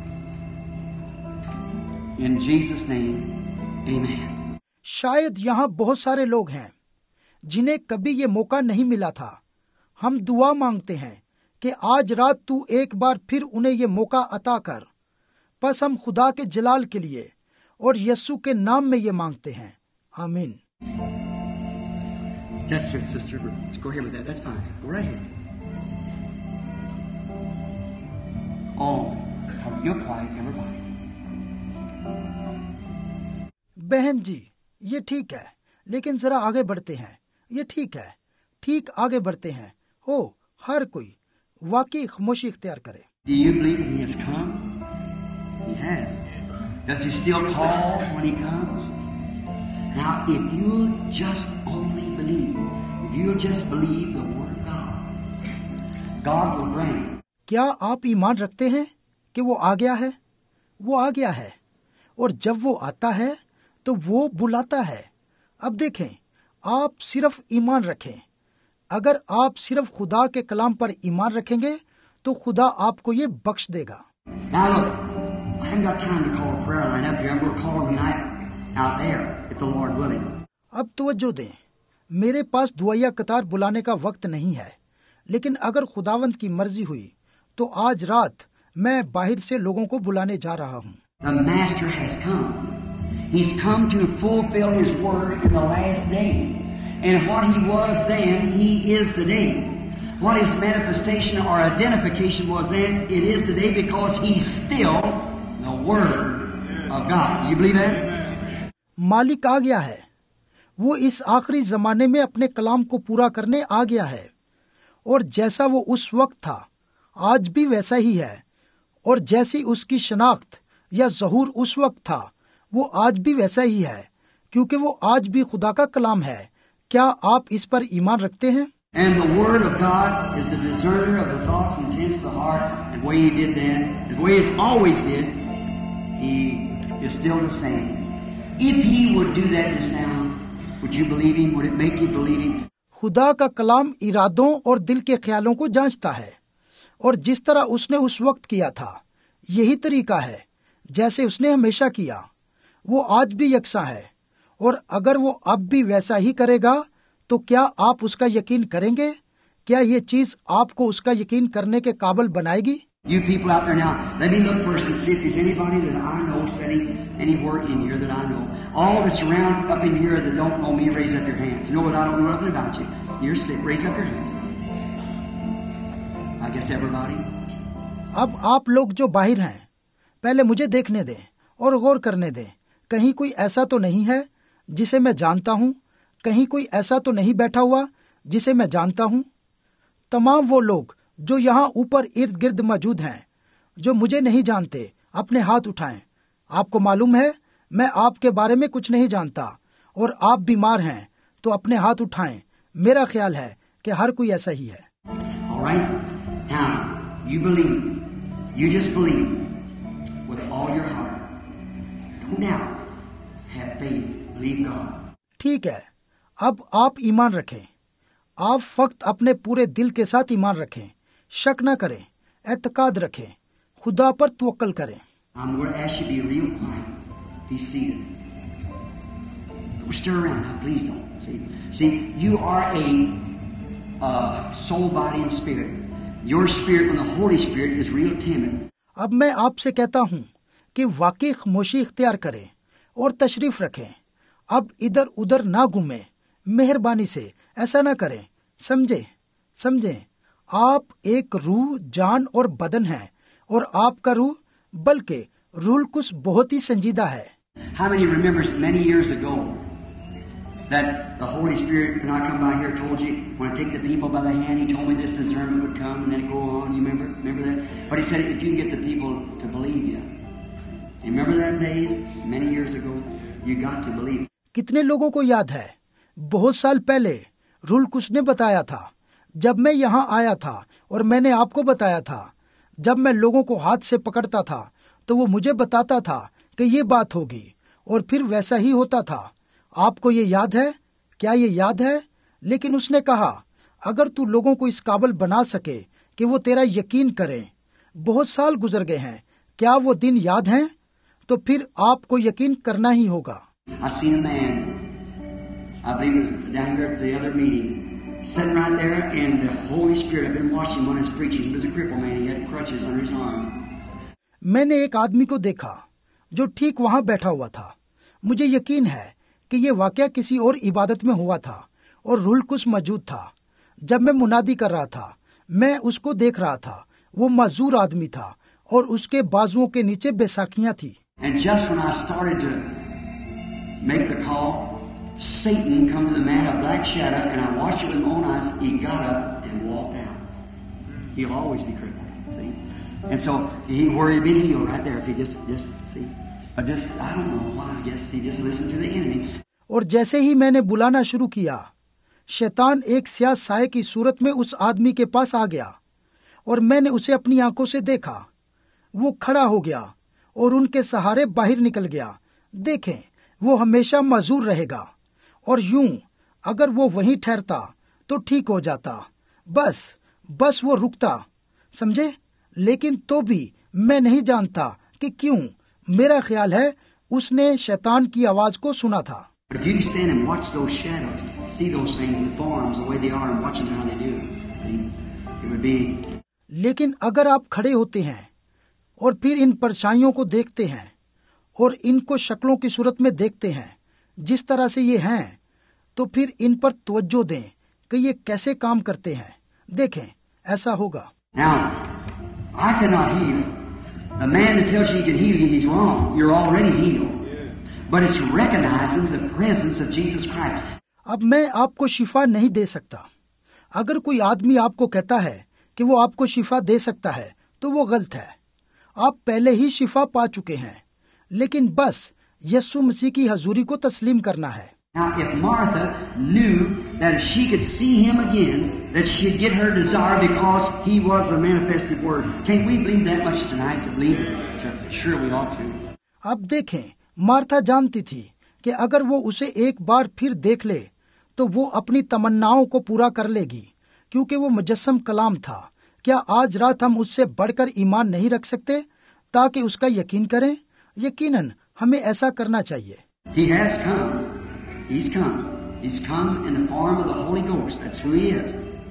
In Jesus' name, amen. शायद यहाँ बहुत सारे लोग हैं जिन्हें कभी ये मौका नहीं मिला था। हम दुआ मांगते हैं कि आज रात तू एक बार फिर उन्हें ये मौका अता कर। बस हम खुदा के जलाल के लिए और यीशु के नाम में ये मांगते हैं। आमीन। That's it, sister. Let's go ahead with that. That's fine. Go right ahead. Oh, you're quiet, everybody. बहन जी, ये ठीक है, लेकिन जरा आगे बढ़ते हैं। ये ठीक है, ठीक आगे बढ़ते हैं। हो, हर कोई वाकई खामोशी इख्तियार करे। Do you believe that he has come? He has. Does he still call when he comes? Now, if you just only believe, if you just believe the word of God, God will grant it. क्या आप ईमान रखते हैं कि वो आ गया है? वो आ गया है, और जब वो आता है तो वो बुलाता है। अब देखें, आप सिर्फ ईमान रखें। अगर आप सिर्फ खुदा के कलाम पर ईमान रखेंगे तो खुदा आपको ये बख्श देगा। Now look, I haven't got time to call a prayer line up here. I'm going to call them tonight out there, if the Lord willing. अब तवज्जो दें, मेरे पास दुआया कतार बुलाने का वक्त नहीं है, लेकिन अगर खुदावंद की मर्जी हुई तो आज रात मैं बाहर से लोगों को बुलाने जा रहा हूँ। The Master has come. He's come to fulfill His word in the last day. And what He was then, He is today. What His manifestation or identification was then, it is today because He's still the Word of God. You believe that? मालिक आ गया है। वो इस आखिरी जमाने में अपने कलाम को पूरा करने आ गया है, और जैसा वो उस वक्त था आज भी वैसा ही है, और जैसी उसकी शनाख्त या ज़हूर उस वक्त था वो आज भी वैसा ही है, क्योंकि वो आज भी खुदा का कलाम है। क्या आप इस पर ईमान रखते हैं? And the Word of God is a discerner of the thoughts and intents of the heart, and the way He did then, the way He always did, He is still the same. If He would do that just now, would you believe Him? Would it make you believe Him? खुदा का कलाम इरादों और दिल के ख्यालों को जांचता है, और जिस तरह उसने उस वक्त किया था यही तरीका है जैसे उसने हमेशा किया। वो आज भी यकसा है, और अगर वो अब भी वैसा ही करेगा तो क्या आप उसका यकीन करेंगे? क्या ये चीज आपको उसका यकीन करने के काबिल बनाएगी? You people out there now, let me look first and see if there's anybody that I know sitting anywhere in here that I know. All that's around up in here that don't know me, raise up your hands. You know what? I don't know nothing about you. You're sick. Raise up your hands. I guess everybody. अब आप लोग जो बाहर हैं, पहले मुझे देखने दें और गौर करने दें। कहीं कोई ऐसा तो नहीं है जिसे मैं जानता हूँ? कहीं कोई ऐसा तो नहीं बैठा हुआ जिसे मैं जानता हूँ? तमाम वो लोग जो यहाँ ऊपर इर्द गिर्द मौजूद हैं, जो मुझे नहीं जानते, अपने हाथ उठाएं। आपको मालूम है मैं आपके बारे में कुछ नहीं जानता, और आप बीमार हैं तो अपने हाथ उठाएं। मेरा ख्याल है कि हर कोई ऐसा ही है। All right. Now, you believe. You just believe with all your heart. Don't doubt. Have faith. Believe God. ठीक है, अब आप ईमान रखें। आप फक्त अपने पूरे दिल के साथ ईमान रखें। शक न करें, एतकाद रखें, खुदा पर तवक्कल करें। I'm going to ask you to be real quiet. Be seated. Don't stir around now, please don't. See, you are a soul, body, and spirit. Your spirit, when the Holy Spirit is real timid. अब मैं आपसे कहता हूँ कि वाकई खामोशी इख्तियार करें और तशरीफ रखें। अब इधर उधर ना घूमें, मेहरबानी से ऐसा ना करें। समझें, आप एक रूह, जान और बदन हैं, और आपका रूह बल्कि रूह कुछ बहुत ही संजीदा है। How many remembers many years ago that the Holy Spirit, when I come by here, told you when I take the people by the hand, He told me this discernment would come, and then go on. You remember that? But He said if you can get the people to believe you. You remember that days many years ago? You got to believe. कितने लोगों को याद है, बहुत साल पहले rule कुछ ने बताया था, जब मैं यहाँ आया था, और मैंने आपको बताया था, जब मैं लोगों को हाथ से पकड़ता था तो वो मुझे बताता था कि ये बात होगी, और फिर वैसा ही होता था। आपको ये याद है? क्या ये याद है? लेकिन उसने कहा, अगर तू लोगों को इस काबिल बना सके कि वो तेरा यकीन करें। बहुत साल गुजर गए हैं, क्या वो दिन याद हैं? तो फिर आपको यकीन करना ही होगा। I seen a man, I believe it was down here at the other meeting, sitting right there, and the Holy Spirit, I've been watching when he's preaching. He was a crippled man, he had crutches under his arms. मैंने एक आदमी को देखा जो ठीक वहां बैठा हुआ था। मुझे यकीन है कि ये वाकया किसी और इबादत में हुआ था, और रूल कुछ मौजूद था। जब मैं मुनादी कर रहा था, मैं उसको देख रहा था। वो माजूर आदमी था, और उसके बाजुओं के नीचे बैसाखियां थी। And just when I started to make the call, Satan come to the man, a black shadow, and I watched it with my own eyes. He got up and walked out. He'll always be crippled, see? And so he worried being healed right there if he just see. But just, I don't know why, I guess he just listened to the enemy. और जैसे ही मैंने बुलाना शुरू किया, शैतान एक स्याह साये की सूरत में उस आदमी के पास आ गया, और मैंने उसे अपनी आंखों से देखा। वो खड़ा हो गया और उनके सहारे बाहर निकल गया। देखें, वो हमेशा माजूर रहेगा, और यूं अगर वो वहीं ठहरता तो ठीक हो जाता। बस वो रुकता, समझे? लेकिन तो भी मैं नहीं जानता कि क्यों। मेरा ख्याल है उसने शैतान की आवाज को सुना था। But if you can stand and watch those shadows, see those things in forms the way they are and watch them how they do, see, it would be. लेकिन अगर आप खड़े होते हैं और फिर इन परछाइयों को देखते हैं और इनको शक्लों की सूरत में देखते हैं जिस तरह से ये हैं, तो फिर इन पर तवज्जो दें कि ये कैसे काम करते हैं। देखें, ऐसा होगा। Now, I cannot heal. A man that tells you he can heal you, he's wrong. You're already healed. But it's recognizing the presence of Jesus Christ. अब मैं आपको शिफा नहीं दे सकता। अगर कोई आदमी आपको कहता है कि वो आपको शिफा दे सकता है, तो वो गलत है। आप पहले ही शिफा पा चुके हैं, लेकिन बस यीशु मसीह की हजूरी को तस्लीम करना है। Now, if Martha knew that if she could see him again, that she'd get her desire because he was the manifested word. Can't we believe that much tonight to believe it? Sure we ought to. अब देखें, Martha जानती थी कि अगर वो उसे एक बार फिर देख ले तो वो अपनी तमन्नाओं को पूरा कर लेगी, क्योंकि वो मुजस्सम कलाम था। क्या आज रात हम उससे बढ़कर ईमान नहीं रख सकते ताकि उसका यकीन करें? यकीनन हमें ऐसा करना चाहिए। He has come. He's come. He's come in the form of the Holy Ghost. That's who he is.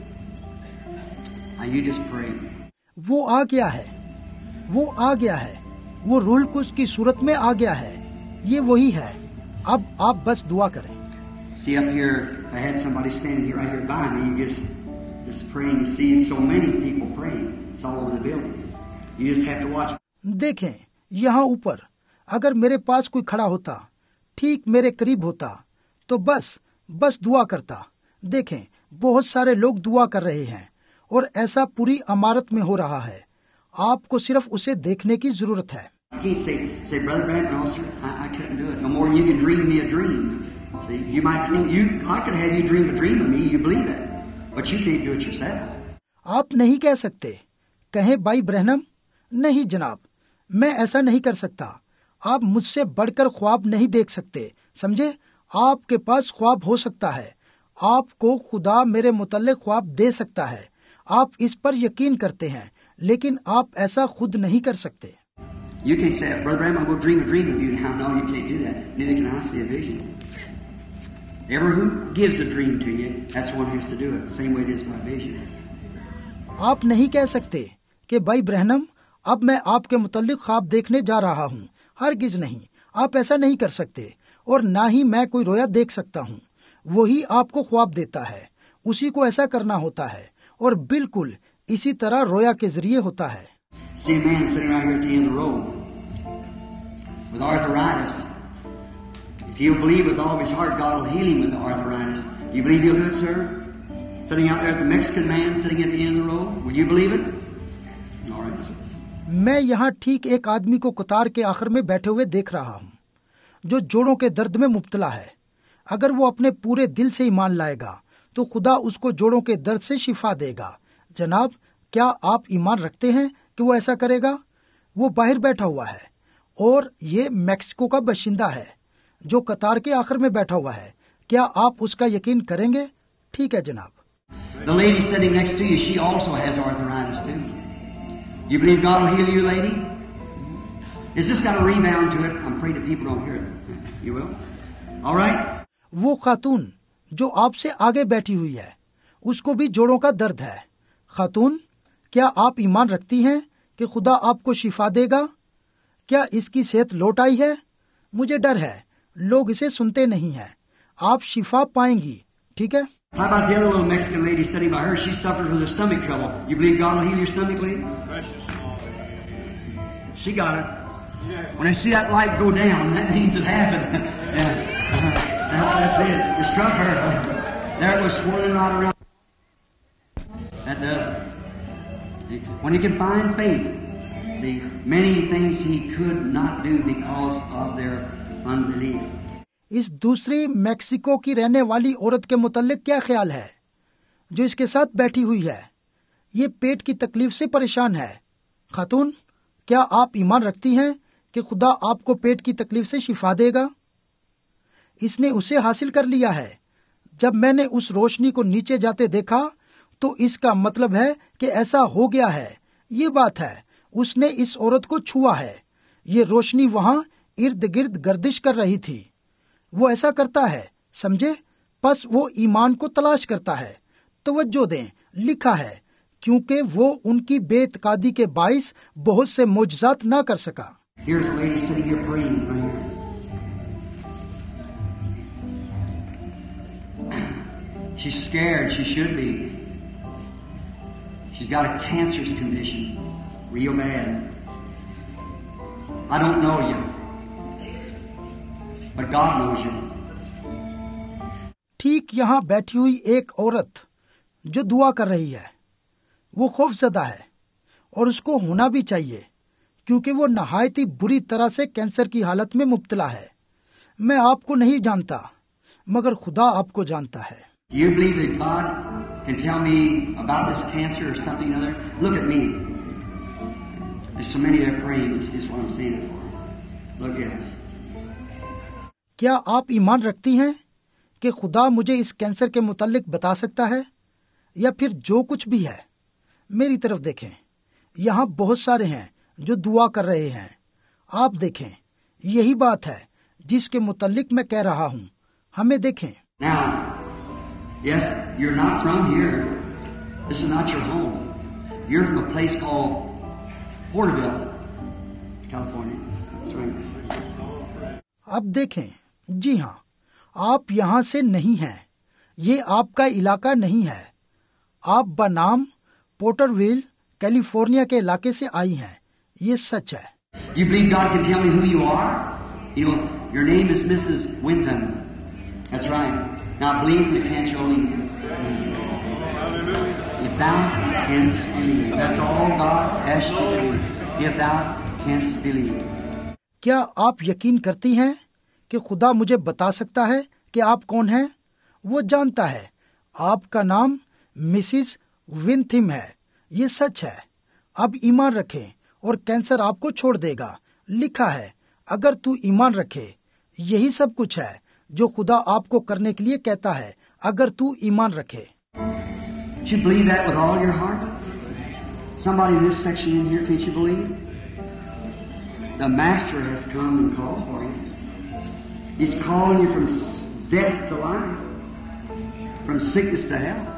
Now you just pray. वो आ गया है, वो रूह कुछ की सूरत में आ गया है। ये वही है। अब आप बस दुआ करें। See up here, if I had somebody standing here right here by me, you just praying. You see so many people praying. It's all over the building. You just have to watch. देखें, यहाँ ऊपर अगर मेरे पास कोई खड़ा होता, ठीक मेरे करीब होता, तो बस दुआ करता। देखें, बहुत सारे लोग दुआ कर रहे हैं, और ऐसा पूरी इमारत में हो rहा है। आपको सिर्फ उसे देखने की जरूरत है। You can't say, Brother Grant, no, sir, I couldn't do it. No more than you can dream me a dream. See, you might dream, I could have you dream a dream of me, you believe it. But you can't do it yourself. आप नहीं कह सकते, कहें भाई ब्रहनम, नहीं जनाब, मैं ऐसा नहीं कर सकता। आप मुझसे बढ़कर ख्वाब नहीं देख सकते, समझे? आपके पास ख्वाब हो सकता है, आपको खुदा मेरे मुतल्लिक ख्वाब दे सकता है, आप इस पर यकीन करते हैं, लेकिन आप ऐसा खुद नहीं कर सकते। You can't say, Brother Branham, I'm going to dream a dream of you now. No, you can't do that. Neither can I see a vision. Ever who gives a dream to you, that's the one who has to do it. The same way it is by vision. आप नहीं कह सकते कि भाई ब्रहणम, अब मैं आपके मुतल्लिक ख्वाब देखने जा रहा हूँ। हरगिज नहीं, आप ऐसा नहीं कर सकते, और ना ही मैं कोई रोया देख सकता हूँ। वही आपको ख्वाब देता है, उसी को ऐसा करना होता है, और बिल्कुल इसी तरह रोया के जरिए होता है। See a man sitting right here at the end of the road with arthritis. If he'll believe with all of his heart, God will heal him with the arthritis. You believe he'll do it, sir? Sitting out there at the Mexican man sitting at the end of the road. Will you believe it? All right, sir. मैं यहाँ ठीक एक आदमी को कतार के आखिर में बैठे हुए देख रहा हूँ, जो जोड़ों के दर्द में मुब्तला है। अगर वो अपने पूरे दिल से ईमान लाएगा तो खुदा उसको जोड़ों के दर्द से शिफा देगा। जनाब, क्या आप ईमान रखते हैं कि वो ऐसा करेगा? वो बाहर बैठा हुआ है, और ये मैक्सिको का बाशिंदा है जो कतार के आखिर में बैठा हुआ है। क्या आप उसका यकीन करेंगे? ठीक है जनाब। The lady sitting next to you, she also has arthritis too. You believe God will heal you, lady? Is this got a rebound to it? I'm afraid that people don't hear it. You will? All right? वो खातून जो आपसे आगे बैठी हुई है, उसको भी जोड़ों का दर्द है। खातून, क्या आप ईमान रखती हैं कि खुदा आपको शिफा देगा? क्या इसकी सेहत लौट आई है? मुझे डर है, लोग इसे सुनते नहीं हैं। आप शिफा पाएंगी, ठीक है? How about the other little Mexican lady sitting by her? She suffered with her stomach trouble. You believe God will heal your stomach, lady? She got it. When I see that light go down, that means it happened. Yeah. That's it. It struck her. There it was swirling right around. That does it. When he can find faith, see, many things he could not do because of their unbelief. इस दूसरी Mexico की रहने वाली औरत के मुतल्लिक क्या ख्याल है जो इसके साथ बैठी हुई है? ये पेट की तकलीफ से परेशान है। खातून, क्या आप ईमान रखती हैं कि खुदा आपको पेट की तकलीफ से शिफा देगा? इसने उसे हासिल कर लिया है। जब मैंने उस रोशनी को नीचे जाते देखा तो इसका मतलब है कि ऐसा हो गया है। ये बात है, उसने इस औरत को छुआ है। ये रोशनी वहां इर्द गिर्द गर्दिश कर रही थी। वो ऐसा करता है, समझे? बस वो ईमान को तलाश करता है। तवज्जो दें, लिखा है, क्योंकि वो उनकी बेइत्कादी के बाइस बहुत से मोजज़ात ना कर सका। Here's a lady sitting here praying right here. She's scared. She should be. She's got a cancerous condition, real bad. I don't know you, but God knows you. ठीक यहाँ बैठी हुई एक औरत जो दुआ कर रही है, वो खौफजदा है, और उसको होना भी चाहिए, क्योंकि वो नहायत ही बुरी तरह से कैंसर की हालत में मुब्तला है। मैं आपको नहीं जानता, मगर खुदा आपको जानता है। You believe that God can tell me about this cancer or something or other? Look at me. There's so many that are praying. This is what I'm saying it for. Look at us. क्या आप ईमान रखती हैं कि खुदा मुझे इस cancer के मुतालिक बता सकता है, या फिर जो कुछ भी है? मेरी तरफ देखें, यहाँ बहुत सारे हैं जो दुआ कर रहे हैं। आप देखें, यही बात है जिसके मुतालिक मैं कह रहा हूँ। हमें देखें। Now, yes, you're not from here. This is not your home. You're from a place called Porterville, California. That's right. अब देखें, जी हाँ, आप यहाँ से नहीं हैं। ये आपका इलाका नहीं है। आप बनाम पोर्टरविल, कैलिफोर्निया के इलाके से आई हैं। ये सच है। You believe God can tell me who you are? Your name is Mrs. Winton. That's right. Now believe the cancer will leave you. If thou canst believe. That's all God asks you to do. If thou canst believe. क्या आप यकीन करती हैं कि खुदा मुझे बता सकता है कि आप कौन हैं? वो जानता है। आपका नाम मिसिस विनथिम है। ये सच है। अब ईमान रखें और कैंसर आपको छोड़ देगा। लिखा है, अगर तू ईमान रखे। यही सब कुछ है जो खुदा आपको करने के लिए कहता है, अगर तू ईमान रखे। Can't you believe that with all your heart? Somebody in this section in here, can't you believe? The Master has come and called for you. He's calling you from death to life, from sickness to health.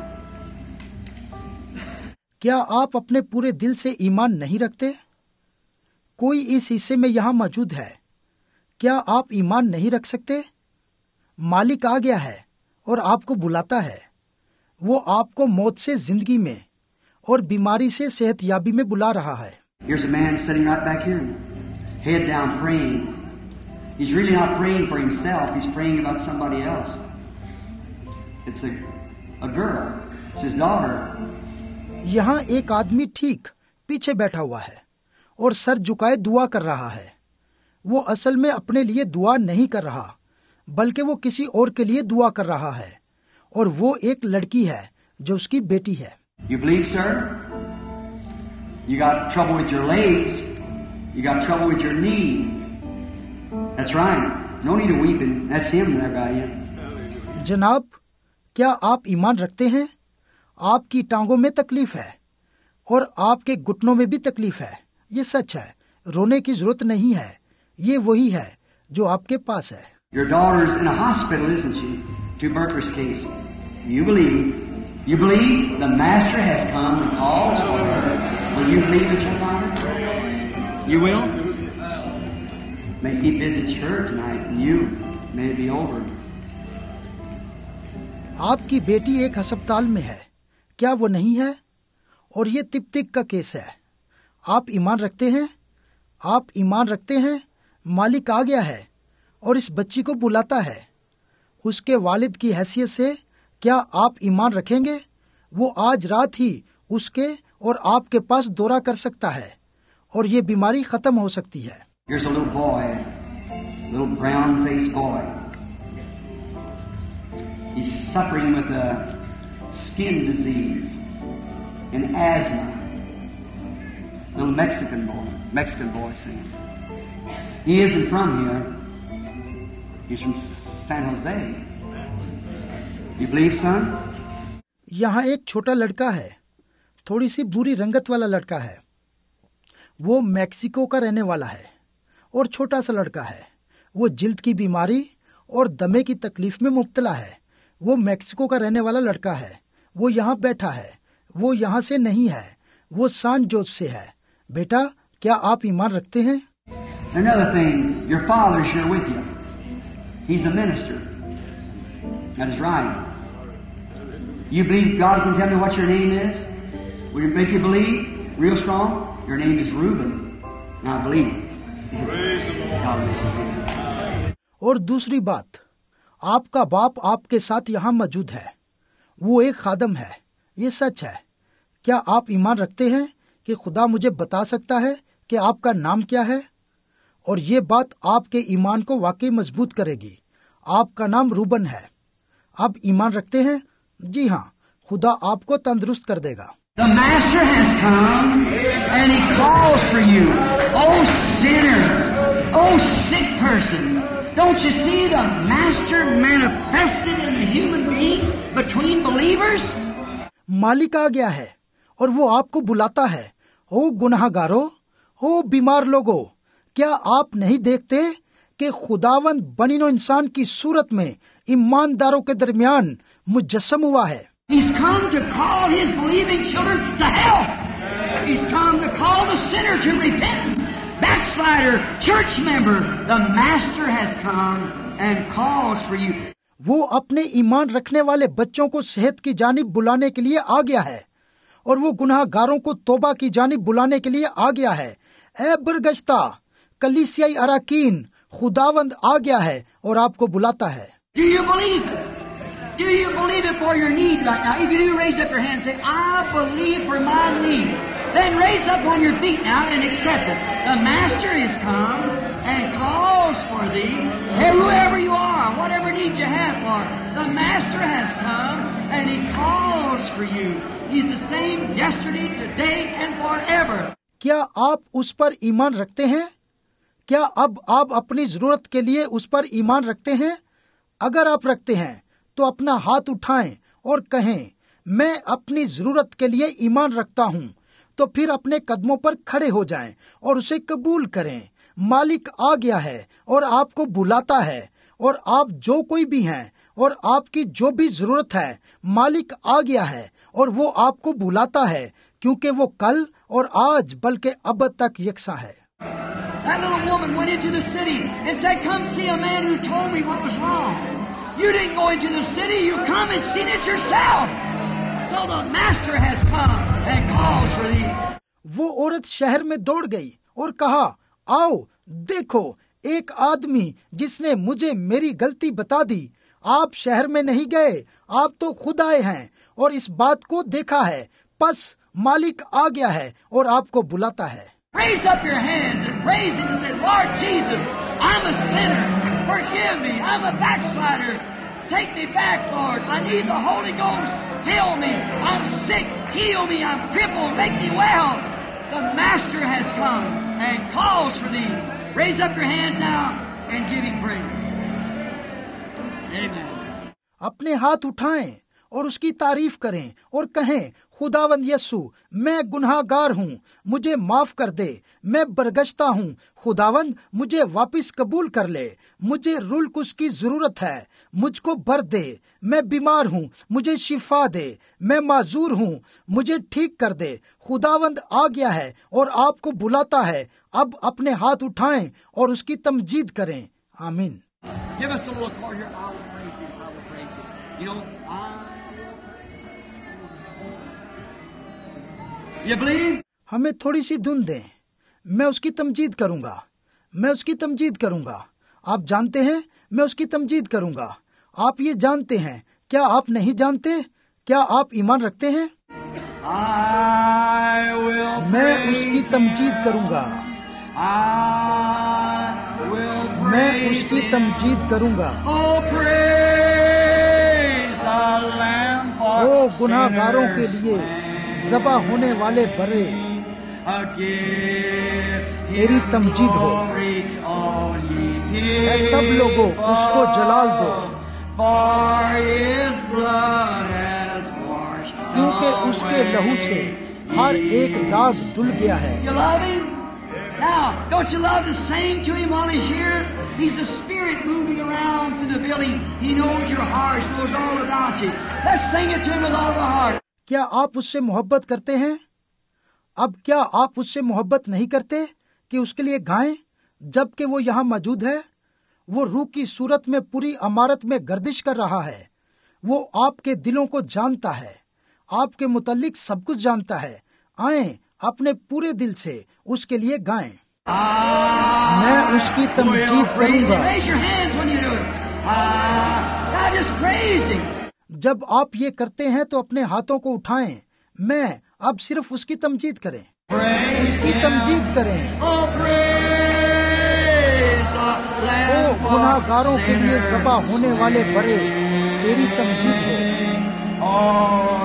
क्या आप अपने पूरे दिल से ईमान नहीं रखते? कोई इस हिस्से में यहाँ मौजूद है। क्या आप ईमान नहीं रख सकते? मालिक आ गया है और आपको बुलाता है। वो आपको मौत से जिंदगी में और बीमारी से सेहतयाबी में बुला रहा है। Here's a man sitting right back here, head down praying. He's really not praying for himself, he's praying about somebody else. It's a girl, it's his daughter. यहाँ एक आदमी ठीक पीछे बैठा हुआ है और सर झुकाए दुआ कर रहा है। वो असल में अपने लिए दुआ नहीं कर रहा, बल्कि वो किसी और के लिए दुआ कर रहा है, और वो एक लड़की है जो उसकी बेटी है। You believe, sir? You got trouble with your legs. You got trouble with your knee. That's right. No need of weeping. That's him there by you. जनाब, क्या आप ईमान रखते हैं? आपकी टांगों में तकलीफ है और आपके घुटनों में भी तकलीफ है। ये सच है, रोने की जरूरत नहीं है। ये वही है जो आपके पास है। Your daughter's in a hospital, isn't she? Tuberculosis case. You believe the Master has come and calls for her. Will you believe it's your daughter? You will? May he visit her tonight and you may be over. आपकी बेटी एक अस्पताल में है, क्या वो नहीं है? और ये तिब्बत का केस है। आप ईमान रखते हैं? आप ईमान रखते हैं? मालिक आ गया है और इस बच्ची को बुलाता है। उसके वालिद की हैसियत से क्या आप ईमान रखेंगे? वो आज रात ही उसके और आपके पास दौरा कर सकता है और ये बीमारी खत्म हो सकती है। Here's a little boy, little brown-faced boy. He's suffering with a skin disease and asthma. Little Mexican boy singing. He isn't from here. He's from San Jose. You believe, son? यहाँ एक छोटा लड़का है, थोड़ी सी बुरी रंगत वाला लड़का है। वो मैक्सिको का रहने वाला है और छोटा सा लड़का है। वो जिल्द की बीमारी और दमे की तकलीफ में मुब्तला है। वो मैक्सिको का रहने वाला लड़का है। वो यहाँ बैठा है। वो यहाँ से नहीं है, वो सान जोस से है। बेटा, क्या आप ईमान रखते हैं? Another thing, your father's here with you. He's a minister. That is right. You believe God can tell me what your name is? Will it make you believe real strong? Your name is Reuben. Now believe. Praise the Lord. और दूसरी बात, आपका बाप आपके साथ यहाँ मौजूद है। वो एक खादम है। ये सच है। क्या आप ईमान रखते हैं कि खुदा मुझे बता सकता है कि आपका नाम क्या है? और ये बात आपके ईमान को वाकई मजबूत करेगी। आपका नाम रूबन है। आप ईमान रखते हैं? जी हाँ, खुदा आपको तंदुरुस्त कर देगा। The Master has come and He calls for you. Oh sinner, oh sick person. Don't you see the Master manifested in the human beings between believers? मालिक आ गया है और वो आपको बुलाता है। ओ गुनाहगारों, ओ बीमार लोगों, क्या आप नहीं देखते कि खुदावंद बनीनो इंसान की सूरत में ईमानदारों के दरमियान मुजस्सम हुआ है। He's come to call His believing children to health. He's come to call the sinner to repentance. Backslider, church member, the Master has come and calls for you. वो अपने ईमान रखने वाले बच्चों को सेहत की जानिब बुलाने के लिए आ गया है और वो गुनाहगारों को तौबा की जानिब बुलाने के लिए आ गया है। ए बरगश्ता कलीसियाई अराकीन, खुदावंद आ गया है और आपको बुलाता है। Do you believe it? Do you believe it for your need right now? If you do, raise up your hand and say, I believe for my need. Then raise up on your feet now and accept it. The Master has come and calls for thee. Hey, whoever you are, whatever need you have for, the Master has come and He calls for you. He's the same yesterday, today, and forever. क्या आप उस पर ईमान रखते हैं? क्या अब आप अपनी जरूरत के लिए उस पर ईमान रखते हैं? अगर आप रखते हैं तो अपना हाथ उठाएं और कहें, मैं अपनी जरूरत के लिए ईमान रखता हूँ, तो फिर अपने कदमों पर खड़े हो जाएं और उसे कबूल करें। मालिक आ गया है और आपको बुलाता है, और आप जो कोई भी हैं और आपकी जो भी जरूरत है, मालिक आ गया है और वो आपको बुलाता है, क्योंकि वो कल और आज बल्कि अब तक यकसा है। That little woman went into the city and said, "Come see a man who told me what was wrong." You didn't go into the city, you come and seen it yourself. So the master has come and calls for thee. वो औरत शहर में दौड़ गई और कहा, आओ देखो, एक आदमी जिसने मुझे मेरी गलती बता दी। आप शहर में नहीं गए, आप तो खुद आए हैं और इस बात को देखा है। बस मालिक आ गया है और आपको बुलाता है। Raise up your hands and praise Him and say, "Lord Jesus, I'm a sinner. Forgive me. I'm a backslider. Take me back, Lord. I need the Holy Ghost. Fill me. I'm sick. Heal me. I'm crippled. Make me well. The Master has come and calls for thee." Raise up your hands now and give Him praise. Amen. अपने हाथ उठाएं और उसकी तारीफ करें और कहें, खुदावंद यीशु, मैं गुनाहगार हूँ, मुझे माफ कर दे। मैं बरगश्ता हूँ, खुदावंद मुझे वापस कबूल कर ले। मुझे रुल्कुस की जरूरत है, मुझको भर दे। मैं बीमार हूँ, मुझे शिफा दे। मैं माजूर हूँ, मुझे ठीक कर दे। खुदावंद आ गया है और आपको बुलाता है। अब अपने हाथ उठाएं और उसकी तमजीद करें। आमीन। Give us a little chord here. I will praise Him. I will praise Him. You know, You believe? हमें थोड़ी सी धुन दें। मैं उसकी तमजीद करूंगा, मैं उसकी तमजीद करूंगा। आप जानते हैं, मैं उसकी तमजीद करूंगा। आप ये जानते हैं, क्या आप नहीं जानते? क्या आप ईमान रखते हैं? मैं उसकी तमजीद करूंगा, मैं उसकी तमजीद करूंगा। ओ गुनाहगारों के लिए ज़बा होने वाले बर्रे, तेरी तमजीद हो। ऐ सब लोगों, उसको जलाल दो, क्योंकि उसके लहू से हर एक दाग धुल गया है। Now, don't you love to sing to Him while He's here? He's the Spirit moving around through the building. He knows your heart, He knows all about you. Let's sing it to Him with all of our heart. क्या आप उससे मोहब्बत करते हैं? अब क्या आप उससे मोहब्बत नहीं करते कि उसके लिए गाएं, जबकि वो यहाँ मौजूद है? वो रूह की सूरत में पूरी इमारत में गर्दिश कर रहा है। वो आपके दिलों को जानता है, आपके मुतालिक सब कुछ जानता है। आएं, अपने पूरे दिल से उसके लिए गाएं। मैं उसकी तमजीद करूंगा। जब आप ये करते हैं तो अपने हाथों को उठाएं। मैं अब सिर्फ उसकी तमजीद करें, उसकी तमजीद करें। ओ गुनाहगारों के लिए ज़बा होने वाले बरे, तेरी तमजीद हो।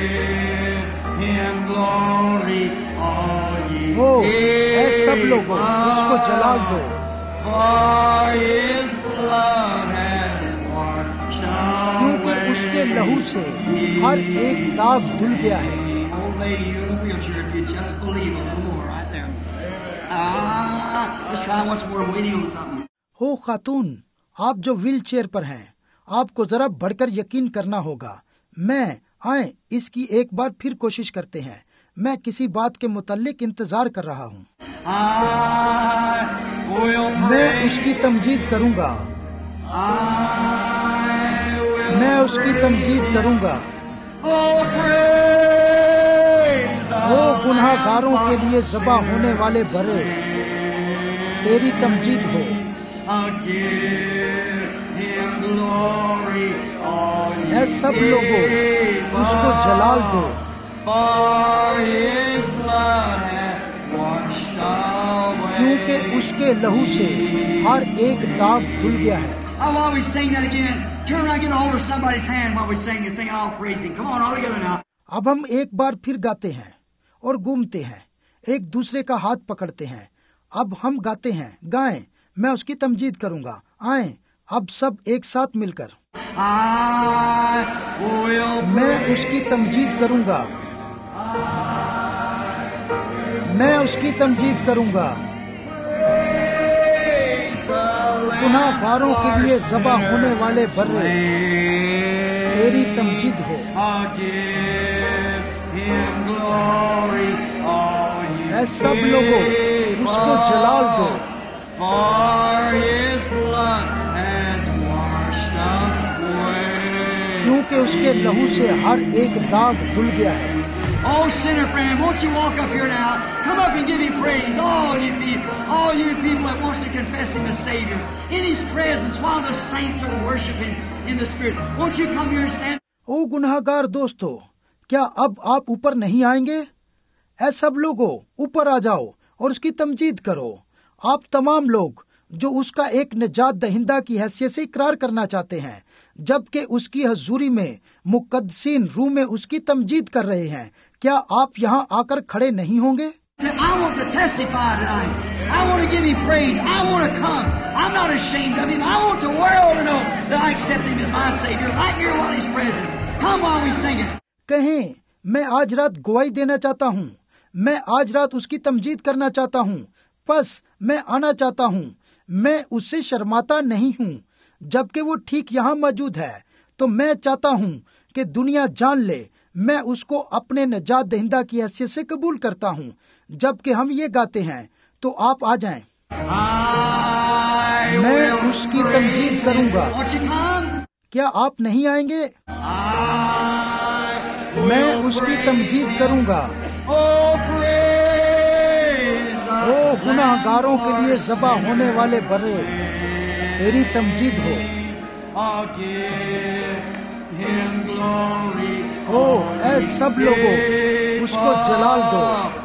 हो ऐ सब लोगों, उसको जलाल दो, क्योंकि उसके लहू से हर एक दाग धुल गया है। हो खातून, आप जो व्हील चेयर पर हैं, आपको जरा बढ़कर यकीन करना होगा। मैं आए इसकी एक बार फिर कोशिश करते हैं। मैं किसी बात के मुताल्लिक इंतजार कर रहा हूँ। मैं उसकी तमजीद करूंगा, मैं उसकी तमजीद करूंगा। वो गुनाहगारों के लिए ज़बा होने वाले बरे, तेरी तमजीद हो। ऐ सब लोगों, उसको जलाल दो, क्योंकि उसके लहू से हर एक दाग धुल गया है। अब हम एक बार फिर गाते हैं और घूमते हैं, एक दूसरे का हाथ पकड़ते हैं। अब हम गाते हैं, गाएं, मैं उसकी तमजीद करूंगा। आएं, अब सब एक साथ मिलकर, I will मैं उसकी तमजीद करूंगा, मैं उसकी तमजीद करूंगा। गुनाहगारों के लिए ज़बा होने वाले बर्रे, तेरी तमजीद हो। ऐ सब लोगों, उसको जलाल दो, क्योंकि उसके लहू से हर एक दाग धुल गया है। Oh, sinner friend, won't you walk up here now? Come up and give Him praise. All you people that wants to confess Him as Savior. In His presence, while the saints are worshiping in the Spirit. Won't you come here and stand? ओ गुनाहगार दोस्तों, क्या अब आप ऊपर नहीं आएंगे? ऐ सब लोगों, ऊपर आ जाओ और उसकी तमजीद करो। आप तमाम लोग जो उसका एक निजात दहिंदा की हैसियत से इकरार करना चाहते हैं, जबकि उसकी हजूरी में मुकद्दसीन रूह में उसकी तमजीद कर रहे हैं, क्या आप यहाँ आकर खड़े नहीं होंगे? I want to testify tonight. I want to give Him praise. I want to come. I'm not ashamed of Him. I want the world to know that I accept Him as my Savior right here while He's present. Come while we sing it. कहें, मैं आज रात गवाही देना चाहता हूँ, मैं आज रात उसकी तमजीद करना चाहता हूँ, बस मैं आना चाहता हूँ, मैं उससे शर्माता नहीं हूँ, जबकि वो ठीक यहाँ मौजूद है। तो मैं चाहता हूँ कि दुनिया जान ले मैं उसको अपने निजात दहिंदा की हैसियत से कबूल करता हूँ। जबकि हम ये गाते हैं, तो आप आ जाएं। मैं उसकी तमजीद करूँगा। क्या आप नहीं आएंगे? मैं उसकी तमजीद करूँगा। ओ गुनाहगारों के लिए ज़बा होने वाले बर्रे, तेरी तमजीद हो। ओ ऐ सब लोगों, उसको जलाल दो,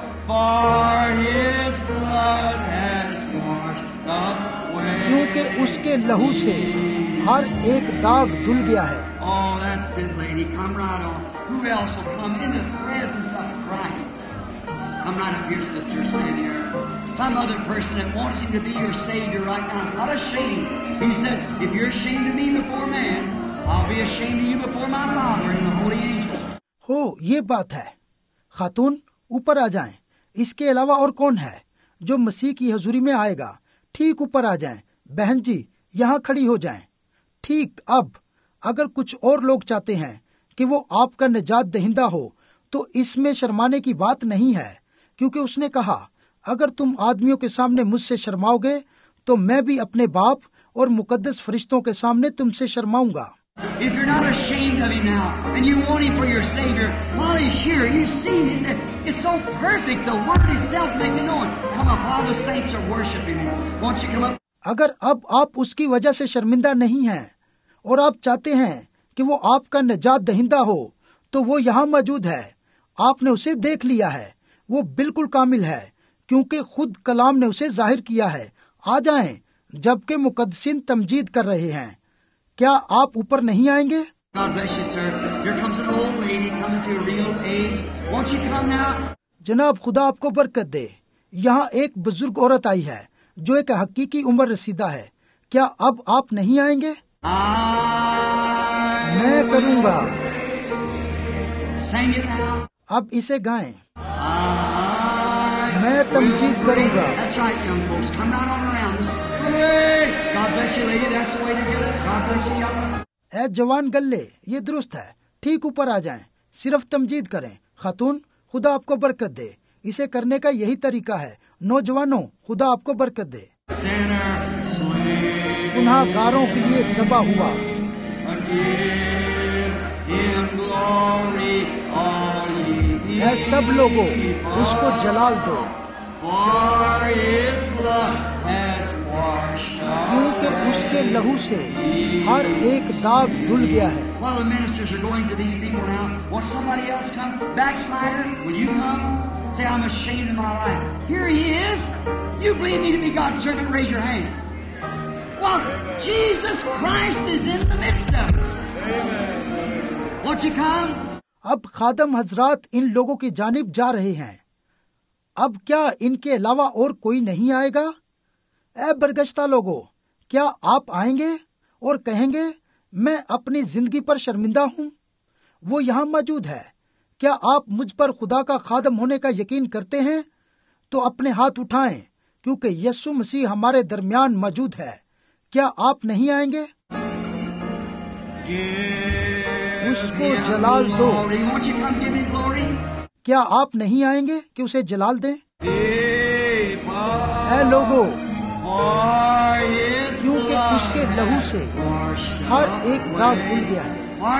क्योंकि उसके लहू से हर एक दाग धुल गया है। Oh, that's it, lady. Come right on. Who else will come in the presence of Christ? Come right up here, sister. Stand here. Some other person that wants Him to be your Savior right now is not ashamed. He said, if you're ashamed of me before man, I'll be ashamed of you before my Father and the holy angels. हो, ये बात है। खातून, ऊपर आ जाएं। इसके अलावा और कौन है जो मसीह की हजूरी में आएगा? ठीक ऊपर आ जाएं। बहन जी, यहाँ खड़ी हो जाएं। ठीक अब अगर कुछ और लोग चाहते हैं कि वो आपका निजात दहिंदा हो, तो इसमें शर्माने की बात नहीं है, क्योंकि उसने कहा, अगर तुम आदमियों के सामने मुझसे शर्माओगे, तो मैं भी अपने बाप और मुकद्दस फरिश्तों के सामने तुमसे शर्माऊंगा। If you're not ashamed of Him now, and you want Him for your Savior, while He's here, you see that it's so perfect, the Word itself make it known. Come up, all the saints are worshiping Him. Won't you come up? अगर अब आप उसकी वजह से शर्मिंदा नहीं हैं और आप चाहते हैं कि वो आपका निजात दहिंदा हो, तो वो यहाँ मौजूद है। आपने उसे देख लिया है, वो बिल्कुल कामिल है, क्योंकि खुद कलाम ने उसे जाहिर किया है। आ जाएं, जबकि मुकद्दसीन तमजीद कर रहे हैं। क्या आप ऊपर नहीं आएंगे? God bless you, sir. Here comes an old lady coming to a real age. Won't you come now? जनाब, खुदा आपको बरकत दे। यहाँ एक बुजुर्ग औरत आई है जो एक हकीकी उम्र रसीदा है। क्या अब आप नहीं आएंगे? मैं करूँगा। Sing it now. अब इसे गाएं। मैं तमजीद करूँगा। That's right, young folks. Come right on around. Hey, God bless you, lady. That's the way to do it. God bless you, young man. ऐ जवान गल्ले, ये दुरुस्त है। ठीक ऊपर आ जाएं, सिर्फ तमजीद करें। खातून, खुदा आपको बरकत दे। इसे करने का यही तरीका है। नौजवानों, खुदा आपको बरकत दे। गुनाहगारों के लिए ज़बा हुआ। ऐ सब लोगों, उसको जलाल दो, क्योंकि उसके लहू से हर एक दाग धुल गया है। While the ministers are going to these people now, won't somebody else come? Backslider, will you come? Say, I'm ashamed of my life. Here he is. You believe me to be God's servant? Raise your hands. Well, Jesus Christ is in the midst of us. Won't you come? अब खादम हजरात इन लोगों की जानिब जा रहे हैं। अब क्या इनके अलावा और कोई नहीं आएगा? ऐ बरगश्ता लोगों, क्या आप आएंगे? और कहेंगे मैं अपनी जिंदगी पर शर्मिंदा हूँ? वो यहाँ मौजूद है। क्या आप मुझ पर खुदा का खादम होने का यकीन करते हैं? तो अपने हाथ उठाएं, क्योंकि यीशु मसीह हमारे दरमियान मौजूद है। क्या आप नहीं आएंगे? उसको जलाल दो। क्या आप नहीं आएंगे कि उसे जलाल दें? ऐ लोगो, क्योंकि उसके लहू से हर एक दाग धुल गया है।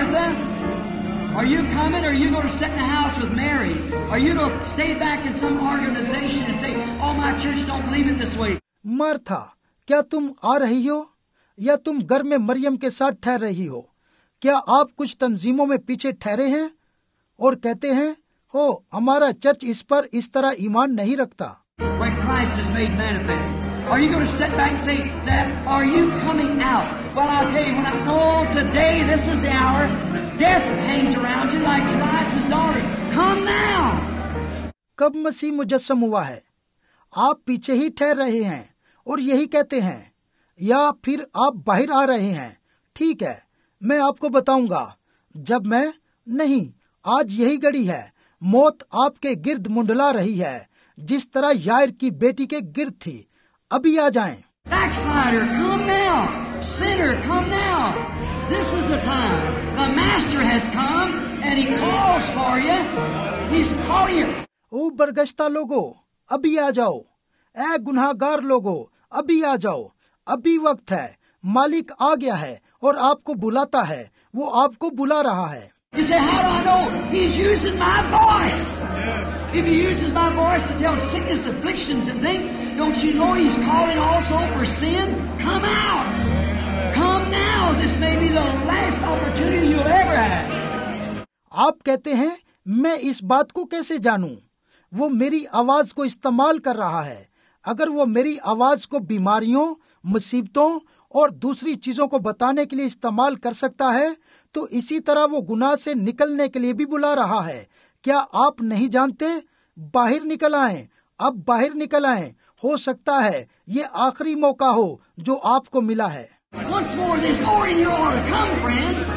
Are you coming, or are you going to sit in the house with Mary? Are you going to stay back in some organization and say, "Oh, my church don't believe it this way"? Martha, क्या तुम आ रही हो या तुम घर में मरियम के साथ ठहर रही हो? क्या आप कुछ तंजीमों में पीछे ठहरे हैं और कहते हैं, हो हमारा चर्च इस पर इस तरह ईमान नहीं रखता? When Christ is made manifest, are you going to sit back and say that? Are you coming out? Well, I'll tell you, when I know today this is the hour, death hangs around you like Jairus' daughter. Come now. कब मसीह मुजस्सम हुआ है? आप पीछे ही ठहर रहे हैं और यही कहते हैं, या फिर आप बाहर आ रहे हैं? ठीक है, मैं आपको बताऊंगा जब मैं नहीं, आज यही घड़ी है। मौत आपके गिर्द मुंडला रही है, जिस तरह यायर की बेटी के गिर्द थी। अभी आ जाएं। Backslider, come now. Sinner, come now. This is the time. The Master has come and He calls for you. He's calling you. ओ बरगश्ता लोगो, अभी आ जाओ। ऐ गुनाहगार लोगो, अभी आ जाओ। अभी वक्त है। मालिक आ गया है और आपको बुलाता है। वो आपको बुला रहा है। You say, how do I know? He's using my voice. If He uses my voice to tell sickness, afflictions, and things, don't you know He's calling also for sin? Come out. Come now. This may be the last opportunity you'll ever have. आप कहते हैं, मैं इस बात को कैसे जानूं? वो मेरी आवाज को इस्तेमाल कर रहा है। अगर वो मेरी आवाज को बीमारियों, मुसीबतों और दूसरी चीजों को बताने के लिए इस्तेमाल कर सकता है, तो इसी तरह वो गुनाह से निकलने के लिए भी बुला रहा है। क्या आप नहीं जानते? बाहर निकल आएं, अब बाहर निकल आएं। हो सकता है ये आखिरी मौका हो जो आपको मिला है। Once more, there's more in you ought to come, friends.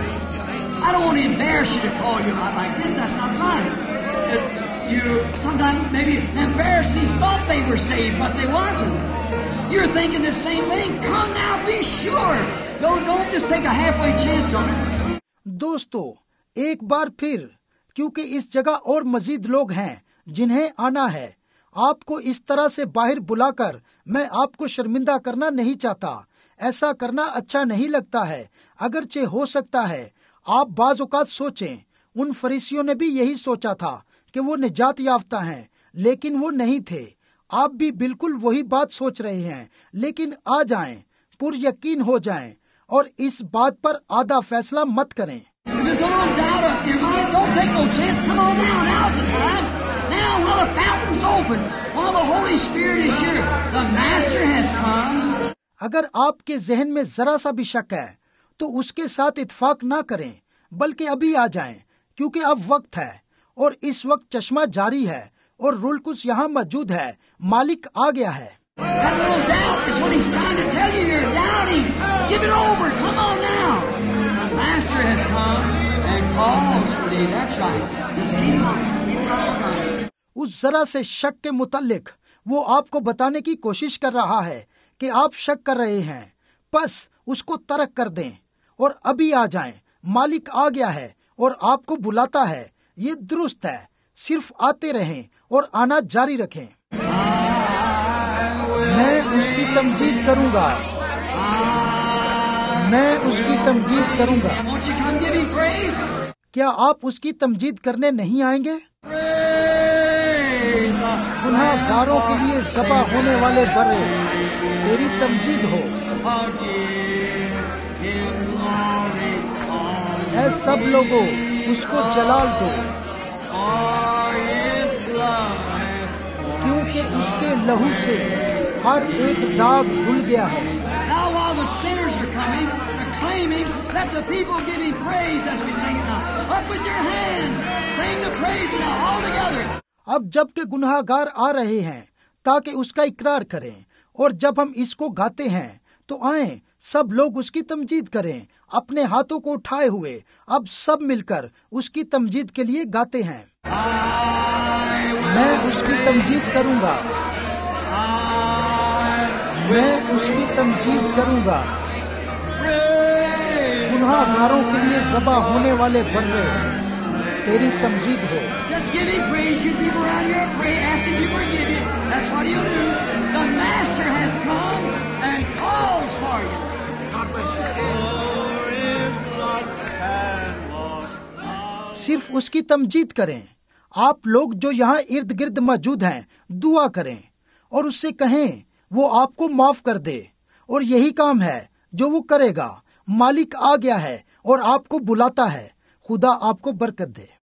I don't want to embarrass you to call you out like this. That's not right. You sometimes maybe the Pharisees thought they were saved, but they wasn't. You're thinking the same thing. Come now, be sure. Don't just take a halfway chance on it. दोस्तों, एक बार फिर, क्योंकि इस जगह और मजीद लोग हैं जिन्हें आना है। आपको इस तरह से बाहर बुलाकर मैं आपको शर्मिंदा करना नहीं चाहता। ऐसा करना अच्छा नहीं लगता है। अगरचे हो सकता है आप बाज़ औक़ात सोचें, उन फरीसियों ने भी यही सोचा था कि वो निजात याफ्ता हैं, लेकिन वो नहीं थे। आप भी बिल्कुल वही बात सोच रहे हैं, लेकिन आ जाएं, पुर यकीन हो जाएं और इस बात पर आधा फैसला मत करें। There's a little doubt up in your mind. Don't take no chance. Come on now. Now's the time. Now while the fountain's open, while the Holy Spirit is here, the Master has come. अगर आपके जहन में जरा सा भी शक है, तो उसके साथ इत्तेफाक ना करें, बल्कि अभी आ जाएं, क्योंकि अब वक्त है और इस वक्त चश्मा जारी है और रूल कुछ यहाँ मौजूद है। मालिक आ गया है। That little doubt is what He's trying to tell you. You're doubting. Give it over. Come on now. The Master has come and calls for thee. That's right. Just keep on. Keep on. उस जरा से शक के मुतालिक वो आपको बताने की कोशिश कर रहा है कि आप शक कर रहे हैं, बस उसको तर्क कर दें और अभी आ जाएं। मालिक आ गया है और आपको बुलाता है। ये दुरुस्त है। सिर्फ आते रहें और आना जारी रखें। मैं उसकी तमजीद करूंगा। मैं उसकी तमजीद करूंगा। Won't you come give Him praise? क्या आप उसकी तमजीद करने नहीं आएंगे? गुनाहगारों के लिए ज़बा होने वाले बर्रे, तेरी तमजीद हो। ऐ सब लोगों, उसको जलाल दो, क्योंकि उसके लहू से हर एक दाग धुल गया है। Now while the sinners are coming, proclaiming, let the people give Him praise as we sing it now. Up with your hands, sing the praise now all together. अब जबकि गुनाहगार आ रहे हैं ताकि उसका इकरार करें, और जब हम इसको गाते हैं तो आएं, सब लोग उसकी तमजीद करें, अपने हाथों को उठाए हुए। अब सब मिलकर उसकी तमजीद के लिए गाते हैं। मैं उसकी तमजीद करूंगा, मैं उसकी तमजीद करूंगा। गुनाहगारों के लिए ज़बा होने वाले बर्रे, तेरी तमजीद हो। Just give him praise. You people around here, pray, ask him to forgive you. That's what he'll do. The Master has come and calls for you. God bless you. सिर्फ उसकी तमजीद करें। आप लोग जो यहाँ इर्द गिर्द मौजूद हैं, दुआ करें और उससे कहें वो आपको माफ कर दे। और यही काम है जो वो करेगा। मालिक आ गया है और आपको बुलाता है। खुदा आपको बरकत दे।